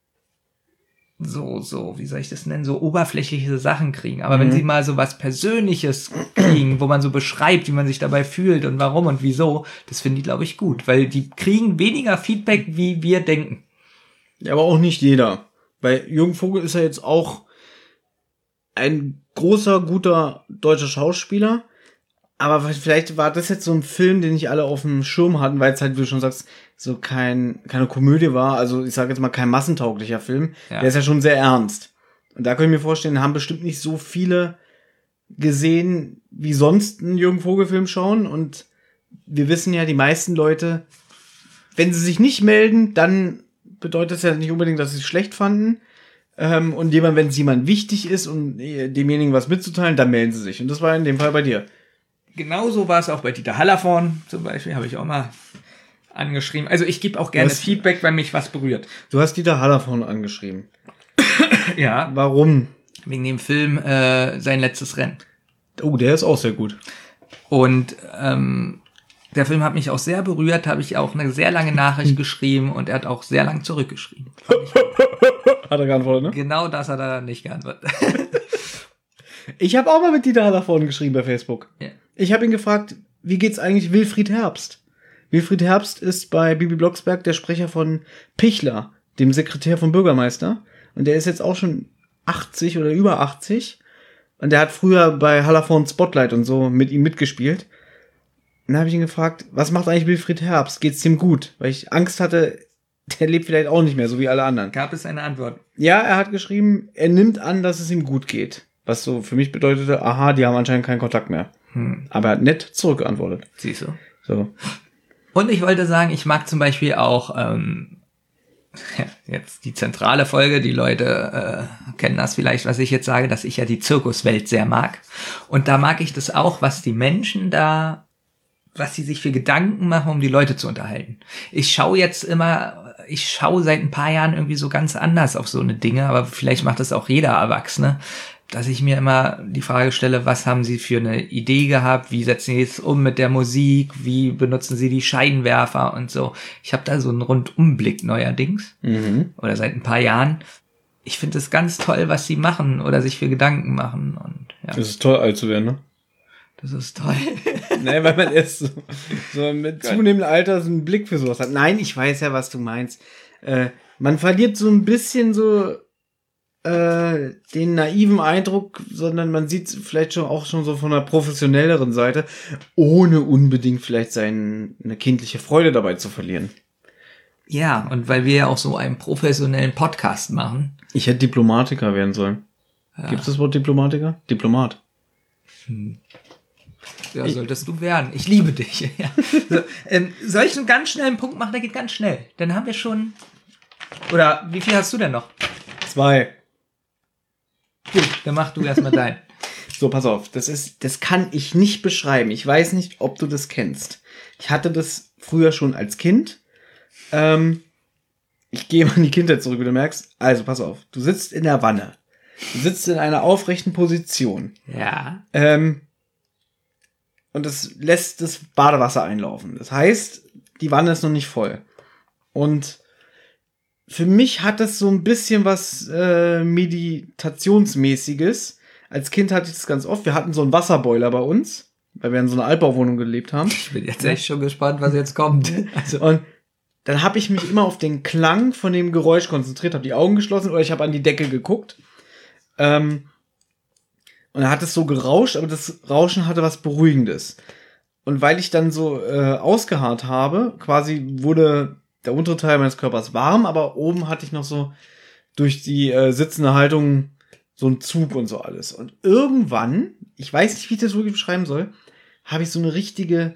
so, so, wie soll ich das nennen, so oberflächliche Sachen kriegen. Aber mhm. wenn sie mal so was Persönliches kriegen, wo man so beschreibt, wie man sich dabei fühlt und warum und wieso, das finde ich, glaube ich, gut. Weil die kriegen weniger Feedback, wie wir denken. Ja, aber auch nicht jeder. Bei Jürgen Vogel ist er jetzt auch ein großer, guter deutscher Schauspieler. Aber vielleicht war das jetzt so ein Film, den nicht alle auf dem Schirm hatten, weil es halt, wie du schon sagst, so kein keine Komödie war. Also ich sage jetzt mal kein massentauglicher Film. Ja. Der ist ja schon sehr ernst. Und da können ich mir vorstellen, haben bestimmt nicht so viele gesehen, wie sonst einen Jürgen Vogel-Film schauen. Und wir wissen ja, die meisten Leute, wenn sie sich nicht melden, dann bedeutet das ja nicht unbedingt, dass sie es schlecht fanden. Ähm, und jemand, wenn es jemand wichtig ist und demjenigen was mitzuteilen, dann melden sie sich. Und das war in dem Fall bei dir. Genauso war es auch bei Dieter Hallervorden zum Beispiel, habe ich auch mal angeschrieben. Also ich gebe auch gerne was, Feedback, wenn mich was berührt. Du hast Dieter Hallervorden angeschrieben. Ja. Warum? Wegen dem Film äh, Sein letztes Rennen. Oh, der ist auch sehr gut. Und ähm, der Film hat mich auch sehr berührt, habe ich auch eine sehr lange Nachricht geschrieben und er hat auch sehr lang zurückgeschrieben. Hat er geantwortet, ne? Genau das hat er nicht geantwortet. Ich habe auch mal mit Dieter Hallervorden geschrieben bei Facebook. Ja. Ich habe ihn gefragt, wie geht's eigentlich Wilfried Herbst? Wilfried Herbst ist bei Bibi Blocksberg der Sprecher von Pichler, dem Sekretär vom Bürgermeister. Und der ist jetzt auch schon achtzig oder über achtzig. Und der hat früher bei Hallervorden Spotlight und so mit ihm mitgespielt. Und dann habe ich ihn gefragt, was macht eigentlich Wilfried Herbst? Geht's dem gut? Weil ich Angst hatte, der lebt vielleicht auch nicht mehr, so wie alle anderen. Gab es eine Antwort? Ja, er hat geschrieben, er nimmt an, dass es ihm gut geht. Was so für mich bedeutete, aha, die haben anscheinend keinen Kontakt mehr. Hm. Aber er hat nett zurückgeantwortet. Siehst du. So. Und ich wollte sagen, ich mag zum Beispiel auch ähm, jetzt die zentrale Folge, die Leute äh, kennen das vielleicht, was ich jetzt sage, dass ich ja die Zirkuswelt sehr mag. Und da mag ich das auch, was die Menschen da, was sie sich für Gedanken machen, um die Leute zu unterhalten. Ich schaue jetzt immer, ich schaue seit ein paar Jahren irgendwie so ganz anders auf so eine Dinge, aber vielleicht macht das auch jeder Erwachsene, dass ich mir immer die Frage stelle, was haben sie für eine Idee gehabt, wie setzen sie es um mit der Musik, wie benutzen sie die Scheinwerfer und so. Ich habe da so einen Rundumblick neuerdings Mhm. oder seit ein paar Jahren. Ich finde es ganz toll, was sie machen oder sich für Gedanken machen und ja, Das ist toll, alt zu werden, ne? das ist toll. Nee, weil man erst so, so mit zunehmendem Alter so einen Blick für sowas hat. Nein, ich weiß ja, was du meinst. Äh, man verliert so ein bisschen so äh, den naiven Eindruck, sondern man sieht vielleicht schon auch schon so von einer professionelleren Seite, ohne unbedingt vielleicht seine eine kindliche Freude dabei zu verlieren. Ja, und weil wir ja auch so einen professionellen Podcast machen. Ich hätte Diplomatiker werden sollen. Ja. Gibt es das Wort Diplomatiker? Diplomat. Ja, solltest du werden. Ich liebe dich. Ja. So, ähm, soll ich einen ganz schnellen Punkt machen? Der geht ganz schnell. Dann haben wir schon... Oder wie viel hast du denn noch? Zwei. Gut, dann mach du erstmal deinen. So, pass auf. Das ist, das kann ich nicht beschreiben. Ich weiß nicht, ob du das kennst. Ich hatte das früher schon als Kind. Ähm, ich gehe mal in die Kindheit zurück, wie du merkst. Also, pass auf. Du sitzt in der Wanne. Du sitzt in einer aufrechten Position. Ja. Ähm, und es lässt das Badewasser einlaufen. Das heißt, die Wanne ist noch nicht voll. Und für mich hat das so ein bisschen was äh, Meditationsmäßiges. Als Kind hatte ich das ganz oft. Wir hatten so einen Wasserboiler bei uns, weil wir in so einer Altbauwohnung gelebt haben. Ich bin jetzt echt schon gespannt, was jetzt kommt. Also, Und dann habe ich mich immer auf den Klang von dem Geräusch konzentriert, habe die Augen geschlossen oder ich habe an die Decke geguckt. Ähm, und da hat es so gerauscht, aber das Rauschen hatte was Beruhigendes. Und weil ich dann so äh, ausgeharrt habe, quasi wurde der untere Teil meines Körpers warm, aber oben hatte ich noch so durch die äh, sitzende Haltung so einen Zug und so alles. Und irgendwann, ich weiß nicht, wie ich das wirklich beschreiben soll, habe ich so eine richtige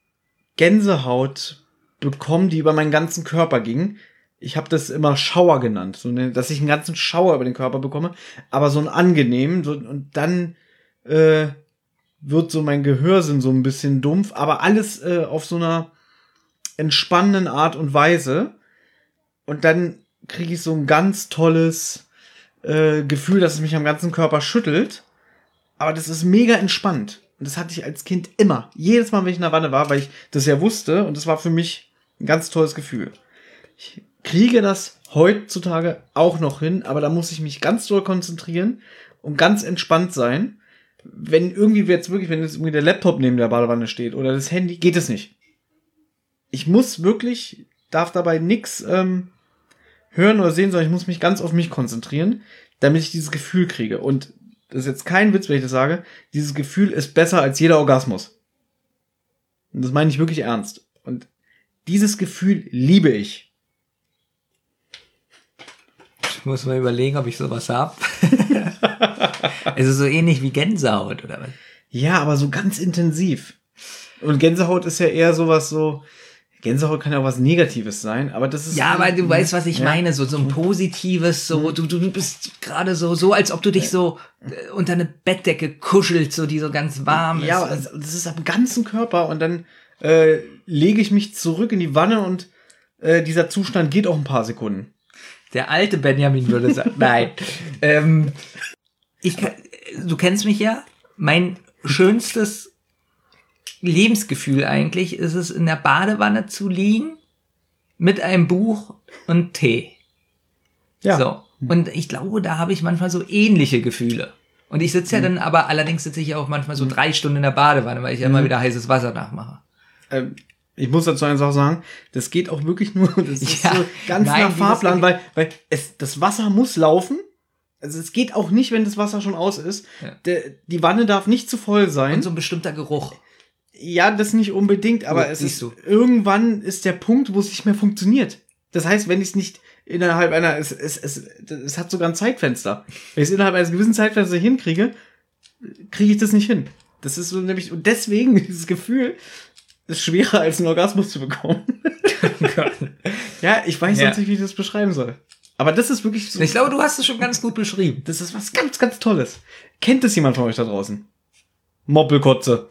Gänsehaut bekommen, die über meinen ganzen Körper ging. Ich habe das immer Schauer genannt, so eine, dass ich einen ganzen Schauer über den Körper bekomme, aber so einen angenehmen. So, und dann äh, wird so mein Gehörsinn so ein bisschen dumpf, aber alles äh, auf so einer entspannenden Art und Weise. Und dann kriege ich so ein ganz tolles äh, Gefühl, dass es mich am ganzen Körper schüttelt. Aber das ist mega entspannt. Und das hatte ich als Kind immer. Jedes Mal, wenn ich in der Wanne war, weil ich das ja wusste. Und das war für mich ein ganz tolles Gefühl. Ich kriege das heutzutage auch noch hin, aber da muss ich mich ganz doll konzentrieren und ganz entspannt sein. Wenn irgendwie jetzt wirklich, wenn jetzt irgendwie der Laptop neben der Badewanne steht oder das Handy, geht es nicht. Ich muss wirklich, darf dabei nichts ähm, hören oder sehen, sondern ich muss mich ganz auf mich konzentrieren, damit ich dieses Gefühl kriege. Und das ist jetzt kein Witz, wenn ich das sage, dieses Gefühl ist besser als jeder Orgasmus. Und das meine ich wirklich ernst. Und dieses Gefühl liebe ich. ich muss mal überlegen, ob ich sowas hab. Es ist so ähnlich wie Gänsehaut, oder was? Ja, aber so ganz intensiv. Und Gänsehaut ist ja eher sowas so, Gänsehaut kann ja auch was Negatives sein, aber das ist... Ja, aber du weißt, was ich ja. meine, so, so ein positives, so, du, du bist gerade so, so, als ob du dich so äh, unter eine Bettdecke kuschelst, so, die so ganz warm ist. Ja, aber das ist am ganzen Körper und dann äh, lege ich mich zurück in die Wanne und äh, dieser Zustand geht auch ein paar Sekunden. Der alte Benjamin würde sagen, nein. ähm, ich, kann- du kennst mich ja, mein schönstes Lebensgefühl eigentlich ist es, in der Badewanne zu liegen, mit einem Buch und Tee. Ja. So. Und ich glaube, da habe ich manchmal so ähnliche Gefühle. Und ich sitze ja dann, aber allerdings sitze ich ja auch manchmal so drei Stunden in der Badewanne, weil ich ja immer wieder heißes Wasser nachmache. Ähm, ich muss dazu eine Sache sagen, das geht auch wirklich nur, das ist Ja, so ganz nein, nach dieses Fahrplan, Ge- weil, weil es, das Wasser muss laufen. Also es geht auch nicht, wenn das Wasser schon aus ist. Ja. Der, die Wanne darf nicht zu voll sein. Und so ein bestimmter Geruch. Ja, das nicht unbedingt, aber Gut, es siehst ist, du. irgendwann ist der Punkt, wo es nicht mehr funktioniert. Das heißt, wenn ich es nicht innerhalb einer, es, es, es, es hat sogar ein Zeitfenster. Wenn ich es innerhalb eines gewissen Zeitfensters hinkriege, kriege ich das nicht hin. Das ist so nämlich, und deswegen dieses Gefühl ist schwerer als einen Orgasmus zu bekommen. Ja, ich weiß Ja. sonst nicht, wie ich das beschreiben soll. Aber das ist wirklich so, Ich glaube, du hast es schon ganz gut beschrieben. das ist was ganz, ganz Tolles. Kennt es jemand von euch da draußen? Moppelkotze.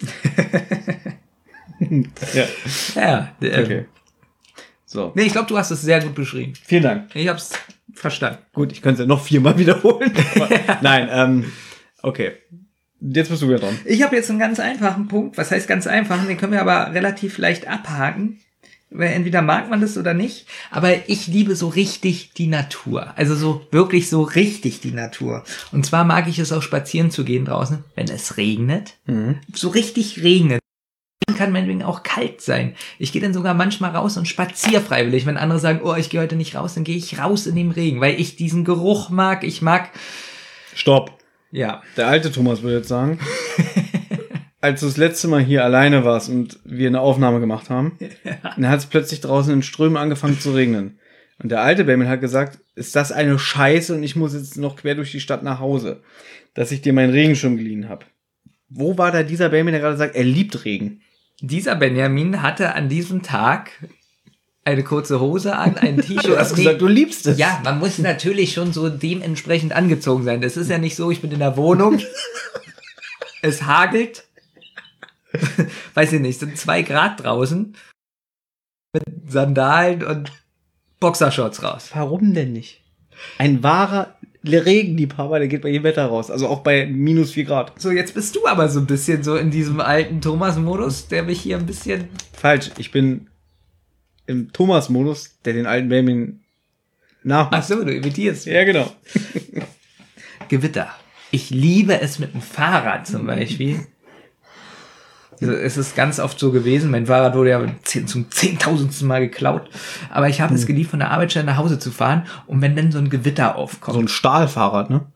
Ja. Ja, äh, Okay. So. nee, ich glaube, du hast es sehr gut beschrieben. Vielen Dank. Ich hab's verstanden. Gut, ich könnte es ja noch viermal wiederholen. Aber nein, ähm, okay. Jetzt bist du wieder dran. Ich habe jetzt einen ganz einfachen Punkt. Was heißt ganz einfach? Den können wir aber relativ leicht abhaken. Weil entweder mag man das oder nicht. Aber ich liebe so richtig die Natur. Also so wirklich so richtig die Natur. Und zwar mag ich es auch spazieren zu gehen draußen, wenn es regnet. Mhm. So richtig regnet. Kann meinetwegen auch kalt sein. Ich gehe dann sogar manchmal raus und spaziere freiwillig. Wenn andere sagen, oh, ich gehe heute nicht raus, dann gehe ich raus in den Regen, weil ich diesen Geruch mag. Ich mag, Stopp. ja, Der alte Thomas würde jetzt sagen, als du das letzte Mal hier alleine warst und wir eine Aufnahme gemacht haben, dann hat es plötzlich draußen in Strömen angefangen zu regnen. Und der alte Benjamin hat gesagt, ist das eine Scheiße und ich muss jetzt noch quer durch die Stadt nach Hause, dass ich dir meinen Regenschirm geliehen habe. Wo war da dieser Benjamin, der gerade sagt, er liebt Regen? dieser Benjamin hatte an diesem Tag eine kurze Hose an, ein T-Shirt. Du hast Nee, gesagt, du liebst es. ja, man muss natürlich schon so dementsprechend angezogen sein. Das ist ja nicht so, ich bin in der Wohnung, es hagelt, weiß ich nicht, sind zwei Grad draußen, mit Sandalen und Boxershorts raus. Warum denn nicht? Ein wahrer Regenliebhaber, der geht bei jedem Wetter raus. Also auch bei minus vier Grad. So, jetzt bist du aber so ein bisschen so in diesem alten Thomas-Modus, der mich hier ein bisschen... Falsch, ich bin im Thomas-Modus, der den alten Benjamin nachmacht. Ach so, du imitierst. Ja, genau. Gewitter. Ich liebe es mit dem Fahrrad zum Beispiel. Also es ist ganz oft so gewesen, mein Fahrrad wurde ja zum zehntausendsten Mal geklaut, aber ich habe es geliebt, von der Arbeitsstelle nach Hause zu fahren und wenn dann so ein Gewitter aufkommt. So ein Stahlfahrrad, ne?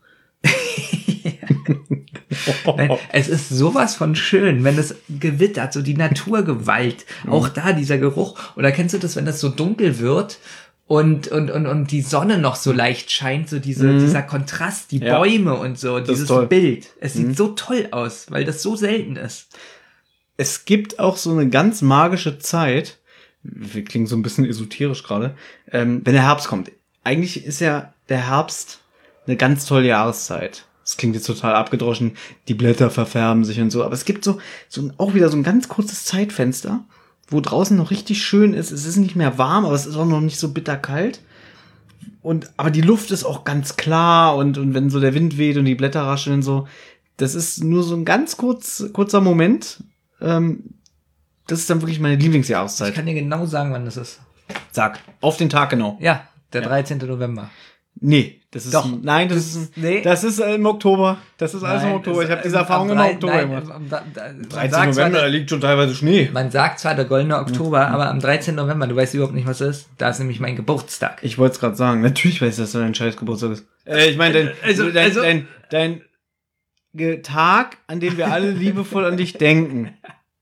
Nein, es ist sowas von schön, wenn es gewittert, so die Naturgewalt, auch da dieser Geruch. Oder kennst du das, wenn das so dunkel wird und, und, und, und die Sonne noch so leicht scheint, so diese, Mhm. dieser Kontrast, die Ja. Bäume und so, ist dieses toll. Bild. Es sieht Mhm. so toll aus, weil das so selten ist. Es gibt auch so eine ganz magische Zeit, wir klingen so ein bisschen esoterisch gerade, ähm, wenn der Herbst kommt. Eigentlich ist ja der Herbst eine ganz tolle Jahreszeit. Das klingt jetzt total abgedroschen, die Blätter verfärben sich und so, aber es gibt so, so ein- auch wieder so ein ganz kurzes Zeitfenster, wo draußen noch richtig schön ist. Es ist nicht mehr warm, aber es ist auch noch nicht so bitterkalt. Und, aber die Luft ist auch ganz klar und, und wenn so der Wind weht und die Blätter rascheln und so, das ist nur so ein ganz kurz, kurzer Moment. Ähm, das ist dann wirklich meine Ich Lieblingsjahreszeit. kann dir genau sagen, wann das ist. Sag, auf den Tag genau. Ja, der Ja. dreizehnten November. Nee, das ist Doch. nein, das, ist ein, Nee. das ist äh, im Oktober. Das ist alles im Nein, Oktober. es- Ich habe diese am Erfahrung drei- im Oktober nein, gemacht. am- da- da- man dreizehnten sagt zwar, November, da liegt schon teilweise Schnee. Man sagt zwar der goldene Oktober, aber am dreizehnten November, du weißt überhaupt nicht, was das ist. Da ist nämlich mein Geburtstag. Ich wollte es gerade sagen. Natürlich weiß ich, dass das dein scheiß Geburtstag ist. Äh, ich meine, dein, Also- dein, also- dein, dein, Ge- Tag, an dem wir alle liebevoll an dich denken.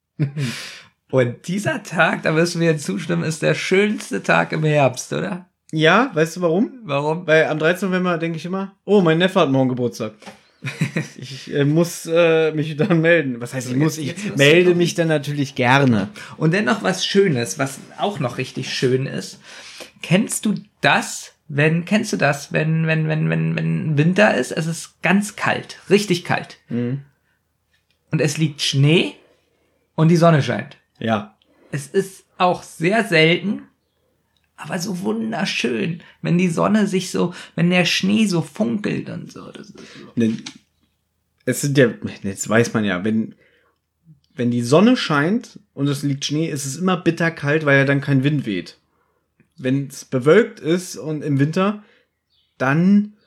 Und dieser Tag, da wirst du mir zustimmen, ist der schönste Tag im Herbst, oder? Ja, weißt du warum? Warum? Weil am dreizehnten November denke ich immer, oh, mein Neffe hat morgen Geburtstag. Ich äh, muss äh, mich dann melden. Was heißt, ich muss? Ich Jetzt wirst du melde doch- mich dann natürlich gerne. Und dann noch was Schönes, was auch noch richtig schön ist. Kennst du das, wenn, kennst du das, wenn, wenn, wenn, wenn, wenn Winter ist, es ist ganz kalt, richtig kalt. Mhm. Und es liegt Schnee und die Sonne scheint. Ja. Es ist auch sehr selten, aber so wunderschön, wenn die Sonne sich so, wenn der Schnee so funkelt und so. Das ist so. Denn es sind ja, jetzt weiß man ja, wenn, wenn die Sonne scheint und es liegt Schnee, ist es immer bitterkalt, weil ja dann kein Wind weht. Wenn es bewölkt ist und im Winter, dann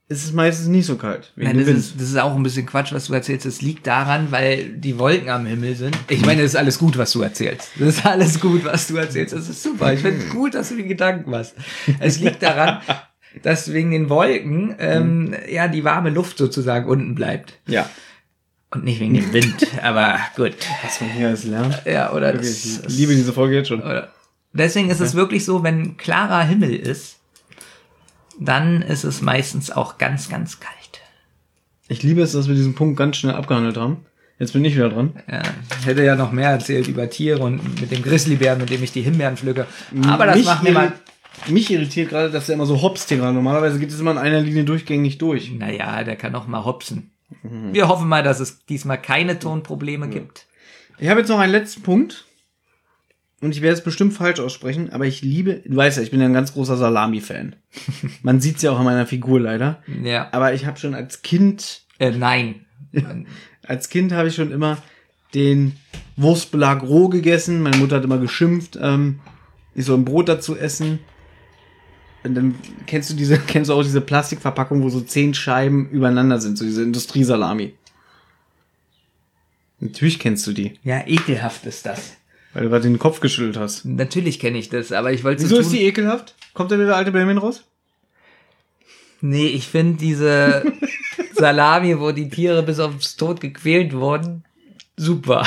ist es meistens nicht so kalt. Wegen Nein, dem das, Wind. ist, das ist auch ein bisschen Quatsch, was du erzählst. Das liegt daran, weil die Wolken am Himmel sind. Ich meine, das ist alles gut, was du erzählst. Das ist alles gut, was du erzählst. Das ist super. Ich finde es gut, dass du die Gedanken machst. Es liegt daran, dass wegen den Wolken ähm, ja die warme Luft sozusagen unten bleibt. Ja. Und nicht wegen dem Wind. Aber gut. Was man hier alles lernt. Ja, oder Wirklich, das, ich liebe diese Folge jetzt schon. Oder, deswegen ist es wirklich so, wenn klarer Himmel ist, dann ist es meistens auch ganz, ganz kalt. Ich liebe es, dass wir diesen Punkt ganz schnell abgehandelt haben. Jetzt bin ich wieder dran. Ja, ich hätte ja noch mehr erzählt über Tiere und mit dem Grizzlybären, mit dem ich die Himbeeren pflücke. Aber das mich macht mir mal... irri- Mich irritiert gerade, dass der immer so hopst hier gerade. Normalerweise geht es immer in einer Linie durchgängig durch. Naja, der kann auch mal hopsen. Wir hoffen mal, dass es diesmal keine Tonprobleme gibt. Ich habe jetzt noch einen letzten Punkt. Und ich werde es bestimmt falsch aussprechen, aber ich liebe, du weißt ja, ich bin ja ein ganz großer Salami-Fan. Man sieht es ja auch an meiner Figur leider. Ja. Aber ich habe schon als Kind, Äh, nein. als Kind habe ich schon immer den Wurstbelag roh gegessen. Meine Mutter hat immer geschimpft, ähm, ich soll ein Brot dazu essen. Und dann kennst du diese, kennst du auch diese Plastikverpackung, wo so zehn Scheiben übereinander sind, so diese Industriesalami. Natürlich kennst du die, Ja, ekelhaft ist das. weil du gerade den Kopf geschüttelt hast. Natürlich kenne ich das, aber ich wollte Wieso so ist tun... die ekelhaft? Kommt da wieder der alte Benjamin raus? Nee, ich finde diese Salami, wo die Tiere bis aufs Tod gequält wurden, super.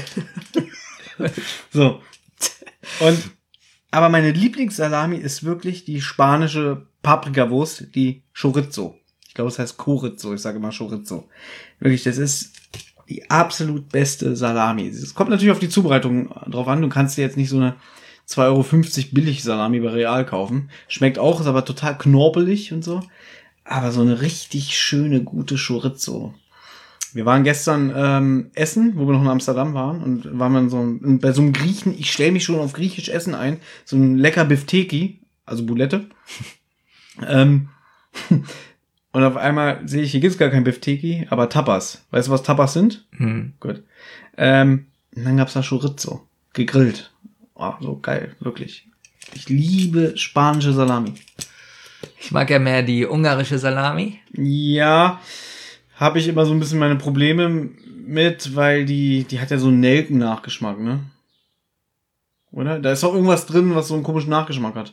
So. Und, aber meine Lieblingssalami ist wirklich die spanische Paprikawurst, die Chorizo. Ich glaube, es heißt Chorizo. Ich sage immer Chorizo. Wirklich, das ist die absolut beste Salami. Es kommt natürlich auf die Zubereitung drauf an. Du kannst dir jetzt nicht so eine zwei Euro fünfzig billig Salami bei Real kaufen. Schmeckt auch, ist aber total knorpelig und so. Aber so eine richtig schöne, gute Chorizo. Wir waren gestern ähm, essen, wo wir noch in Amsterdam waren, und waren wir so bei so einem Griechen, ich stelle mich schon auf griechisch Essen ein, so ein lecker Bifteki, also Boulette. ähm, und auf einmal sehe ich, hier gibt's gar kein Bifteki, aber Tapas. Weißt du, was Tapas sind? Hm. Gut. Ähm, und dann gab's da Chorizo, gegrillt. Oh, so geil, wirklich. Ich liebe spanische Salami. Ich mag ja mehr die ungarische Salami. Ja, habe ich immer so ein bisschen meine Probleme mit, weil die, die hat ja so einen Nelken-Nachgeschmack, ne? Oder? Da ist doch irgendwas drin, was so einen komischen Nachgeschmack hat.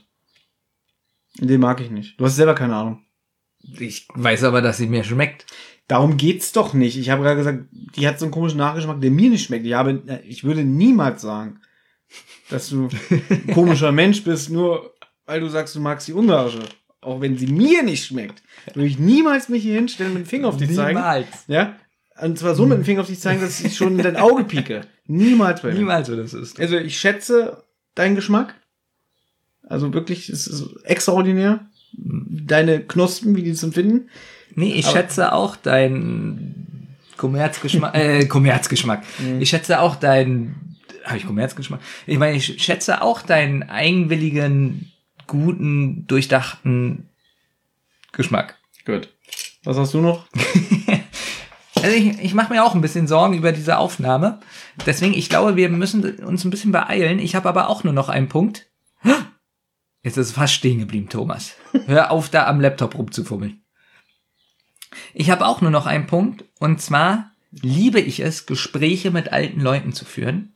Den mag ich nicht. Du hast selber keine Ahnung. Ich weiß aber, dass sie mir schmeckt. Darum geht's doch nicht. Ich habe gerade gesagt, die hat so einen komischen Nachgeschmack, der mir nicht schmeckt. Ich habe, ich würde niemals sagen, dass du ein komischer Mensch bist, nur weil du sagst, du magst die ungarische. Auch wenn sie mir nicht schmeckt, würde ich niemals mich hier hinstellen, mit dem Finger auf dich zeigen. Niemals. Ja? Und zwar so mit dem Finger auf dich zeigen, dass ich schon in dein Auge pieke. Niemals bei dir. Niemals, so das ist. Also ich schätze deinen Geschmack. Also wirklich, es ist extraordinär. Deine Knospen, wie die es empfinden. Nee, ich Aber- schätze auch deinen Kommerzgeschmack, äh, Kommerzgeschmack. Ich schätze auch deinen, habe ich Kommerzgeschmack? Ich meine, ich schätze auch deinen eigenwilligen, guten, durchdachten Geschmack. Gut. Was hast du noch? Also ich, ich mache mir auch ein bisschen Sorgen über diese Aufnahme. Deswegen, ich glaube, wir müssen uns ein bisschen beeilen. Ich habe aber auch nur noch einen Punkt. Jetzt ist es fast stehen geblieben, Thomas. Hör auf, da am Laptop rumzufummeln. Ich habe auch nur noch einen Punkt. Und zwar liebe ich es, Gespräche mit alten Leuten zu führen.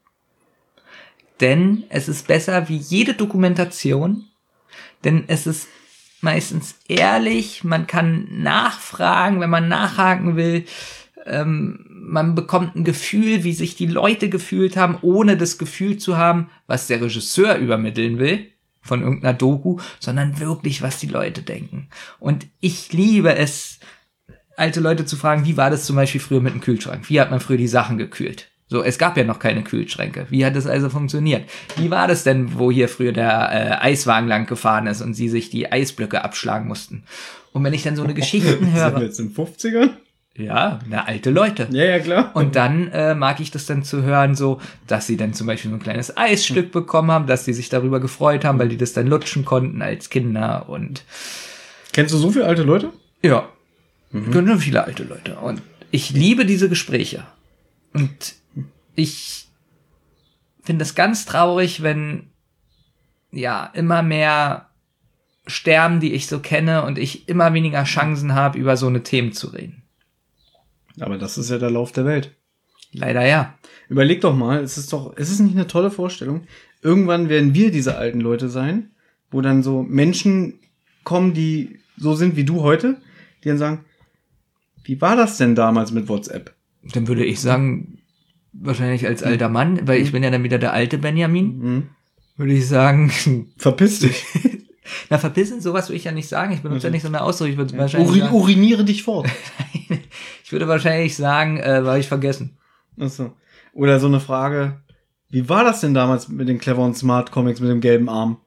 Denn es ist besser wie jede Dokumentation. Denn es ist meistens ehrlich. Man kann nachfragen, wenn man nachhaken will. Ähm, man bekommt ein Gefühl, wie sich die Leute gefühlt haben, ohne das Gefühl zu haben, was der Regisseur übermitteln will von irgendeiner Doku, sondern wirklich, was die Leute denken. Und ich liebe es, alte Leute zu fragen, wie war das zum Beispiel früher mit dem Kühlschrank? Wie hat man früher die Sachen gekühlt? So, es gab ja noch keine Kühlschränke. Wie hat das also funktioniert? Wie war das denn, wo hier früher der äh, Eiswagen lang gefahren ist und sie sich die Eisblöcke abschlagen mussten? Und wenn ich dann so eine Geschichten Sind wir höre, jetzt in den fünfzigern? ja, na, alte Leute. Ja, ja, klar. Und dann äh, mag ich das dann zu hören, so, dass sie dann zum Beispiel so ein kleines Eisstück bekommen haben, dass sie sich darüber gefreut haben, weil die das dann lutschen konnten als Kinder und Kennst du so viele alte Leute? ja, mhm. Können viele alte Leute. Und ich liebe diese Gespräche. Und ich finde es ganz traurig, wenn ja immer mehr sterben, die ich so kenne und ich immer weniger Chancen habe, über so eine Themen zu reden. Aber das ist ja der Lauf der Welt. Leider ja. Überleg doch mal, es ist doch, es ist nicht eine tolle Vorstellung. Irgendwann werden wir diese alten Leute sein, wo dann so Menschen kommen, die so sind wie du heute, die dann sagen, wie war das denn damals mit WhatsApp? Dann würde ich sagen, wahrscheinlich als alter Mann, weil ich bin ja dann wieder der alte Benjamin, Mhm. würde ich sagen, Verpiss dich. na verpissen, sowas würde ich ja nicht sagen. Ich benutze ja nicht so eine Ausdruck. Ich würde wahrscheinlich Uri, sagen, uriniere dich fort. ich würde wahrscheinlich sagen, äh, war ich vergessen. Achso. Oder so eine Frage, wie war das denn damals mit den cleveren Smart Comics mit dem gelben Arm?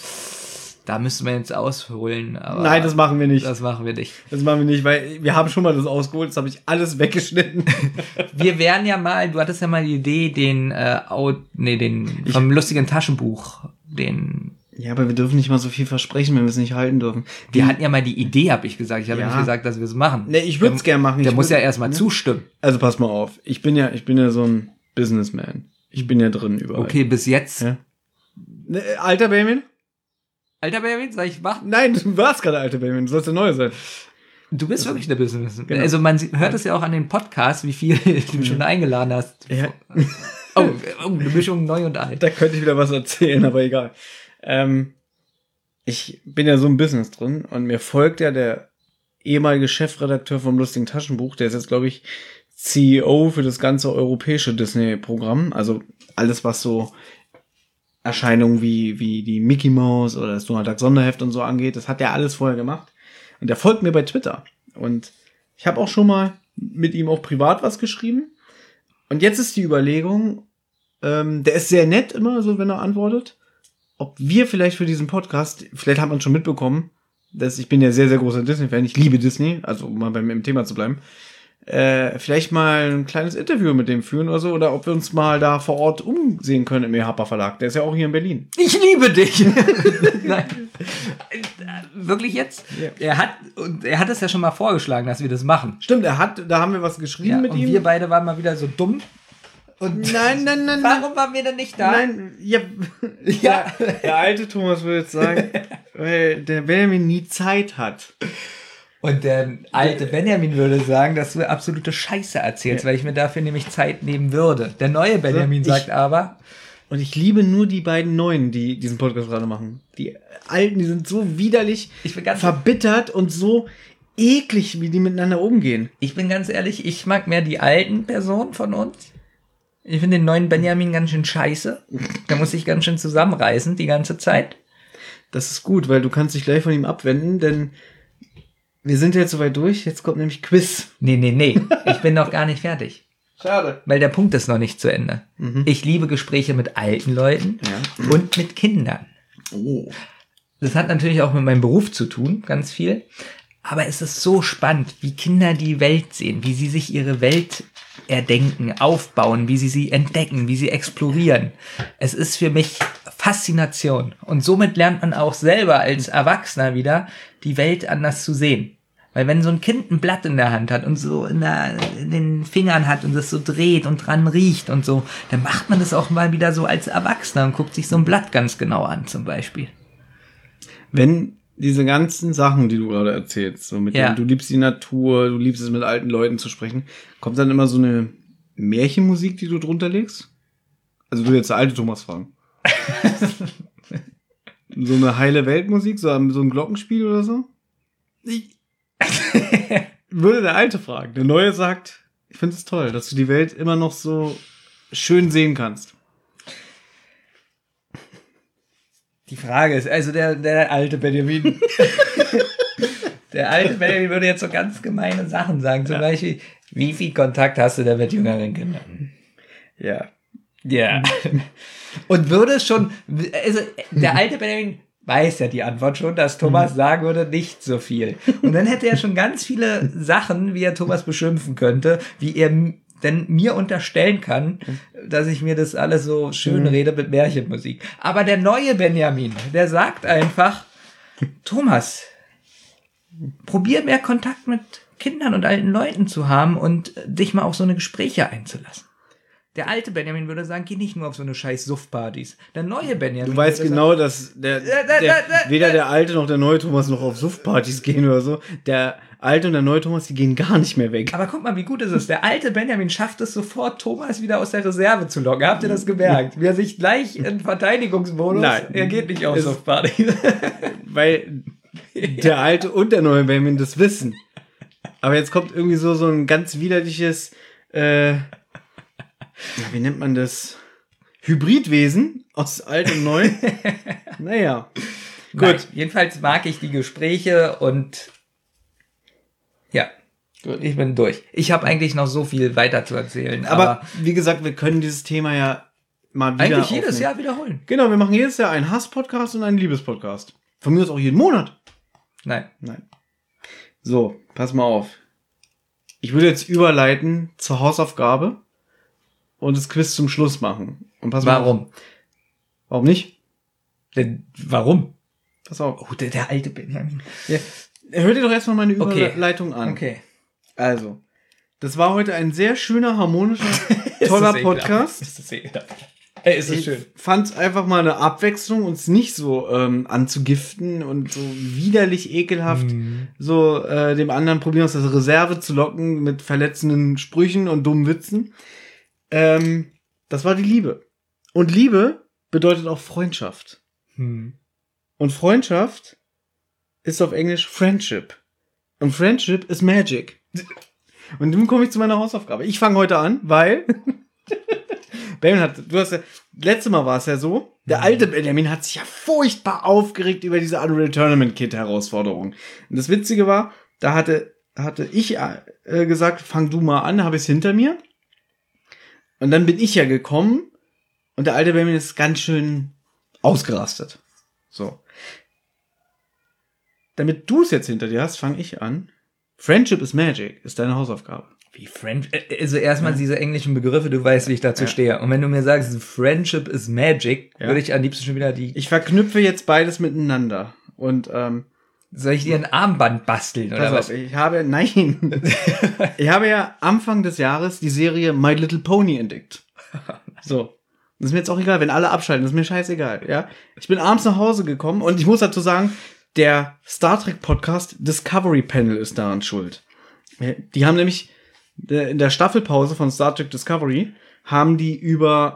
Da müssten wir jetzt ausholen. Aber Nein, das machen wir nicht. Das machen wir nicht. Das machen wir nicht, weil wir haben schon mal das ausgeholt, das habe ich alles weggeschnitten. Wir wären ja mal, du hattest ja mal die Idee, den, äh, Out, nee, den, vom lustigen Taschenbuch, den, Ja, aber wir dürfen nicht mal so viel versprechen, wenn wir es nicht halten dürfen. wir hatten ja mal die Idee, habe ich gesagt. Ich habe Ja. nicht gesagt, dass wir es machen. Nee, ich würde es gerne machen. Der Ich muss würd- ja erstmal ne? zustimmen. Also pass mal auf. Ich bin ja, ich bin ja so ein Businessman. Ich bin ja drin überall. Okay, bis jetzt. Ja. Ne, alter Benjamin? Alter Baby, sag ich, mach. Nein, du warst gerade alter Benjamin. Du sollst der Neue sein. Du bist wirklich der Business. Genau. Also man sieht- hört es ja auch an den Podcasts, wie viel du schon eingeladen hast. Ja. Oh, oh, eine Mischung neu und alt. Da könnte ich wieder was erzählen, aber egal. Ähm, ich bin ja so im Business drin und mir folgt ja der ehemalige Chefredakteur vom Lustigen Taschenbuch. Der ist jetzt, glaube ich, C E O für das ganze europäische Disney-Programm. Also alles, was so Erscheinungen wie, wie die Mickey Mouse oder das Donald Duck Sonderheft und so angeht. Das hat er alles vorher gemacht. Und der folgt mir bei Twitter. Und ich habe auch schon mal mit ihm auch privat was geschrieben. Und jetzt ist die Überlegung, ähm, der ist sehr nett immer, so wenn er antwortet, ob wir vielleicht für diesen Podcast, vielleicht hat man schon mitbekommen, dass ich bin ja sehr, sehr großer Disney-Fan, ich liebe Disney, also um mal beim im Thema zu bleiben, äh, vielleicht mal ein kleines Interview mit dem führen oder so, oder ob wir uns mal da vor Ort umsehen können im E-Happer Verlag. Der ist ja auch hier in Berlin. Ich liebe dich. Nein. Wirklich jetzt? Ja. Er hat, und er hat es ja schon mal vorgeschlagen, dass wir das machen. Stimmt, er hat, da haben wir was geschrieben Ja, mit und ihm. wir beide waren mal wieder so dumm. Und nein, nein, nein, nein. warum waren wir denn nicht da? Nein, ja, ja. Der, der alte Thomas würde jetzt sagen, weil der Benjamin nie Zeit hat. Und der alte Benjamin würde sagen, dass du absolute Scheiße erzählst, weil ich mir dafür nämlich Zeit nehmen würde. Der neue Benjamin Ich- sagt aber, Und ich liebe nur die beiden Neuen, die diesen Podcast gerade machen. Die Alten, die sind so widerlich, Ich bin ganz- verbittert und so eklig, wie die miteinander umgehen. ich bin ganz ehrlich, ich mag mehr die alten Personen von uns. Ich finde den neuen Benjamin ganz schön scheiße. Der muss sich ganz schön zusammenreißen die ganze Zeit. Das ist gut, weil du kannst dich gleich von ihm abwenden, denn wir sind jetzt soweit durch. Jetzt kommt nämlich Quiz. Nee, nee, nee. Ich bin noch gar nicht fertig. Schade. Weil der Punkt ist noch nicht zu Ende. Ich liebe Gespräche mit alten Leuten Ja. und mit Kindern. Oh. Das hat natürlich auch mit meinem Beruf zu tun, ganz viel. Aber es ist so spannend, wie Kinder die Welt sehen, wie sie sich ihre Welt erdenken, aufbauen, wie sie sie entdecken, wie sie explorieren. Es ist für mich Faszination. Und somit lernt man auch selber als Erwachsener wieder, die Welt anders zu sehen. Weil wenn so ein Kind ein Blatt in der Hand hat und so in, der, in den Fingern hat und das so dreht und dran riecht und so, dann macht man das auch mal wieder so als Erwachsener und guckt sich so ein Blatt ganz genau an zum Beispiel. Wenn diese ganzen Sachen, die du gerade erzählst, so mit Ja. dem, du liebst die Natur, du liebst es mit alten Leuten zu sprechen, kommt dann immer so eine Märchenmusik, die du drunter legst? Also du jetzt der alte Thomas fragen. So eine heile Weltmusik, so, so ein Glockenspiel oder so? Ich würde der Alte fragen. Der Neue sagt, ich finde es toll, dass du die Welt immer noch so schön sehen kannst. Die Frage ist, also der, der alte Benjamin, der alte Benjamin würde jetzt so ganz gemeine Sachen sagen, zum Beispiel, wie viel Kontakt hast du denn mit jüngeren Kindern? Ja. Ja. Und würde es schon, also der alte Benjamin weiß ja die Antwort schon, dass Thomas sagen würde, nicht so viel. Und dann hätte er schon ganz viele Sachen, wie er Thomas beschimpfen könnte, wie er m- denn mir unterstellen kann, dass ich mir das alles so schön rede mit Märchenmusik. Aber der neue Benjamin, der sagt einfach, Thomas, probier mehr Kontakt mit Kindern und alten Leuten zu haben und dich mal auf so eine Gespräche einzulassen. Der alte Benjamin würde sagen, geh nicht nur auf so eine scheiß Suffpartys. Der neue Benjamin Du weißt würde genau, sagen, dass der, Da, da, der da, da, weder der alte noch der neue Thomas noch auf Suftpartys gehen oder so. Der alte und der neue Thomas, die gehen gar nicht mehr weg. aber guck mal, wie gut ist es. Der alte Benjamin schafft es sofort, Thomas wieder aus der Reserve zu locken. Habt ihr das gemerkt? Wie er sich gleich in Verteidigungsmodus, Nein. er geht nicht auf Es- Suffpartys. Weil der alte und der neue Benjamin das wissen. Aber jetzt kommt irgendwie so, so ein ganz widerliches, äh, ja, wie nennt man das? Hybridwesen aus alt und neu. Naja. Gut. Gut. Nein, jedenfalls mag ich die Gespräche und ja, Gut. ich bin durch. Ich habe eigentlich noch so viel weiter zu erzählen, Aber, aber, wie gesagt, wir können dieses Thema ja mal wieder eigentlich jedes aufnehmen. Jahr wiederholen. Genau, wir machen jedes Jahr einen Hass-Podcast und einen Liebes-Podcast. Von mir aus auch jeden Monat. Nein. Nein. So, pass mal auf. Ich würde jetzt überleiten zur Hausaufgabe und das Quiz zum Schluss machen. Und pass mal auf. Warum? Warum nicht? Denn, warum? Pass auf. Oh, der, der alte Benjamin. Ja. Hör dir doch erstmal meine Okay. Überleitung an. Okay. Also, das war heute ein sehr schöner, harmonischer, Ist toller das ekelhaft? Podcast. Ist das ekelhaft? Ey, ist das Ich schön. fand einfach mal eine Abwechslung, uns nicht so ähm, anzugiften und so widerlich ekelhaft Mhm. so äh, dem anderen probieren aus der Reserve zu locken mit verletzenden Sprüchen und dummen Witzen. Ähm, das war die Liebe. Und Liebe bedeutet auch Freundschaft. Hm. Und Freundschaft ist auf Englisch Friendship. Und Friendship ist Magic. Und nun komme ich zu meiner Hausaufgabe. Ich fange heute an, weil Benjamin hat, du hast ja, letztes Mal war es ja so, der alte Benjamin hat sich ja furchtbar aufgeregt über diese Unreal Tournament Kit Herausforderung. Und das Witzige war, da hatte, hatte ich äh, gesagt, fang du mal an, habe ich es hinter mir. Und dann bin ich ja gekommen und der alte Benjamin ist ganz schön ausgerastet. So. Damit du es jetzt hinter dir hast, fange ich an. Friendship is Magic ist deine Hausaufgabe. Wie Friend, äh, also erstmal diese englischen Begriffe, du weißt, wie ich dazu Ja. stehe. Und wenn du mir sagst, Friendship is Magic, Ja. würde ich am liebsten schon wieder die, Ich verknüpfe jetzt beides miteinander. Und ähm, soll ich dir ein Armband basteln oder pass was? auf, ich habe, nein, ich habe ja Anfang des Jahres die Serie My Little Pony entdeckt. So. Das ist mir jetzt auch egal, wenn alle abschalten, das ist mir scheißegal, ja. Ich bin abends nach Hause gekommen und ich muss dazu sagen, der Star Trek Podcast Discovery Panel ist daran schuld. Die haben nämlich in der Staffelpause von Star Trek Discovery haben die über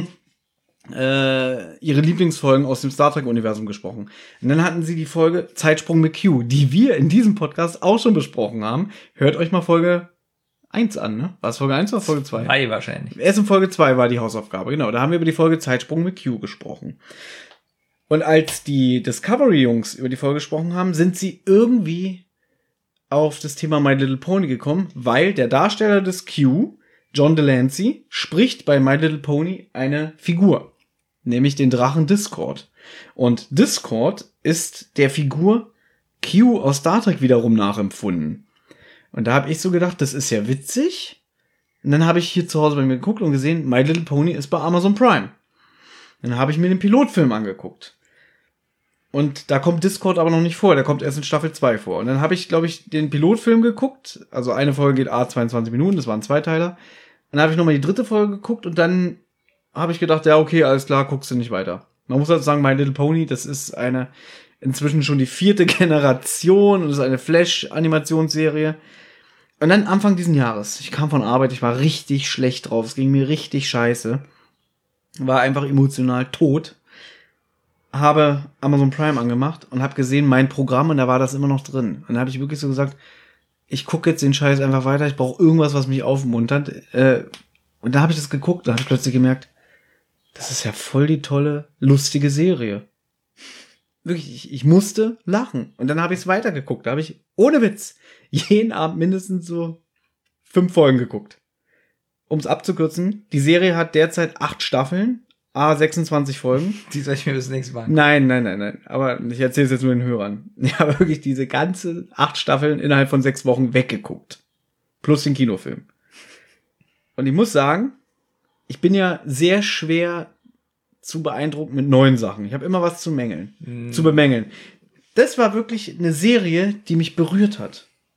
äh, ihre Lieblingsfolgen aus dem Star Trek Universum gesprochen. Und dann hatten sie die Folge Zeitsprung mit Q, die wir in diesem Podcast auch schon besprochen haben. Hört euch mal Folge eins an, ne? War es Folge eins oder Folge zwei? Drei wahrscheinlich. Erst in Folge zwei war die Hausaufgabe, genau. Da haben wir über die Folge Zeitsprung mit Q gesprochen. Und als die Discovery-Jungs über die Folge gesprochen haben, sind sie irgendwie auf das Thema My Little Pony gekommen, weil der Darsteller des Q, John Delancey, spricht bei My Little Pony eine Figur, nämlich den Drachen Discord. Und Discord ist der Figur Q aus Star Trek wiederum nachempfunden. Und da habe ich so gedacht, das ist ja witzig. Und dann habe ich hier zu Hause bei mir geguckt und gesehen, My Little Pony ist bei Amazon Prime. Dann habe ich mir den Pilotfilm angeguckt. Und da kommt Discord aber noch nicht vor, der kommt erst in Staffel zwei vor. Und dann habe ich, glaube ich, den Pilotfilm geguckt. Also eine Folge geht a zweiundzwanzig Minuten, das waren Zweiteiler. Dann habe ich nochmal die dritte Folge geguckt und dann habe ich gedacht, ja, okay, alles klar, guckst du nicht weiter. Man muss also sagen, My Little Pony, das ist eine inzwischen schon die vierte Generation und es ist eine Flash-Animationsserie. Und dann Anfang diesen Jahres, ich kam von Arbeit, ich war richtig schlecht drauf, es ging mir richtig scheiße. War einfach emotional tot. Habe Amazon Prime angemacht und habe gesehen, mein Programm, und da war das immer noch drin. Und dann habe ich wirklich so gesagt, ich gucke jetzt den Scheiß einfach weiter, ich brauche irgendwas, was mich aufmuntert. Äh, und da habe ich das geguckt, da habe ich plötzlich gemerkt, das ist ja voll die tolle, lustige Serie. Wirklich, ich, ich musste lachen. Und dann habe ich es weitergeguckt. Da habe ich, ohne Witz, jeden Abend mindestens so fünf Folgen geguckt. Um es abzukürzen, die Serie hat derzeit acht Staffeln, a sechsundzwanzig Folgen. Die soll ich mir bis nächstes Mal. Nein, nein, nein, nein. Aber ich erzähle es jetzt nur den Hörern. Ich habe wirklich diese ganze acht Staffeln innerhalb von sechs Wochen weggeguckt. Plus den Kinofilm. Und ich muss sagen, ich bin ja sehr schwer zu beeindrucken mit neuen Sachen. Ich habe immer was zu mängeln, Mm. zu bemängeln. Das war wirklich eine Serie, die mich berührt hat.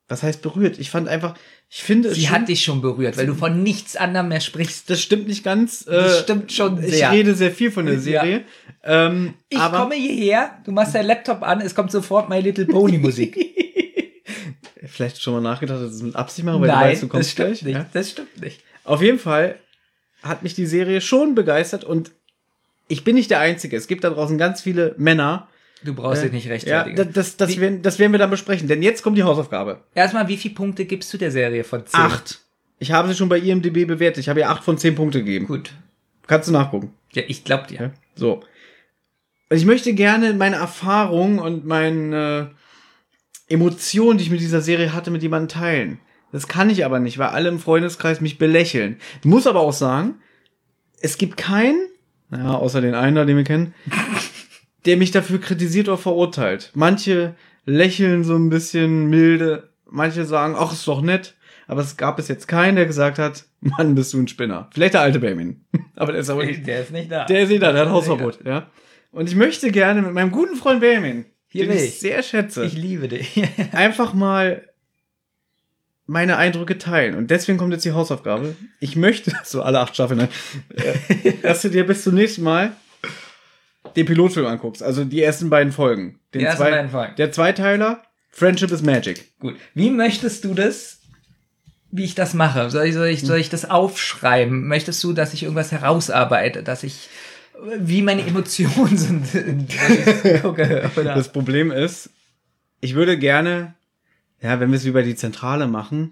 was heißt berührt? Ich fand einfach, ich finde Sie schon, hat dich schon berührt, weil du von nichts anderem mehr sprichst. das stimmt nicht ganz. Das äh, stimmt schon Ich sehr. rede sehr viel von der Serie. Ähm, Ich aber komme hierher, du machst dein Laptop an, es kommt sofort My Little Pony Musik. vielleicht schon mal nachgedacht, dass ich es mit Absicht mache, weil Nein, du weißt, du das kommst stimmt gleich. nicht. Ja? Das stimmt nicht. Auf jeden Fall hat mich die Serie schon begeistert und ich bin nicht der Einzige. Es gibt da draußen ganz viele Männer. Du brauchst dich nicht Ja, rechtfertigen. das, das, das, Wie- werden, das werden wir dann besprechen, denn jetzt kommt die Hausaufgabe. Erstmal, wie viele Punkte gibst du der Serie von zehn? Acht. Ich habe sie schon bei I M D B bewertet. Ich habe ihr acht von zehn Punkte gegeben. Gut. Kannst du nachgucken. Ja, ich glaub dir. Ja? So. Und ich möchte gerne meine Erfahrung und meine äh, Emotionen, die ich mit dieser Serie hatte, mit jemandem teilen. Das kann ich aber nicht, weil alle im Freundeskreis mich belächeln. Ich muss aber auch sagen, es gibt keinen, naja, außer den einen da, den wir kennen, der mich dafür kritisiert oder verurteilt. Manche lächeln so ein bisschen milde, manche sagen, ach, ist doch nett. Aber es gab bis jetzt keinen, der gesagt hat, Mann, bist du ein Spinner. Vielleicht der alte Benjamin. Aber der ist aber nicht, Der ist nicht da. der ist nicht da, der hat Hausverbot, ja. Und ich möchte gerne mit meinem guten Freund Benjamin, Hier den bin ich ich. sehr schätze, Ich liebe dich. einfach mal meine Eindrücke teilen. Und deswegen kommt jetzt die Hausaufgabe. Ich möchte, so alle acht Staffeln, ne, äh, dass du dir bis zum nächsten Mal den Pilotfilm anguckst. Also die ersten beiden Folgen. Den Die ersten zwei, beiden Folgen. Der Zweiteiler, Friendship is Magic. Gut. Wie möchtest du das, wie ich das mache? Soll ich, soll ich, soll ich das aufschreiben? Möchtest du, dass ich irgendwas herausarbeite? Dass ich, wie meine Emotionen sind, wenn ich gucke? Oder? Das Problem ist, ich würde gerne, ja, wenn wir es wie bei die Zentrale machen,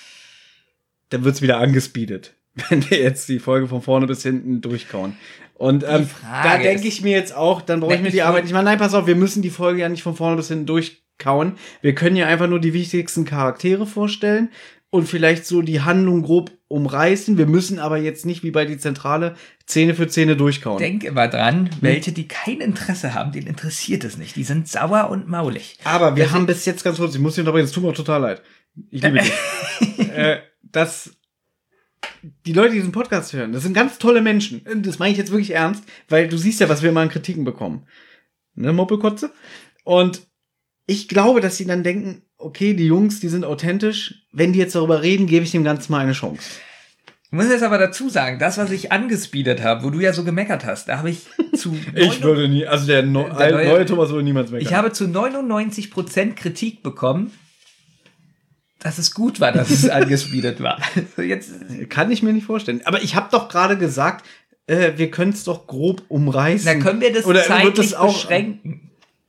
dann wird's wieder angespeedet, wenn wir jetzt die Folge von vorne bis hinten durchkauen. Und ähm, Frage da denke ist- ich mir jetzt auch, dann brauche ich Wenn mir ich die Arbeit will- nicht mal. Nein, pass auf, wir müssen die Folge ja nicht von vorne bis hinten durchkauen. Wir können ja einfach nur die wichtigsten Charaktere vorstellen und vielleicht so die Handlung grob umreißen. Wir müssen aber jetzt nicht wie bei die Zentrale Szene für Szene durchkauen. Denk immer dran, welche, die kein Interesse haben, denen interessiert es nicht. Die sind sauer und maulig. Aber wir haben bis jetzt ganz kurz, ich muss dich unterbrechen, es tut mir auch total leid. Ich liebe dich. äh, dass die Leute, die diesen Podcast hören, das sind ganz tolle Menschen. Und das meine ich jetzt wirklich ernst, weil du siehst ja, was wir immer an Kritiken bekommen. Ne, Moppelkotze? Und ich glaube, dass sie dann denken, okay, die Jungs, die sind authentisch. Wenn die jetzt darüber reden, gebe ich dem Ganzen mal eine Chance. Ich muss jetzt aber dazu sagen, das, was ich angespeedet habe, wo du ja so gemeckert hast, da habe ich zu Ich würde nie, also der, no, Der neue- neue Thomas würde niemals meckern. Ich habe zu neunundneunzig Prozent Kritik bekommen, dass es gut war, dass es angespeedet war. Also jetzt, Kann ich mir nicht vorstellen. Aber ich habe doch gerade gesagt, äh, wir können es doch grob umreißen. dann können wir das Oder wird zeitlich das auch beschränken.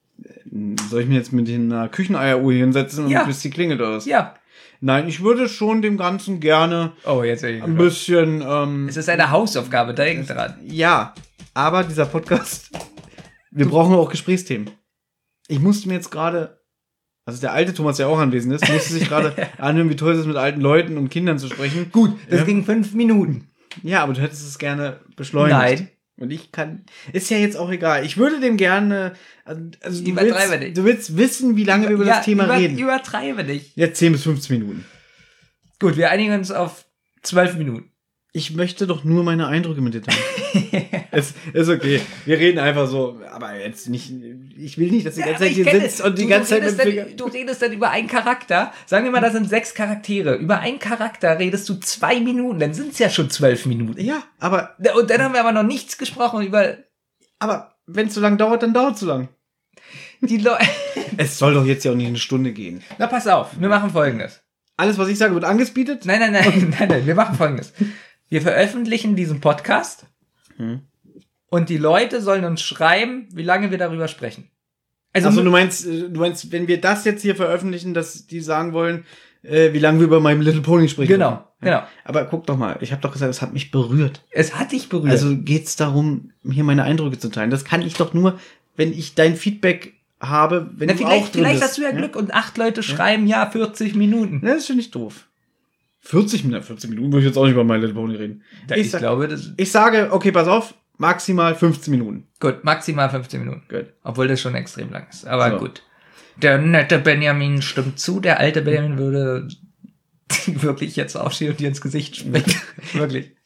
Soll ich mir jetzt mit einer Kücheneieruhr hinsetzen und Ja. bis die klingelt oder was? Ja. Nein, ich würde schon dem Ganzen gerne Oh, jetzt bin ich ein gespannt. bisschen, ähm, Es ist eine Hausaufgabe, denk dran. ja, aber dieser Podcast, wir brauchen auch Gesprächsthemen. Ich musste mir jetzt gerade, also der alte Thomas, der auch anwesend ist, musste sich gerade anhören, wie toll es ist, mit alten Leuten und Kindern zu sprechen. Gut, das Ja. ging fünf Minuten. Ja, aber du hättest es gerne beschleunigt. Nein. Und ich kann, ist ja jetzt auch egal. Ich würde dem gerne, also du Übertreibe willst, nicht. du willst wissen, wie lange wir über Ja, das Thema über, reden. Übertreibe nicht. Jetzt zehn bis fünfzehn Minuten. Gut, wir einigen uns auf zwölf Minuten. Ich möchte doch nur meine Eindrücke mit dir teilen. es ist okay. Wir reden einfach so, aber jetzt nicht, ich will nicht, dass du die Ja, ganze aber Zeit ich hier kenn sitzt es. und die Du- ganze du Zeit mit dem redest Finger. dann, Du redest dann über einen Charakter. Sagen wir mal, das sind sechs Charaktere. Über einen Charakter redest du zwei Minuten. Dann sind es ja schon zwölf Minuten. Ja, aber, Und dann haben wir aber noch nichts gesprochen über aber wenn es so lang dauert, dann dauert es so lang. die Leute. Es soll doch jetzt ja auch nicht eine Stunde gehen. Na, pass auf. Wir machen Folgendes. Alles, was ich sage, wird angespeedet. Nein, nein, nein, nein, nein. Wir machen Folgendes. Wir veröffentlichen diesen Podcast. Hm. Und die Leute sollen uns schreiben, wie lange wir darüber sprechen. Also, Also du meinst, äh, du meinst, wenn wir das jetzt hier veröffentlichen, dass die sagen wollen, äh, wie lange wir über My Little Pony sprechen. Genau, wollen. genau. Aber guck doch mal, ich habe doch gesagt, es hat mich berührt. Es hat dich berührt. Also geht's darum, hier meine Eindrücke zu teilen. Das kann ich doch nur, wenn ich dein Feedback habe, wenn Na, du auch vielleicht drin vielleicht bist. hast du ja Glück und acht Leute schreiben, ja, vierzig Minuten. Ne, das finde ich doof. vierzig Minuten, vierzig Minuten würde ich jetzt auch nicht über My Little Pony reden. Ja, ich, ich sag, glaube, das ich sage, okay, pass auf, maximal fünfzehn Minuten. gut, maximal fünfzehn Minuten. Gut. Obwohl das schon extrem lang ist. Aber So. gut. Der nette Benjamin stimmt zu, der alte Benjamin würde wirklich jetzt aufstehen und dir ins Gesicht springen. Wirklich.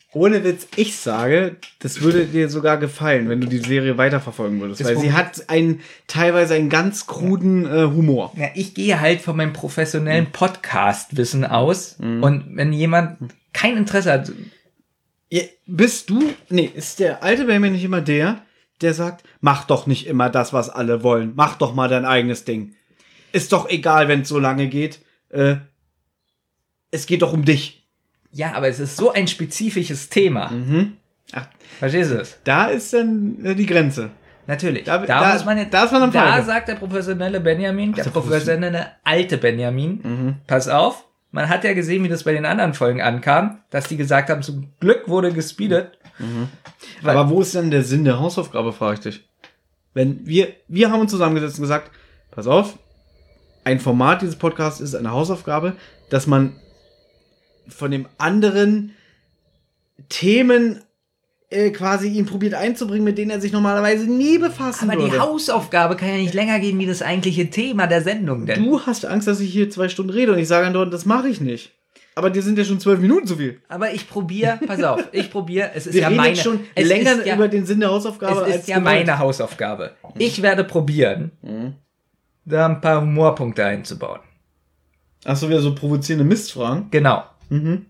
ohne Witz, ich sage, das würde dir sogar gefallen, wenn du die Serie weiterverfolgen würdest. Das weil sie Problem- hat einen, teilweise einen ganz kruden äh, Humor. Ja, ich gehe halt von meinem professionellen Podcast-Wissen aus. Und wenn jemand kein Interesse hat, Ja, bist du, nee, ist der alte Benjamin nicht immer der, der sagt, mach doch nicht immer das, was alle wollen. Mach doch mal dein eigenes Ding. Ist doch egal, wenn es so lange geht. Äh, es geht doch um dich. ja, aber es ist so ein spezifisches Thema. Mhm. Ach, Verstehst du es? da ist dann äh, die Grenze. Natürlich. Da- Da, da- muss man jetzt, da ist man am da Falke. sagt der professionelle Benjamin, der der professionelle alte Benjamin, Mhm. pass auf, man hat ja gesehen, wie das bei den anderen Folgen ankam, dass die gesagt haben, zum Glück wurde gespeedet. Weil- Aber wo ist denn der Sinn der Hausaufgabe, frage ich dich. Wenn wir, wir haben uns zusammengesetzt und gesagt, pass auf, ein Format dieses Podcasts ist eine Hausaufgabe, dass man von dem anderen Themen äh, quasi ihn probiert einzubringen, mit denen er sich normalerweise nie befassen Aber würde. die Hausaufgabe kann ja nicht länger gehen wie das eigentliche Thema der Sendung. Denn Du hast Angst, dass ich hier zwei Stunden rede und ich sage andauernd, das mache ich nicht. Aber dir sind ja schon zwölf Minuten zu viel. aber ich probiere, pass auf, ich probiere, es ist Wir ja reden meine, jetzt schon es länger ist ja, über den Sinn der Hausaufgabe es als ist ja gewollt. meine Hausaufgabe. Ich werde probieren, Mhm. da ein paar Humorpunkte einzubauen. Achso, wieder so provozierende Mistfragen. Genau. Mhm.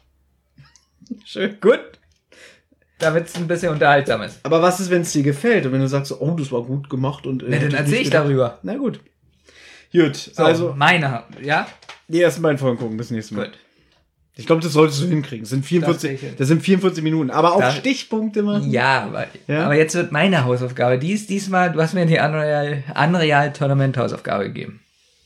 Schön. Gut. Damit es ein bisschen unterhaltsam ist. Aber was ist, wenn es dir gefällt? Und wenn du sagst, so, oh, das war gut gemacht und. äh, Na, hätte dann erzähl nicht ich gedacht. darüber. Na gut. Gut, So, also meine, ja? die ersten beiden Folgen gucken, bis nächstes Mal. Gut. Ich glaube, das solltest du hinkriegen. Das sind Das vierundvierzig, krieg ich hin. das sind vierundvierzig Minuten. Aber auch Da- Stichpunkte machen. Ja, aber, Ja? aber jetzt wird meine Hausaufgabe. Die ist diesmal, du hast mir die Unreal, Unreal Tournament Hausaufgabe gegeben.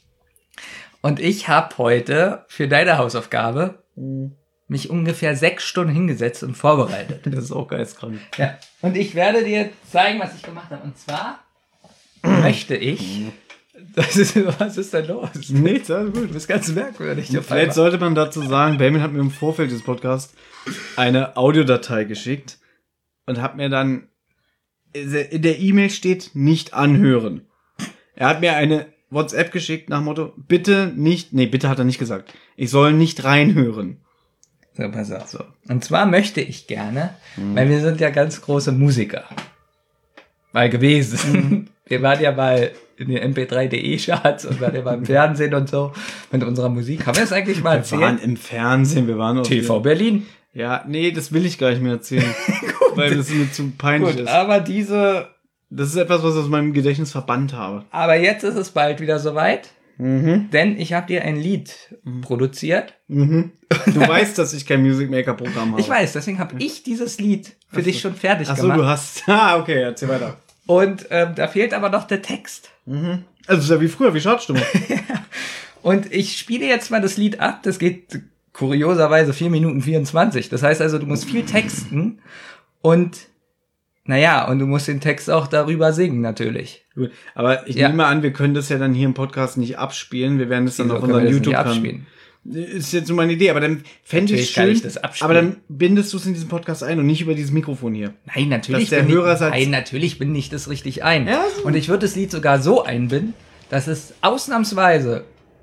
Und ich habe heute für deine Hausaufgabe mich ungefähr sechs Stunden hingesetzt und vorbereitet. Das ist auch geistkrank. Ja. Und ich werde dir zeigen, was ich gemacht habe. Und zwar möchte ich. Das ist, was ist denn los? Nichts, alles gut. Du bist ganz merkwürdig. auf Vielleicht einmal. sollte man dazu sagen, Benjamin hat mir im Vorfeld des Podcasts eine Audiodatei geschickt und hat mir dann, in der E-Mail steht, nicht anhören. Er hat mir eine WhatsApp geschickt nach dem Motto, bitte nicht, nee, bitte hat er nicht gesagt, ich soll nicht reinhören. So, pass auf. So. Und zwar möchte ich gerne, weil wir sind ja ganz große Musiker. Mal gewesen. Wir waren ja mal in den M P drei Punkt de Charts und waren ja mal im Fernsehen und so mit unserer Musik. Haben wir das eigentlich mal Wir waren erzählt? im Fernsehen, wir waren auf T V Berlin. Ja, nee, das will ich gar nicht mehr erzählen, weil das mir zu peinlich Gut, ist. aber diese, Das ist etwas, was ich aus meinem Gedächtnis verbannt habe. aber jetzt ist es bald wieder soweit, Mhm. denn ich habe dir ein Lied produziert. Mhm. Du weißt, dass ich kein Music Maker Programm habe. Ich weiß, deswegen habe ich dieses Lied für dich schon fertig Ach so, gemacht. du hast. Ah, okay, erzähl weiter. Und ähm, da fehlt aber noch der Text. Mhm. Also, es ist ja wie früher, wie Schadstimmung. Und ich spiele jetzt mal das Lied ab. Das geht kurioserweise vier Minuten vierundzwanzig. Das heißt also, du musst viel texten und naja, und du musst den Text auch darüber singen, natürlich. Gut, aber ich Ja. nehme an, wir können das ja dann hier im Podcast nicht abspielen. Wir werden das dann Wieso auf können wir unserem das nicht YouTube-Kanal. abspielen? Ist jetzt nur meine Idee, aber dann fände ich Natürlich kann schön, ich das abspielen. aber dann bindest du es in diesen Podcast ein und nicht über dieses Mikrofon hier. Nein, natürlich. Dass der bin Hörer ich, sagt- nein, natürlich bin ich das richtig ein. Ja, so. Und ich würde das Lied sogar so einbinden, dass es ausnahmsweise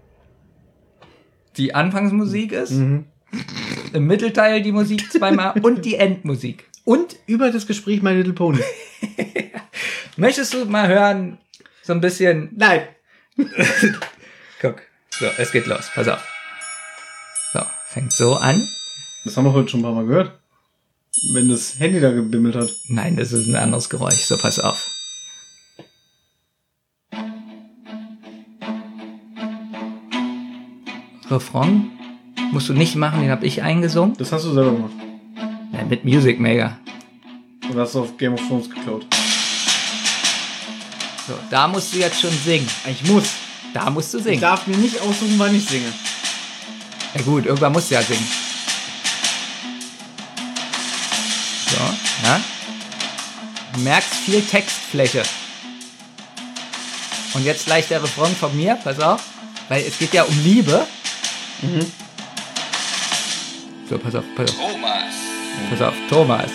die Anfangsmusik ist, Mhm. im Mittelteil die Musik zweimal und die Endmusik. Und über das Gespräch My Little Pony. Möchtest du mal hören, so ein bisschen. Nein. Guck. So, es geht los. Pass auf. So, fängt so an. Das haben wir heute schon ein paar Mal gehört. Wenn das Handy da gebimmelt hat. Nein, das ist ein anderes Geräusch. So, pass auf. Refrain musst du nicht machen, den habe ich eingesungen. Das hast du selber gemacht. Ja, mit Music Maker. Und hast du auf Game of Thrones geklaut. So, da musst du jetzt schon singen. Ich muss. Da musst du Ich singen. darf mir nicht aussuchen, wann ich singe. Ja gut, irgendwann musst du ja singen. So, ja. Du merkst viel Textfläche. Und jetzt gleich der Refrain von mir, pass auf. Weil es geht ja um Liebe. Mhm. So, pass auf, pass auf. Thomas. Pass auf, Thomas.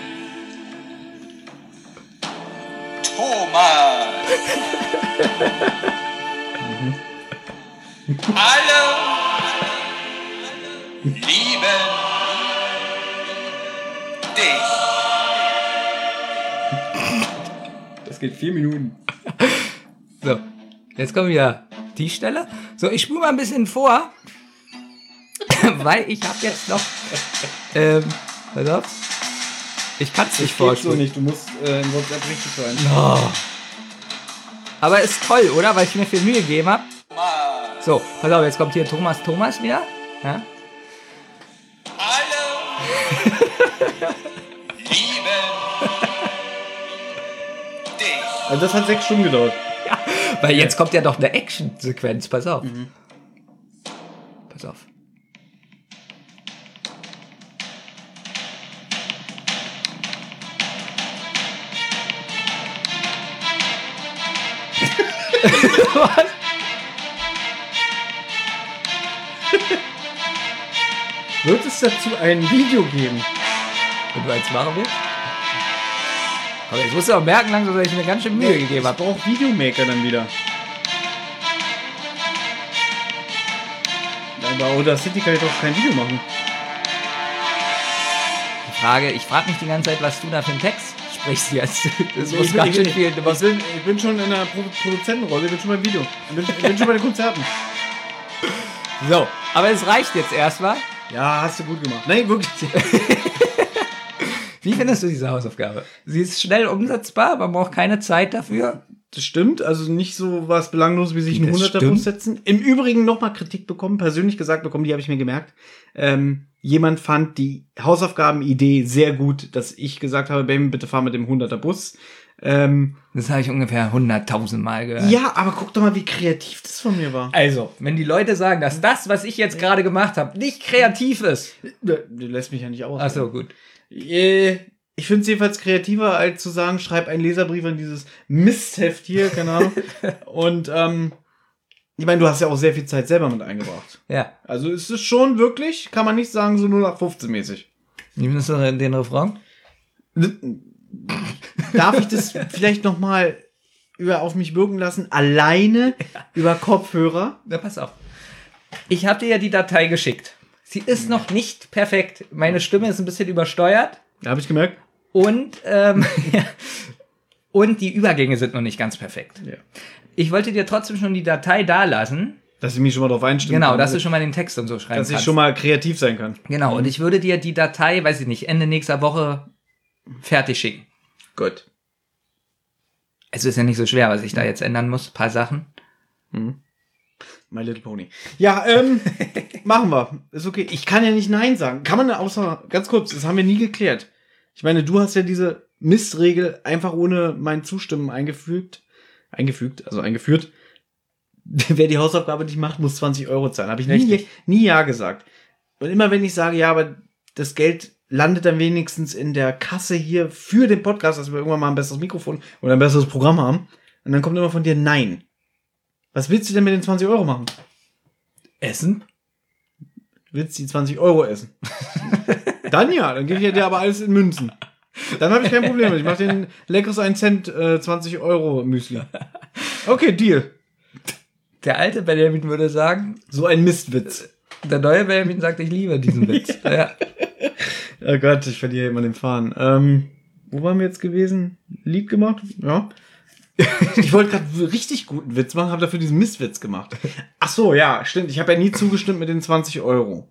Thomas. Alle lieben Das geht vier Minuten. So, jetzt kommt wieder die Stelle. So, ich spule mal ein bisschen vor, weil ich habe jetzt noch, ähm, pass auf, ich kann es nicht Das geht so vorspulen. nicht, du musst äh, in WhatsApp richtig sein. Oh. Aber ist toll, oder? Weil ich mir viel Mühe gegeben habe. So, pass auf, jetzt kommt hier Thomas Thomas wieder. Ja? Also das hat sechs Stunden gedauert. Ja, weil jetzt kommt ja doch eine Action-Sequenz, pass auf. Mhm. Pass auf. Was? Wird es dazu ein Video geben? Wenn du eins machen willst? Aber jetzt musst du auch merken langsam, dass ich mir ganz schön Mühe gegeben Ich habe. brauche Videomaker dann wieder. Bei Audacity kann ich doch kein Video machen. Die Frage, ich frage mich die ganze Zeit, was du da für einen Text sprichst jetzt. Das Ich muss bin- ganz ich schön bin- viel. Ich bin, ich bin schon in der Pro Produzentenrolle, ich bin schon beim Video. Ich bin, ich bin schon bei den Konzerten. So, aber es reicht jetzt erstmal. Ja, hast du gut gemacht. Nein, wirklich. Wie findest du diese Hausaufgabe? Sie ist schnell umsetzbar, man braucht keine Zeit dafür. Das stimmt, also nicht so was belanglos wie sich ein Das Hunderter stimmt. Bus setzen. Im Übrigen nochmal Kritik bekommen, persönlich gesagt bekommen, die habe ich mir gemerkt. Ähm, jemand fand die Hausaufgabenidee sehr gut, dass ich gesagt habe, Baby, bitte fahr mit dem Hunderter Bus. Ähm, Das habe ich ungefähr hunderttausend Mal gehört. ja, aber guck doch mal, wie kreativ das von mir war. Also, wenn die Leute sagen, dass das, was ich jetzt gerade gemacht habe, nicht kreativ ist. Du lässt mich ja nicht aus. Ach so, gut. Äh, Ich finde es jedenfalls kreativer, als zu sagen, schreib einen Leserbrief an dieses Mistheft hier, keine Ahnung. Und ähm, ich meine, du hast ja auch sehr viel Zeit selber mit eingebracht. Ja. Also ist es schon wirklich, kann man nicht sagen, so null nach fünfzehn mäßig. Wie findest du den Refrain? Darf ich das vielleicht noch mal über auf mich wirken lassen? Alleine über Kopfhörer? Na, pass auf. Ich habe dir ja die Datei geschickt. Sie ist noch nicht perfekt. Meine Stimme ist ein bisschen übersteuert. Ja, habe ich gemerkt. Und, ähm, und die Übergänge sind noch nicht ganz perfekt. Ja. Ich wollte dir trotzdem schon die Datei da lassen. Dass ich mich schon mal drauf einstimme. Genau, kann, dass du schon mal den Text und so schreiben dass ich kannst. schon mal kreativ sein kann. Genau, und ich würde dir die Datei, weiß ich nicht, Ende nächster Woche fertig schicken. Gut. Es ist ja nicht so schwer, was ich da jetzt ändern muss. Ein paar Sachen. My Little Pony. Ja, ähm, machen wir. Ist okay. Ich kann ja nicht Nein sagen. Kann man außer, ganz kurz, das haben wir nie geklärt. Ich meine, du hast ja diese Mistregel einfach ohne mein Zustimmen eingefügt. Eingefügt, also eingeführt. Wer die Hausaufgabe nicht macht, muss zwanzig Euro zahlen. Habe ich nie, Richtig. nie Ja gesagt. Und immer wenn ich sage, ja, aber das Geld landet dann wenigstens in der Kasse hier für den Podcast, dass wir irgendwann mal ein besseres Mikrofon oder ein besseres Programm haben. Und dann kommt immer von dir Nein. Was willst du denn mit den zwanzig Euro machen? Essen? Du willst die zwanzig Euro essen? Dann ja, dann gebe ich dir aber alles in Münzen. Dann habe ich kein Problem mit. Ich mache den leckeres ein Cent äh, zwanzig Euro Müsli. Okay, Deal. Der alte Benjamin würde sagen, So ein Mistwitz. der neue Benjamin sagt, ich liebe diesen Witz. Ja. Oh Gott, ich verliere immer den Faden. Ähm, wo waren wir jetzt gewesen? Lied gemacht? Ja. Ich wollte gerade einen richtig guten Witz machen, habe dafür diesen Mistwitz gemacht. Ach so, ja, stimmt. Ich habe ja nie zugestimmt mit den zwanzig Euro.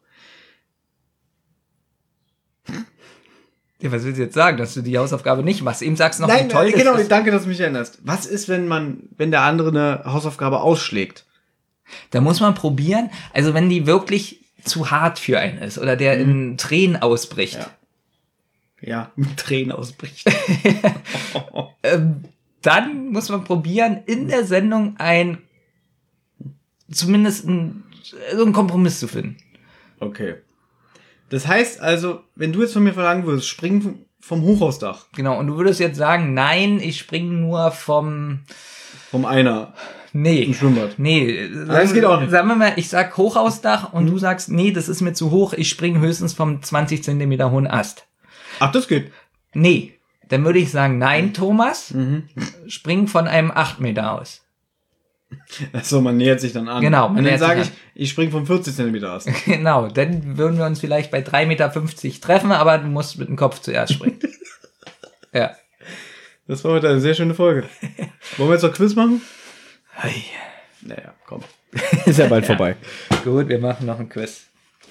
Ja, was willst du jetzt sagen, dass du die Hausaufgabe nicht machst? Ihm sagst du noch, Nein, wie toll das genau, ist. danke, dass du mich erinnerst. Was ist, wenn man, wenn der andere eine Hausaufgabe ausschlägt? Da muss man probieren, also wenn die wirklich zu hart für einen ist oder der in Tränen ausbricht, Ja. Ja, mit Tränen ausbricht. ähm, dann muss man probieren, in der Sendung ein, zumindest ein, so einen Kompromiss zu finden. Okay. Das heißt also, wenn du jetzt von mir verlangen würdest, springen vom Hochhausdach. Genau, und du würdest jetzt sagen, nein, ich springe nur vom, Vom Einer nee, im Schwimmbad. nee, das geht auch nicht. Sagen wir mal, ich sag Hochhausdach und du sagst, nee, das ist mir zu hoch, ich springe höchstens vom zwanzig Zentimeter hohen Ast. Ach, das geht. Nee, dann würde ich sagen, nein, Thomas, Mhm. spring von einem acht Meter aus. Achso, man nähert sich dann an. Genau, man Und dann nähert sich sage ich, an. ich springe von vierzig Zentimeter aus. Genau, dann würden wir uns vielleicht bei drei Meter fünfzig treffen, aber du musst mit dem Kopf zuerst springen. Ja. Das war heute eine sehr schöne Folge. Wollen wir jetzt noch Quiz machen? Hey. Naja, komm. Ist ja bald vorbei. Gut, wir machen noch ein Quiz.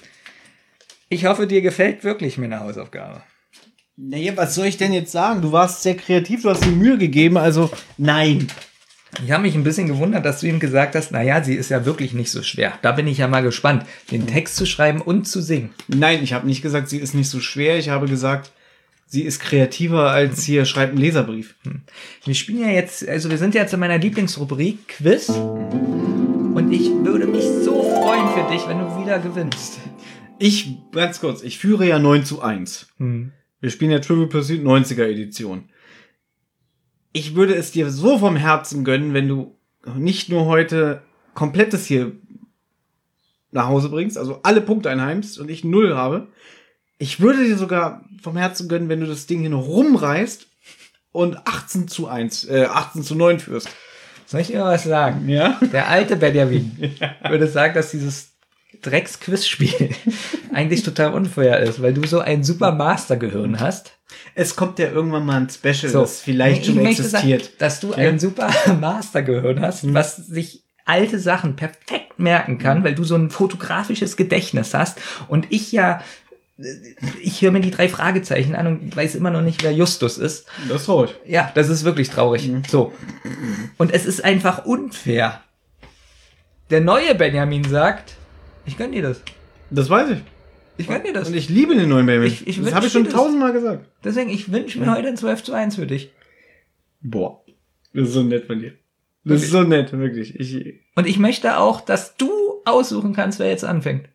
Ich hoffe, dir gefällt wirklich meine Hausaufgabe. Naja, was soll ich denn jetzt sagen? Du warst sehr kreativ, du hast dir Mühe gegeben, also nein. Ich habe mich ein bisschen gewundert, dass du ihm gesagt hast, naja, sie ist ja wirklich nicht so schwer. Da bin ich ja mal gespannt, den Text zu schreiben und zu singen. Nein, ich habe nicht gesagt, sie ist nicht so schwer. Ich habe gesagt, sie ist kreativer als hier, schreibt einen Leserbrief. Wir spielen ja jetzt, also wir sind jetzt in meiner Lieblingsrubrik Quiz. Und ich würde mich so freuen für dich, wenn du wieder gewinnst. Ich, ganz kurz, ich führe ja neun zu eins. Hm. Wir spielen ja Trivial Pursuit neunziger Edition. Ich würde es dir so vom Herzen gönnen, wenn du nicht nur heute komplettes hier nach Hause bringst, also alle Punkte einheimst und ich null habe. Ich würde dir sogar vom Herzen gönnen, wenn du das Ding hier noch rumreißt und achtzehn zu eins, äh, achtzehn zu neun führst. Soll ich dir mal was sagen? Ja? Der alte Benjamin würde sagen, dass dieses Drecks-Quiz-Spiel eigentlich total unfair ist, weil du so ein super Master-Gehirn hast. Es kommt ja irgendwann mal ein Special, So. das vielleicht Ich schon möchte existiert. sagen, dass du Ja? ein super Master-Gehirn hast, Mhm. was sich alte Sachen perfekt merken kann, weil du so ein fotografisches Gedächtnis hast und ich ja, ich höre mir die drei Fragezeichen an und weiß immer noch nicht, wer Justus ist. Das ist traurig. Ja, das ist wirklich traurig. Mhm. So. Und es ist einfach unfair. Der neue Benjamin sagt, ich gönn dir das. Das weiß ich. Ich gönn dir das. Und ich liebe den neuen Baby. Ich- ich das wünsch habe ich dir schon das. tausendmal gesagt. Deswegen, ich wünsche mir heute ein zwölf zu eins für dich. Boah. Das ist so nett von dir. Das ist so nett, wirklich. Ich, Und ich möchte auch, dass du aussuchen kannst, wer jetzt anfängt.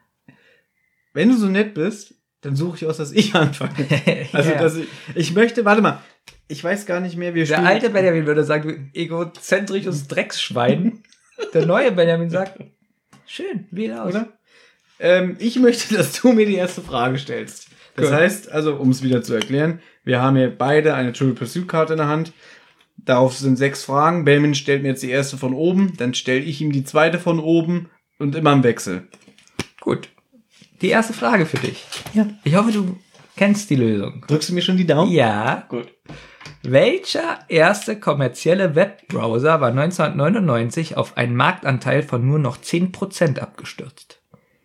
wenn du so nett bist, dann suche ich aus, dass ich anfange. Also, Ja. dass ich, ich möchte, warte mal. Ich weiß gar nicht mehr, wir Der spielen- alte Benjamin würde sagen, du egozentrisches Drecksschwein. Der neue Benjamin sagt, schön, wähle aus. Oder? Ähm, ich möchte, dass du mir die erste Frage stellst. Das Gut. heißt, also, um es wieder zu erklären, wir haben hier beide eine Trivial Pursuit Karte in der Hand. Darauf sind sechs Fragen. Benjamin stellt mir jetzt die erste von oben, dann stelle ich ihm die zweite von oben und immer im Wechsel. Gut. Die erste Frage für dich. Ja. Ich hoffe, du kennst die Lösung. Drückst du mir schon die Daumen? Ja. Gut. Welcher erste kommerzielle Webbrowser war neunzehnhundertneunundneunzig auf einen Marktanteil von nur noch zehn Prozent abgestürzt?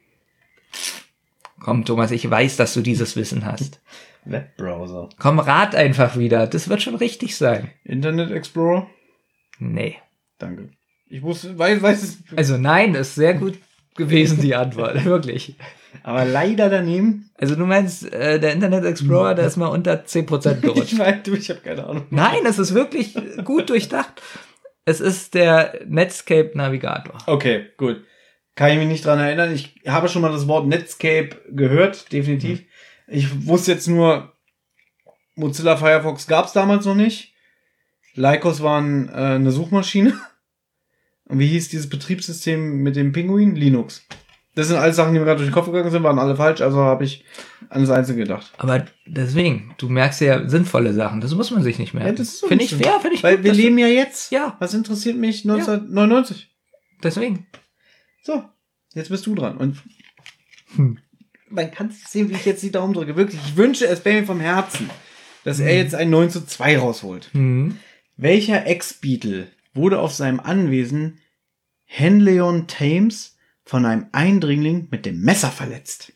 Komm, Thomas, ich weiß, dass du dieses Wissen hast. Webbrowser. Komm, rat einfach wieder. Das wird schon richtig sein. Internet Explorer? Nee. Danke. Ich wusste, weiß, weiß es. Also nein, ist sehr gut gewesen, die Antwort. Wirklich. Aber leider daneben. Also du meinst, äh, der Internet Explorer, der ist mal unter zehn Prozent gerutscht. Ich weiß, du, ich habe keine Ahnung. Nein, es ist wirklich gut durchdacht. Es ist der Netscape Navigator. Okay, gut. Kann ich mich nicht dran erinnern. Ich habe schon mal das Wort Netscape gehört, definitiv. Ich wusste jetzt nur, Mozilla Firefox gab es damals noch nicht. Lycos waren äh, eine Suchmaschine. Und wie hieß dieses Betriebssystem mit dem Pinguin? Linux. Das sind alles Sachen, die mir gerade durch den Kopf gegangen sind, waren alle falsch, also habe ich an das Einzige gedacht. Aber deswegen, du merkst ja sinnvolle Sachen. Das muss man sich nicht merken. Ja, das ist so Finde ich nicht fair, finde ich Weil gut, wir dass du- leben ja jetzt. Ja. Was interessiert mich neunzehnhundertneunundneunzig? Deswegen. So, jetzt bist du dran. Und Hm. man kann sehen, wie ich jetzt die Daumen drücke. Wirklich, ich wünsche es Benjamin vom Herzen, dass er jetzt ein neun zu zwei rausholt. Hm. Welcher Ex-Beatle wurde auf seinem Anwesen Henleon Thames von einem Eindringling mit dem Messer verletzt?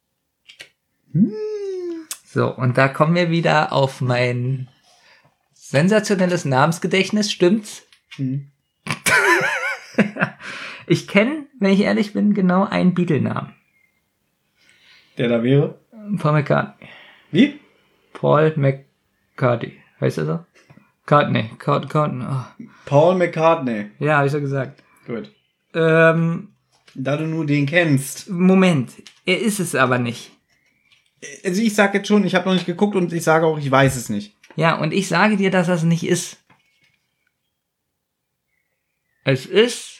So, und da kommen wir wieder auf mein sensationelles Namensgedächtnis. Stimmt's? Hm. Ich kenne, wenn ich ehrlich bin, genau einen Beatle-Namen. Der da wäre? Paul McCartney. Wie? Paul McCartney. Heißt er so? Cartney. Cart Cartney. Oh. Paul McCartney. Ja, habe ich so gesagt. Gut. Ähm, Da du nur den kennst. Moment. Er ist es aber nicht. Also ich sag jetzt schon, ich habe noch nicht geguckt und ich sage auch, ich weiß es nicht. Ja, und ich sage dir, dass das nicht ist. Es ist...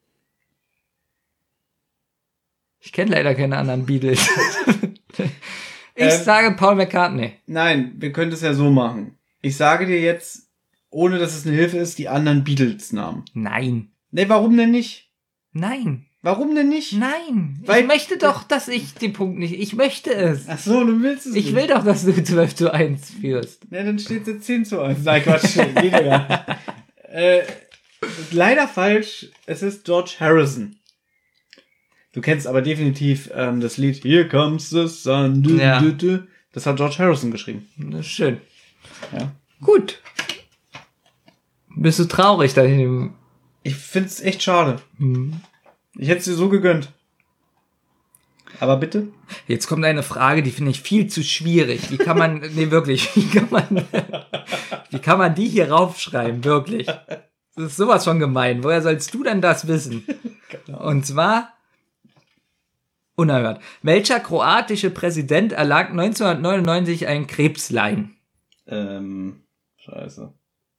Ich kenne leider keine anderen Beatles. Ich Ähm, sage Paul McCartney. Nein, wir können das ja so machen. Ich sage dir jetzt, ohne dass es eine Hilfe ist, die anderen Beatles-Namen. Nein. Ne, warum denn nicht? Nein. Warum denn nicht? Nein. Weil- ich möchte doch, dass ich den Punkt nicht... Ich möchte es. Ach so, du willst es Ich nicht. will doch, dass du zwölf zu eins führst. Ne, dann steht es jetzt zehn zu eins. Nein, Quatsch. Weniger. äh, ist leider falsch. Es ist George Harrison. Du kennst aber definitiv ähm, das Lied Here Comes the Sun. Du, Ja. du, du. Das hat George Harrison geschrieben. Das ist schön. Ja. Gut. Bist du traurig da hinten? Ich find's echt schade. Hm. Ich hätte es dir so gegönnt. Aber bitte? Jetzt kommt eine Frage, die finde ich viel zu schwierig. Wie kann man, nee, wirklich, wie kann man, wie kann man die hier raufschreiben, wirklich? Das ist sowas von gemein. Woher sollst du denn das wissen? Und zwar, unerhört. Welcher kroatische Präsident erlag neunzehnhundertneunundneunzig ein Krebsleiden? Ähm, scheiße.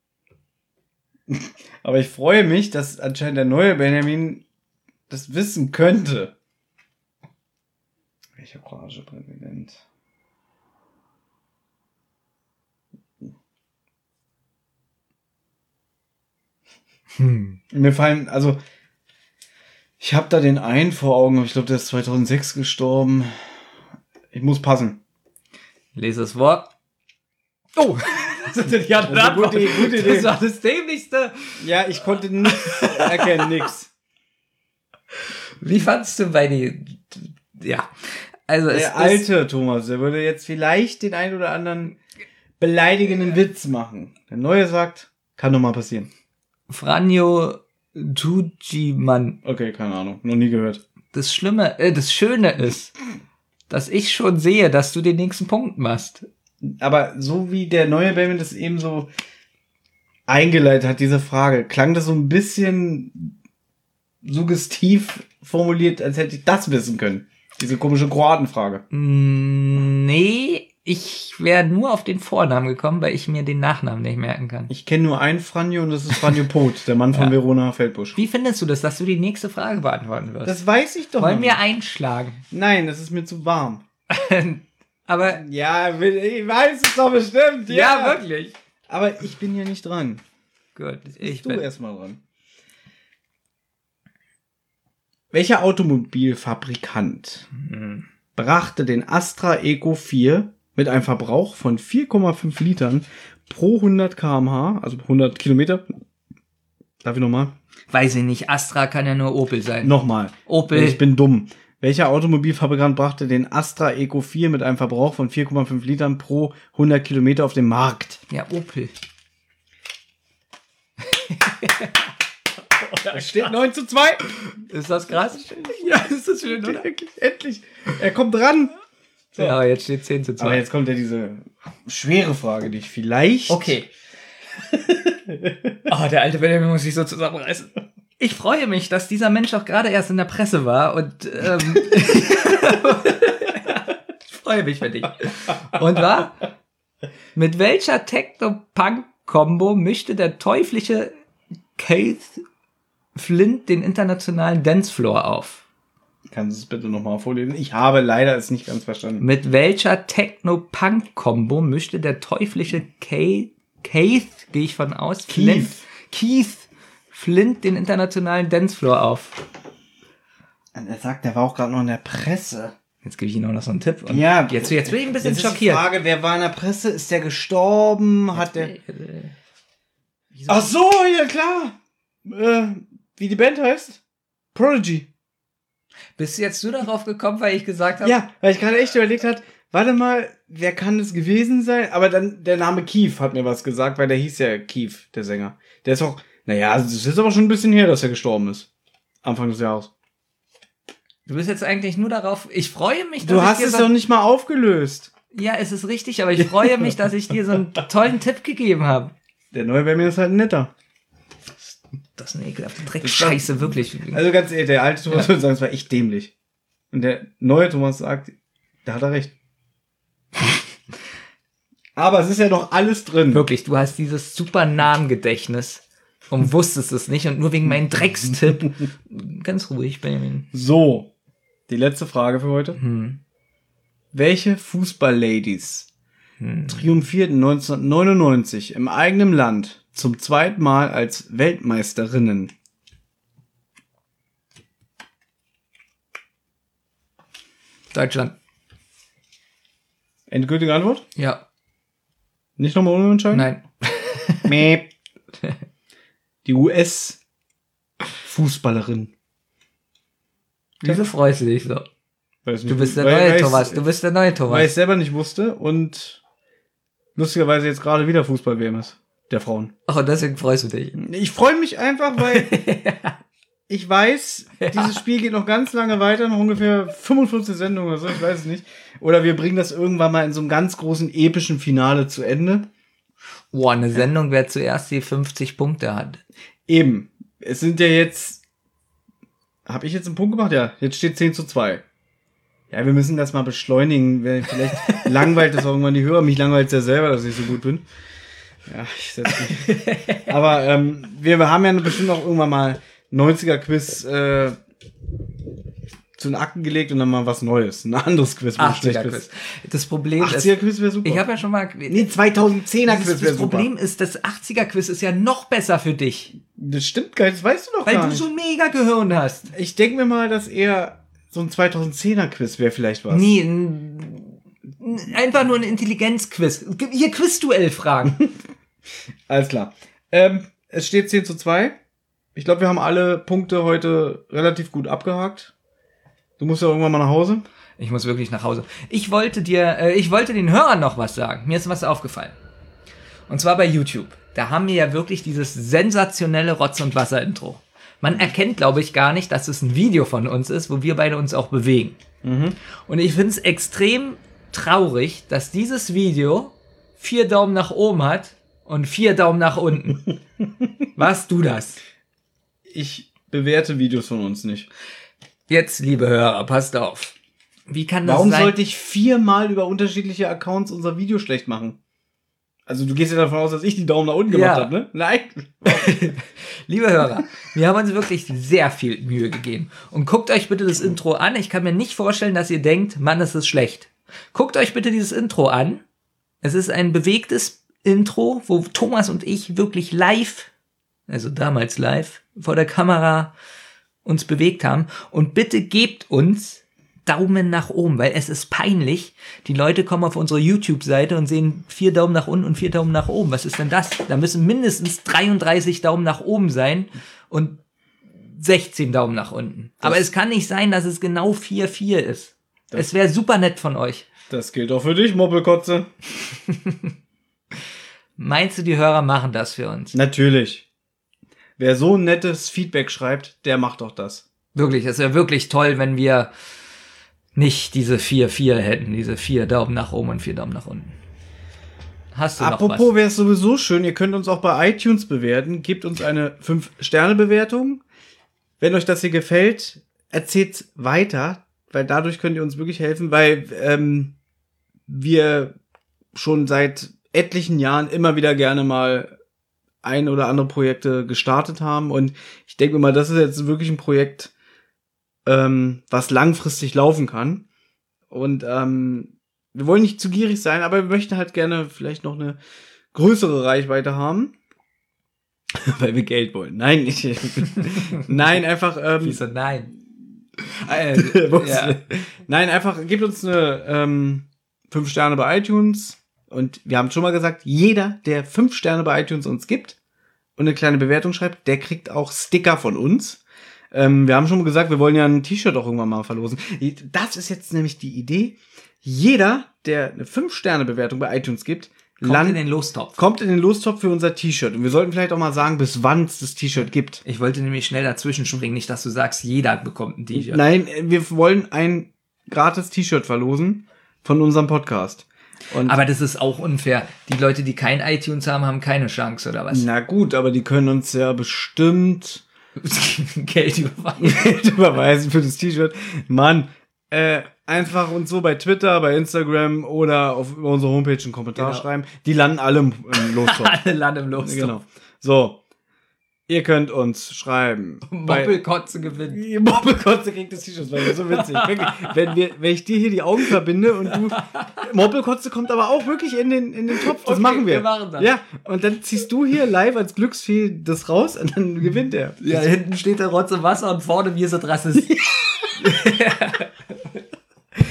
Aber ich freue mich, dass anscheinend der neue Benjamin das wissen könnte. Welcher kroatische Präsident? Hm. Mir fallen, also, ich habe da den einen vor Augen, aber ich glaube, der ist zweitausendsechs gestorben. Ich muss passen. Lese das Wort. Oh! Das ist die Das ist eine gute, gute Idee. Das war das Dämlichste. Ja, ich konnte nichts erkennen, nix. Wie fandst du bei die, ja, also es Der ist, alte Thomas, der würde jetzt vielleicht den einen oder anderen beleidigenden Witz machen. Der neue sagt, kann doch mal passieren. Franjo Tujiman. Okay, keine Ahnung, noch nie gehört. Das Schlimme, äh, das Schöne ist, dass ich schon sehe, dass du den nächsten Punkt machst. Aber so wie der neue Benjamin das eben so eingeleitet hat, diese Frage, klang das so ein bisschen suggestiv formuliert, als hätte ich das wissen können. Diese komische Kroatenfrage. Mm, nee, ich wäre nur auf den Vornamen gekommen, weil ich mir den Nachnamen nicht merken kann. Ich kenne nur einen Franjo und das ist Franjo Poth, der Mann von Ja. Verona Feldbusch. Wie findest du das, dass du die nächste Frage beantworten wirst? Das weiß ich doch Wollen noch wir nicht. einschlagen? Nein, das ist mir zu warm. Aber, Ja, ich weiß es doch bestimmt. ja, wirklich. Aber ich bin ja nicht dran. Gut, ich Ich du bin, erstmal dran. Welcher Automobilfabrikant Hm. brachte den Astra Eco vier mit einem Verbrauch von vier Komma fünf Litern pro hundert Kilometer pro Stunde, also hundert Kilometer? Darf ich nochmal? weiß ich nicht, Astra kann ja nur Opel sein. Nochmal. Opel. Ich bin dumm. Welcher Automobilfabrikant brachte den Astra Eco vier mit einem Verbrauch von vier Komma fünf Litern pro hundert Kilometer auf den Markt? Ja, Opel. Es steht neun zu zwei. Ist das krass? Ja, ist das schön, oder? Endlich, endlich. Er kommt dran. So. Ja, aber jetzt steht zehn zu zwei. Aber jetzt kommt ja diese schwere Frage, die ich vielleicht... Okay. Oh, der alte Benjamin muss sich so zusammenreißen. Ich freue mich, dass dieser Mensch auch gerade erst in der Presse war und ähm, ich freue mich für dich. Und war, mit welcher Techno-Punk-Kombo mischte der teuflische Keith Flint den internationalen Dancefloor auf? Kannst du es bitte nochmal vorlesen? Ich habe leider es nicht ganz verstanden. Mit welcher Techno-Punk-Kombo mischte der teuflische Keith, Keith, gehe ich von aus, Flint, Keith Flint den internationalen Dancefloor auf? Und er sagt, der war auch gerade noch in der Presse. Jetzt gebe ich Ihnen auch noch so einen Tipp. Und Ja. Jetzt, jetzt bin ich ein bisschen Jetzt ist die schockiert. Frage, wer war in der Presse? Ist der gestorben? Hat der... Wieso? Ach so, ja klar. Äh, wie die Band heißt? Prodigy. Bist du jetzt nur darauf gekommen, weil ich gesagt habe? Ja, weil ich gerade echt überlegt hat, warte mal, wer kann es gewesen sein? Aber dann der Name Keith hat mir was gesagt, weil der hieß ja Keith, der Sänger. Der ist auch, naja, es ist aber schon ein bisschen her, dass er gestorben ist. Anfang des Jahres. Du bist jetzt eigentlich nur darauf. Ich freue mich, dass Du ich hast dir es so, doch nicht mal aufgelöst. Ja, es ist richtig, aber ich freue mich, dass ich dir so einen tollen Tipp gegeben habe. Der neue Benjamin ist halt netter. Das ist eine ekelhafte Dreckscheiße, wirklich. Also ganz ehrlich, der alte Thomas würde sagen, es war echt dämlich. Und der neue Thomas sagt, da hat er recht. Aber es ist ja noch alles drin. Wirklich, du hast dieses super Namengedächtnis und wusstest es nicht und nur wegen meinem Dreckstipp. Ganz ruhig, Benjamin. So, die letzte Frage für heute. Hm. Welche Fußball-Ladies Hm. triumphierten neunzehnhundertneunundneunzig im eigenen Land zum zweiten Mal als Weltmeisterinnen? Deutschland. Endgültige Antwort? Ja. Nicht nochmal umentscheiden? Nein. Mäh. Die U S-Fußballerin. Wieso freust du dich so? Weiß nicht, Du bist der weil- neue weil Thomas. ich's- Du bist der neue Weil ich Thomas. es selber nicht wusste und lustigerweise jetzt gerade wieder Fußball-W M ist. Der Frauen. Ach, und deswegen freust du dich. Ich freue mich einfach, weil ich weiß, dieses Spiel geht noch ganz lange weiter, noch ungefähr fünfundfünfzig Sendungen oder so, ich weiß es nicht. Oder wir bringen das irgendwann mal in so einem ganz großen epischen Finale zu Ende. Boah, eine Sendung, wer zuerst die fünfzig Punkte hat. Eben. Es sind ja jetzt. Habe ich jetzt einen Punkt gemacht? Ja, jetzt steht zehn zu zwei. Ja, wir müssen das mal beschleunigen. weil Vielleicht langweilt das auch irgendwann die Hörer. Mich langweilt es ja selber, dass ich so gut bin. Ja, ich setz mich. Aber ähm, wir haben ja bestimmt auch irgendwann mal neunziger-Quiz äh, zu den Akten gelegt und dann mal was Neues. Ein anderes Quiz, wo du schlecht achtziger-Quiz. bist. Das Problem ist, achtziger-Quiz wäre super. ich habe ja schon mal... Nee, zweitausendzehner-Quiz das, wäre das super. Problem ist, das achtziger-Quiz ist ja noch besser für dich. Das stimmt gar nicht, das weißt du doch Weil gar du nicht. so ein mega Gehirn hast. Ich denke mir mal, dass eher so ein zweitausendzehner-Quiz wäre vielleicht was. Nee, ein, ein- einfach nur ein Intelligenzquiz. Hier Quizduell-Fragen. Alles klar. Ähm, es steht zehn zu zwei. Ich glaube, wir haben alle Punkte heute relativ gut abgehakt. Du musst ja irgendwann mal nach Hause. Ich muss wirklich nach Hause. Ich wollte dir, äh, ich wollte den Hörern noch was sagen. Mir ist was aufgefallen. Und zwar bei YouTube. Da haben wir ja wirklich dieses sensationelle Rotz- und Wasser-Intro. Man erkennt, glaube ich, gar nicht, dass es ein Video von uns ist, wo wir beide uns auch bewegen. Und ich finde es extrem traurig, dass dieses Video vier Daumen nach oben hat und vier Daumen nach unten. Warst du das? Ich bewerte Videos von uns nicht. Jetzt, liebe Hörer, passt auf. Wie kann das Warum sein? sollte ich viermal über unterschiedliche Accounts unser Video schlecht machen? Also du gehst ja davon aus, dass ich die Daumen nach unten gemacht Ja. habe, ne? Nein. Liebe Hörer, wir haben uns wirklich sehr viel Mühe gegeben. Und guckt euch bitte das Intro an. Ich kann mir nicht vorstellen, dass ihr denkt, Mann, es ist schlecht. Guckt euch bitte dieses Intro an. Es ist ein bewegtes Intro, wo Thomas und ich wirklich live, also damals live, vor der Kamera uns bewegt haben. Und bitte gebt uns Daumen nach oben, weil es ist peinlich. Die Leute kommen auf unsere YouTube-Seite und sehen vier Daumen nach unten und vier Daumen nach oben. Was ist denn das? Da müssen mindestens dreiunddreißig Daumen nach oben sein und sechzehn Daumen nach unten. Aber es kann nicht sein, dass es genau vier vier ist. Es wäre super nett von euch. Das gilt auch für dich, Moppelkotze. Meinst du, die Hörer machen das für uns? Natürlich. Wer so ein nettes Feedback schreibt, der macht doch das. Wirklich, es wäre wirklich toll, wenn wir nicht diese vier vier hätten, diese vier Daumen nach oben und vier Daumen nach unten. Hast du noch Apropos, was? wäre es sowieso schön, ihr könnt uns auch bei iTunes bewerten. Gebt uns eine fünf Sterne Bewertung. Wenn euch das hier gefällt, erzählt's weiter, weil dadurch könnt ihr uns wirklich helfen, weil ähm, wir schon seit etlichen Jahren immer wieder gerne mal ein oder andere Projekte gestartet haben. Und ich denke mal, das ist jetzt wirklich ein Projekt, ähm, was langfristig laufen kann. Und ähm, wir wollen nicht zu gierig sein, aber wir möchten halt gerne vielleicht noch eine größere Reichweite haben. Weil wir Geld wollen. Nein, nicht. Nein, einfach. Ähm, Wieso nein? ja. Nein, einfach gebt uns eine ähm, fünf Sterne bei iTunes. Und wir haben schon mal gesagt, jeder, der fünf Sterne bei iTunes uns gibt und eine kleine Bewertung schreibt, der kriegt auch Sticker von uns. Ähm, wir haben schon mal gesagt, wir wollen ja ein T-Shirt auch irgendwann mal verlosen. Das ist jetzt nämlich die Idee. Jeder, der eine fünf Sterne Bewertung bei iTunes gibt, Kommt land- in den Lostopf. kommt in den Lostopf für unser T-Shirt. Und wir sollten vielleicht auch mal sagen, bis wann es das T-Shirt gibt. Ich wollte nämlich schnell dazwischen springen, nicht, dass du sagst, jeder bekommt ein T-Shirt. Nein, wir wollen ein gratis T-Shirt verlosen von unserem Podcast. Und Aber das ist auch unfair. Die Leute, die kein iTunes haben, haben keine Chance, oder was? na gut, aber die können uns ja bestimmt Geld überweisen. Geld überweisen für das T-Shirt. Mann, äh, einfach uns so bei Twitter, bei Instagram oder auf über unsere Homepage einen Kommentar Genau. schreiben. Die landen alle im, im Lostopf. Alle landen im Lostopf. Genau. So. Ihr könnt uns schreiben. bei- Moppelkotze gewinnt. Die Moppelkotze kriegt das T-Shirt, das war so witzig. Wirklich. Wenn, wir, wenn ich dir hier die Augen verbinde und du. Moppelkotze kommt aber auch wirklich in den, in den Topf. Das Okay, machen wir. wir machen das. Ja, und dann ziehst du hier live als Glücksfee das raus und dann gewinnt er. Ja, hinten steht der Rotze Wasser und vorne wir sind Rassist.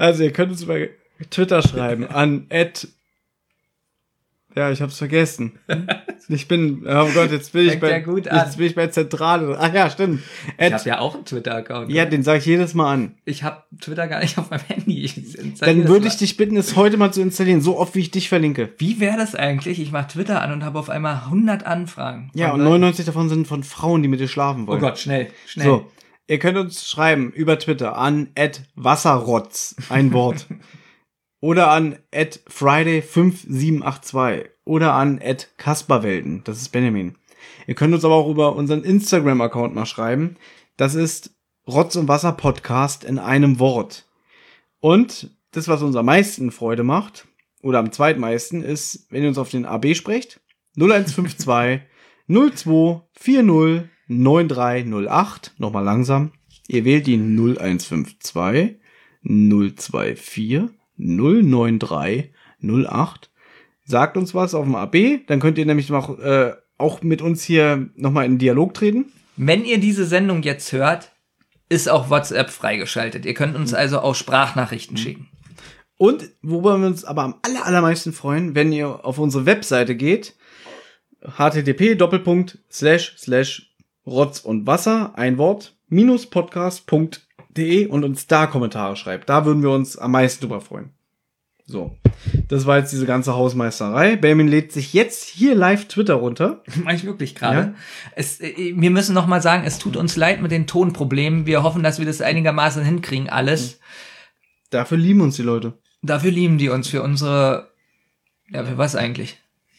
Also, ihr könnt uns über Twitter schreiben an at ja, ich hab's vergessen. Ich bin, oh Gott, jetzt bin ich Fängt bei, ja gut an. jetzt bin ich bei Zentrale. Ach ja, stimmt. Ich At, habe ja auch einen Twitter-Account. ja, den sage ich jedes Mal an. Ich habe Twitter gar nicht auf meinem Handy. Ich Dann würde ich dich bitten, es heute mal zu installieren, so oft wie ich dich verlinke. Wie wäre das eigentlich? Ich mache Twitter an und habe auf einmal hundert Anfragen. Ja, Von und Leuten. neunundneunzig davon sind von Frauen, die mit dir schlafen Oh wollen. Gott, schnell, schnell. So, ihr könnt uns schreiben über Twitter an at wasserrotz, ein Wort. Oder an at friday fünf sieben acht zwei. Oder an at kasperwelten, das ist Benjamin. Ihr könnt uns aber auch über unseren Instagram-Account mal schreiben. Das ist Rotz und Wasser Podcast in einem Wort. Und das, was uns am meisten Freude macht, oder am zweitmeisten, ist, wenn ihr uns auf den A B sprecht, null eins fünf zwei null zwei vier null neun drei null acht. Nochmal langsam. Ihr wählt die null eins fünf zwei null zwei vier null neun drei null acht. Sagt uns was auf dem A B, dann könnt ihr nämlich noch, äh, auch mit uns hier nochmal in Dialog treten. Wenn ihr diese Sendung jetzt hört, ist auch WhatsApp freigeschaltet. Ihr könnt uns also auch Sprachnachrichten schicken. Und worüber wir uns aber am aller, allermeisten freuen, wenn ihr auf unsere Webseite geht, http doppelpunkt slash slash Rotz und Wasser, ein Wort, minus podcast punkt de und uns da Kommentare schreibt. Da würden wir uns am meisten drüber freuen. So, das war jetzt diese ganze Hausmeisterei. Benjamin lädt sich jetzt hier live Twitter runter. Mach ich wirklich gerade. Ja. Es, äh, wir müssen noch mal sagen, es tut uns leid mit den Tonproblemen. Wir hoffen, dass wir das einigermaßen hinkriegen, alles. Dafür lieben uns die Leute. Dafür lieben die uns, für unsere... Ja, für was eigentlich?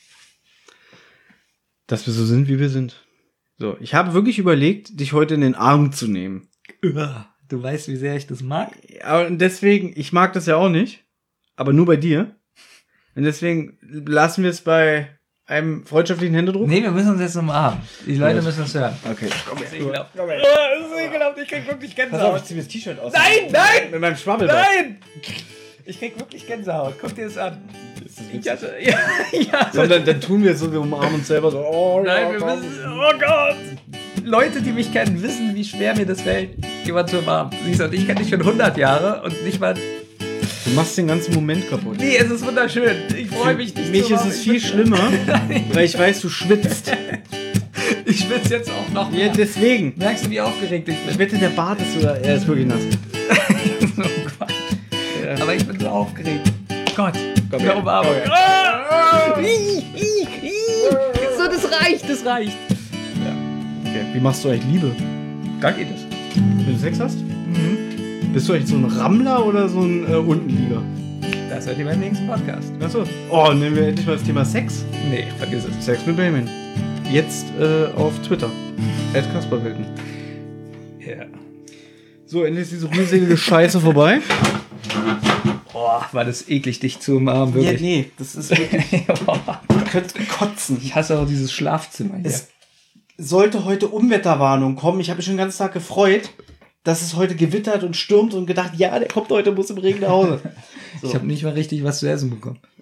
Dass wir so sind, wie wir sind. So, ich habe wirklich überlegt, dich heute in den Arm zu nehmen. Du weißt, wie sehr ich das mag? Aber deswegen, ich mag das ja auch nicht. Aber nur bei dir. Und deswegen lassen wir es bei einem freundschaftlichen Händedruck. Nee, wir müssen uns jetzt umarmen. Die Leute Gut. müssen das hören. Okay. Komm her. Ekelhaft. Komm her. Oh, das ist ekelhaft. Ich krieg wirklich Pass auf, Gänsehaut. ich zieh mir das T-Shirt aus. Nein, nein! Mit meinem Schwabbel. Nein! Ich krieg wirklich Gänsehaut. Guck dir das an. Ich hatte, ja, ja. So, dann, dann tun wir es so, wir umarmen uns selber so. Oh, Nein, ja, wir komm. müssen. Oh Gott! Leute, die mich kennen, wissen, wie schwer mir das fällt, jemand zu umarmen. Siehst du, und ich kenne dich schon hundert Jahre und nicht mal. Du machst den ganzen Moment kaputt. Nee, es ist wunderschön. Ich freue mich, dich Mich zu ist umarmen. es viel schlimmer, weil ich weiß, du schwitzt. Ich schwitze jetzt auch noch mehr. Ja, deswegen. Merkst du, wie aufgeregt ich Ich bin? wette, der Bart ist sogar, er ist wirklich nass. Oh Gott. Ja. Aber ich bin so aufgeregt. Gott, Komm eine her. Umarmung. Komm Ah! So, das reicht, das reicht. Okay. Wie machst du eigentlich Liebe? Da geht es. Wenn du Sex hast? Bist du eigentlich so ein Rammler oder so ein äh, Untenlieger? Das hört ihr beim nächsten Podcast. Achso. Oh, nehmen wir endlich mal das Thema Sex. Nee, vergiss es. Sex mit Benjamin. Jetzt äh, auf Twitter. at kasperwelten. Ja. So, endlich ist diese rührselige Scheiße vorbei. Boah, war das eklig, dich zu umarmen, wirklich. Ja, nee, das ist wirklich... Boah. Du könntest kotzen. Ich hasse auch dieses Schlafzimmer hier. Es sollte heute Unwetterwarnung kommen. Ich habe mich schon den ganzen Tag gefreut, dass es heute gewittert und stürmt und gedacht, ja, der kommt heute, muss im Regen nach Hause. So. Ich habe nicht mal richtig was zu essen bekommen.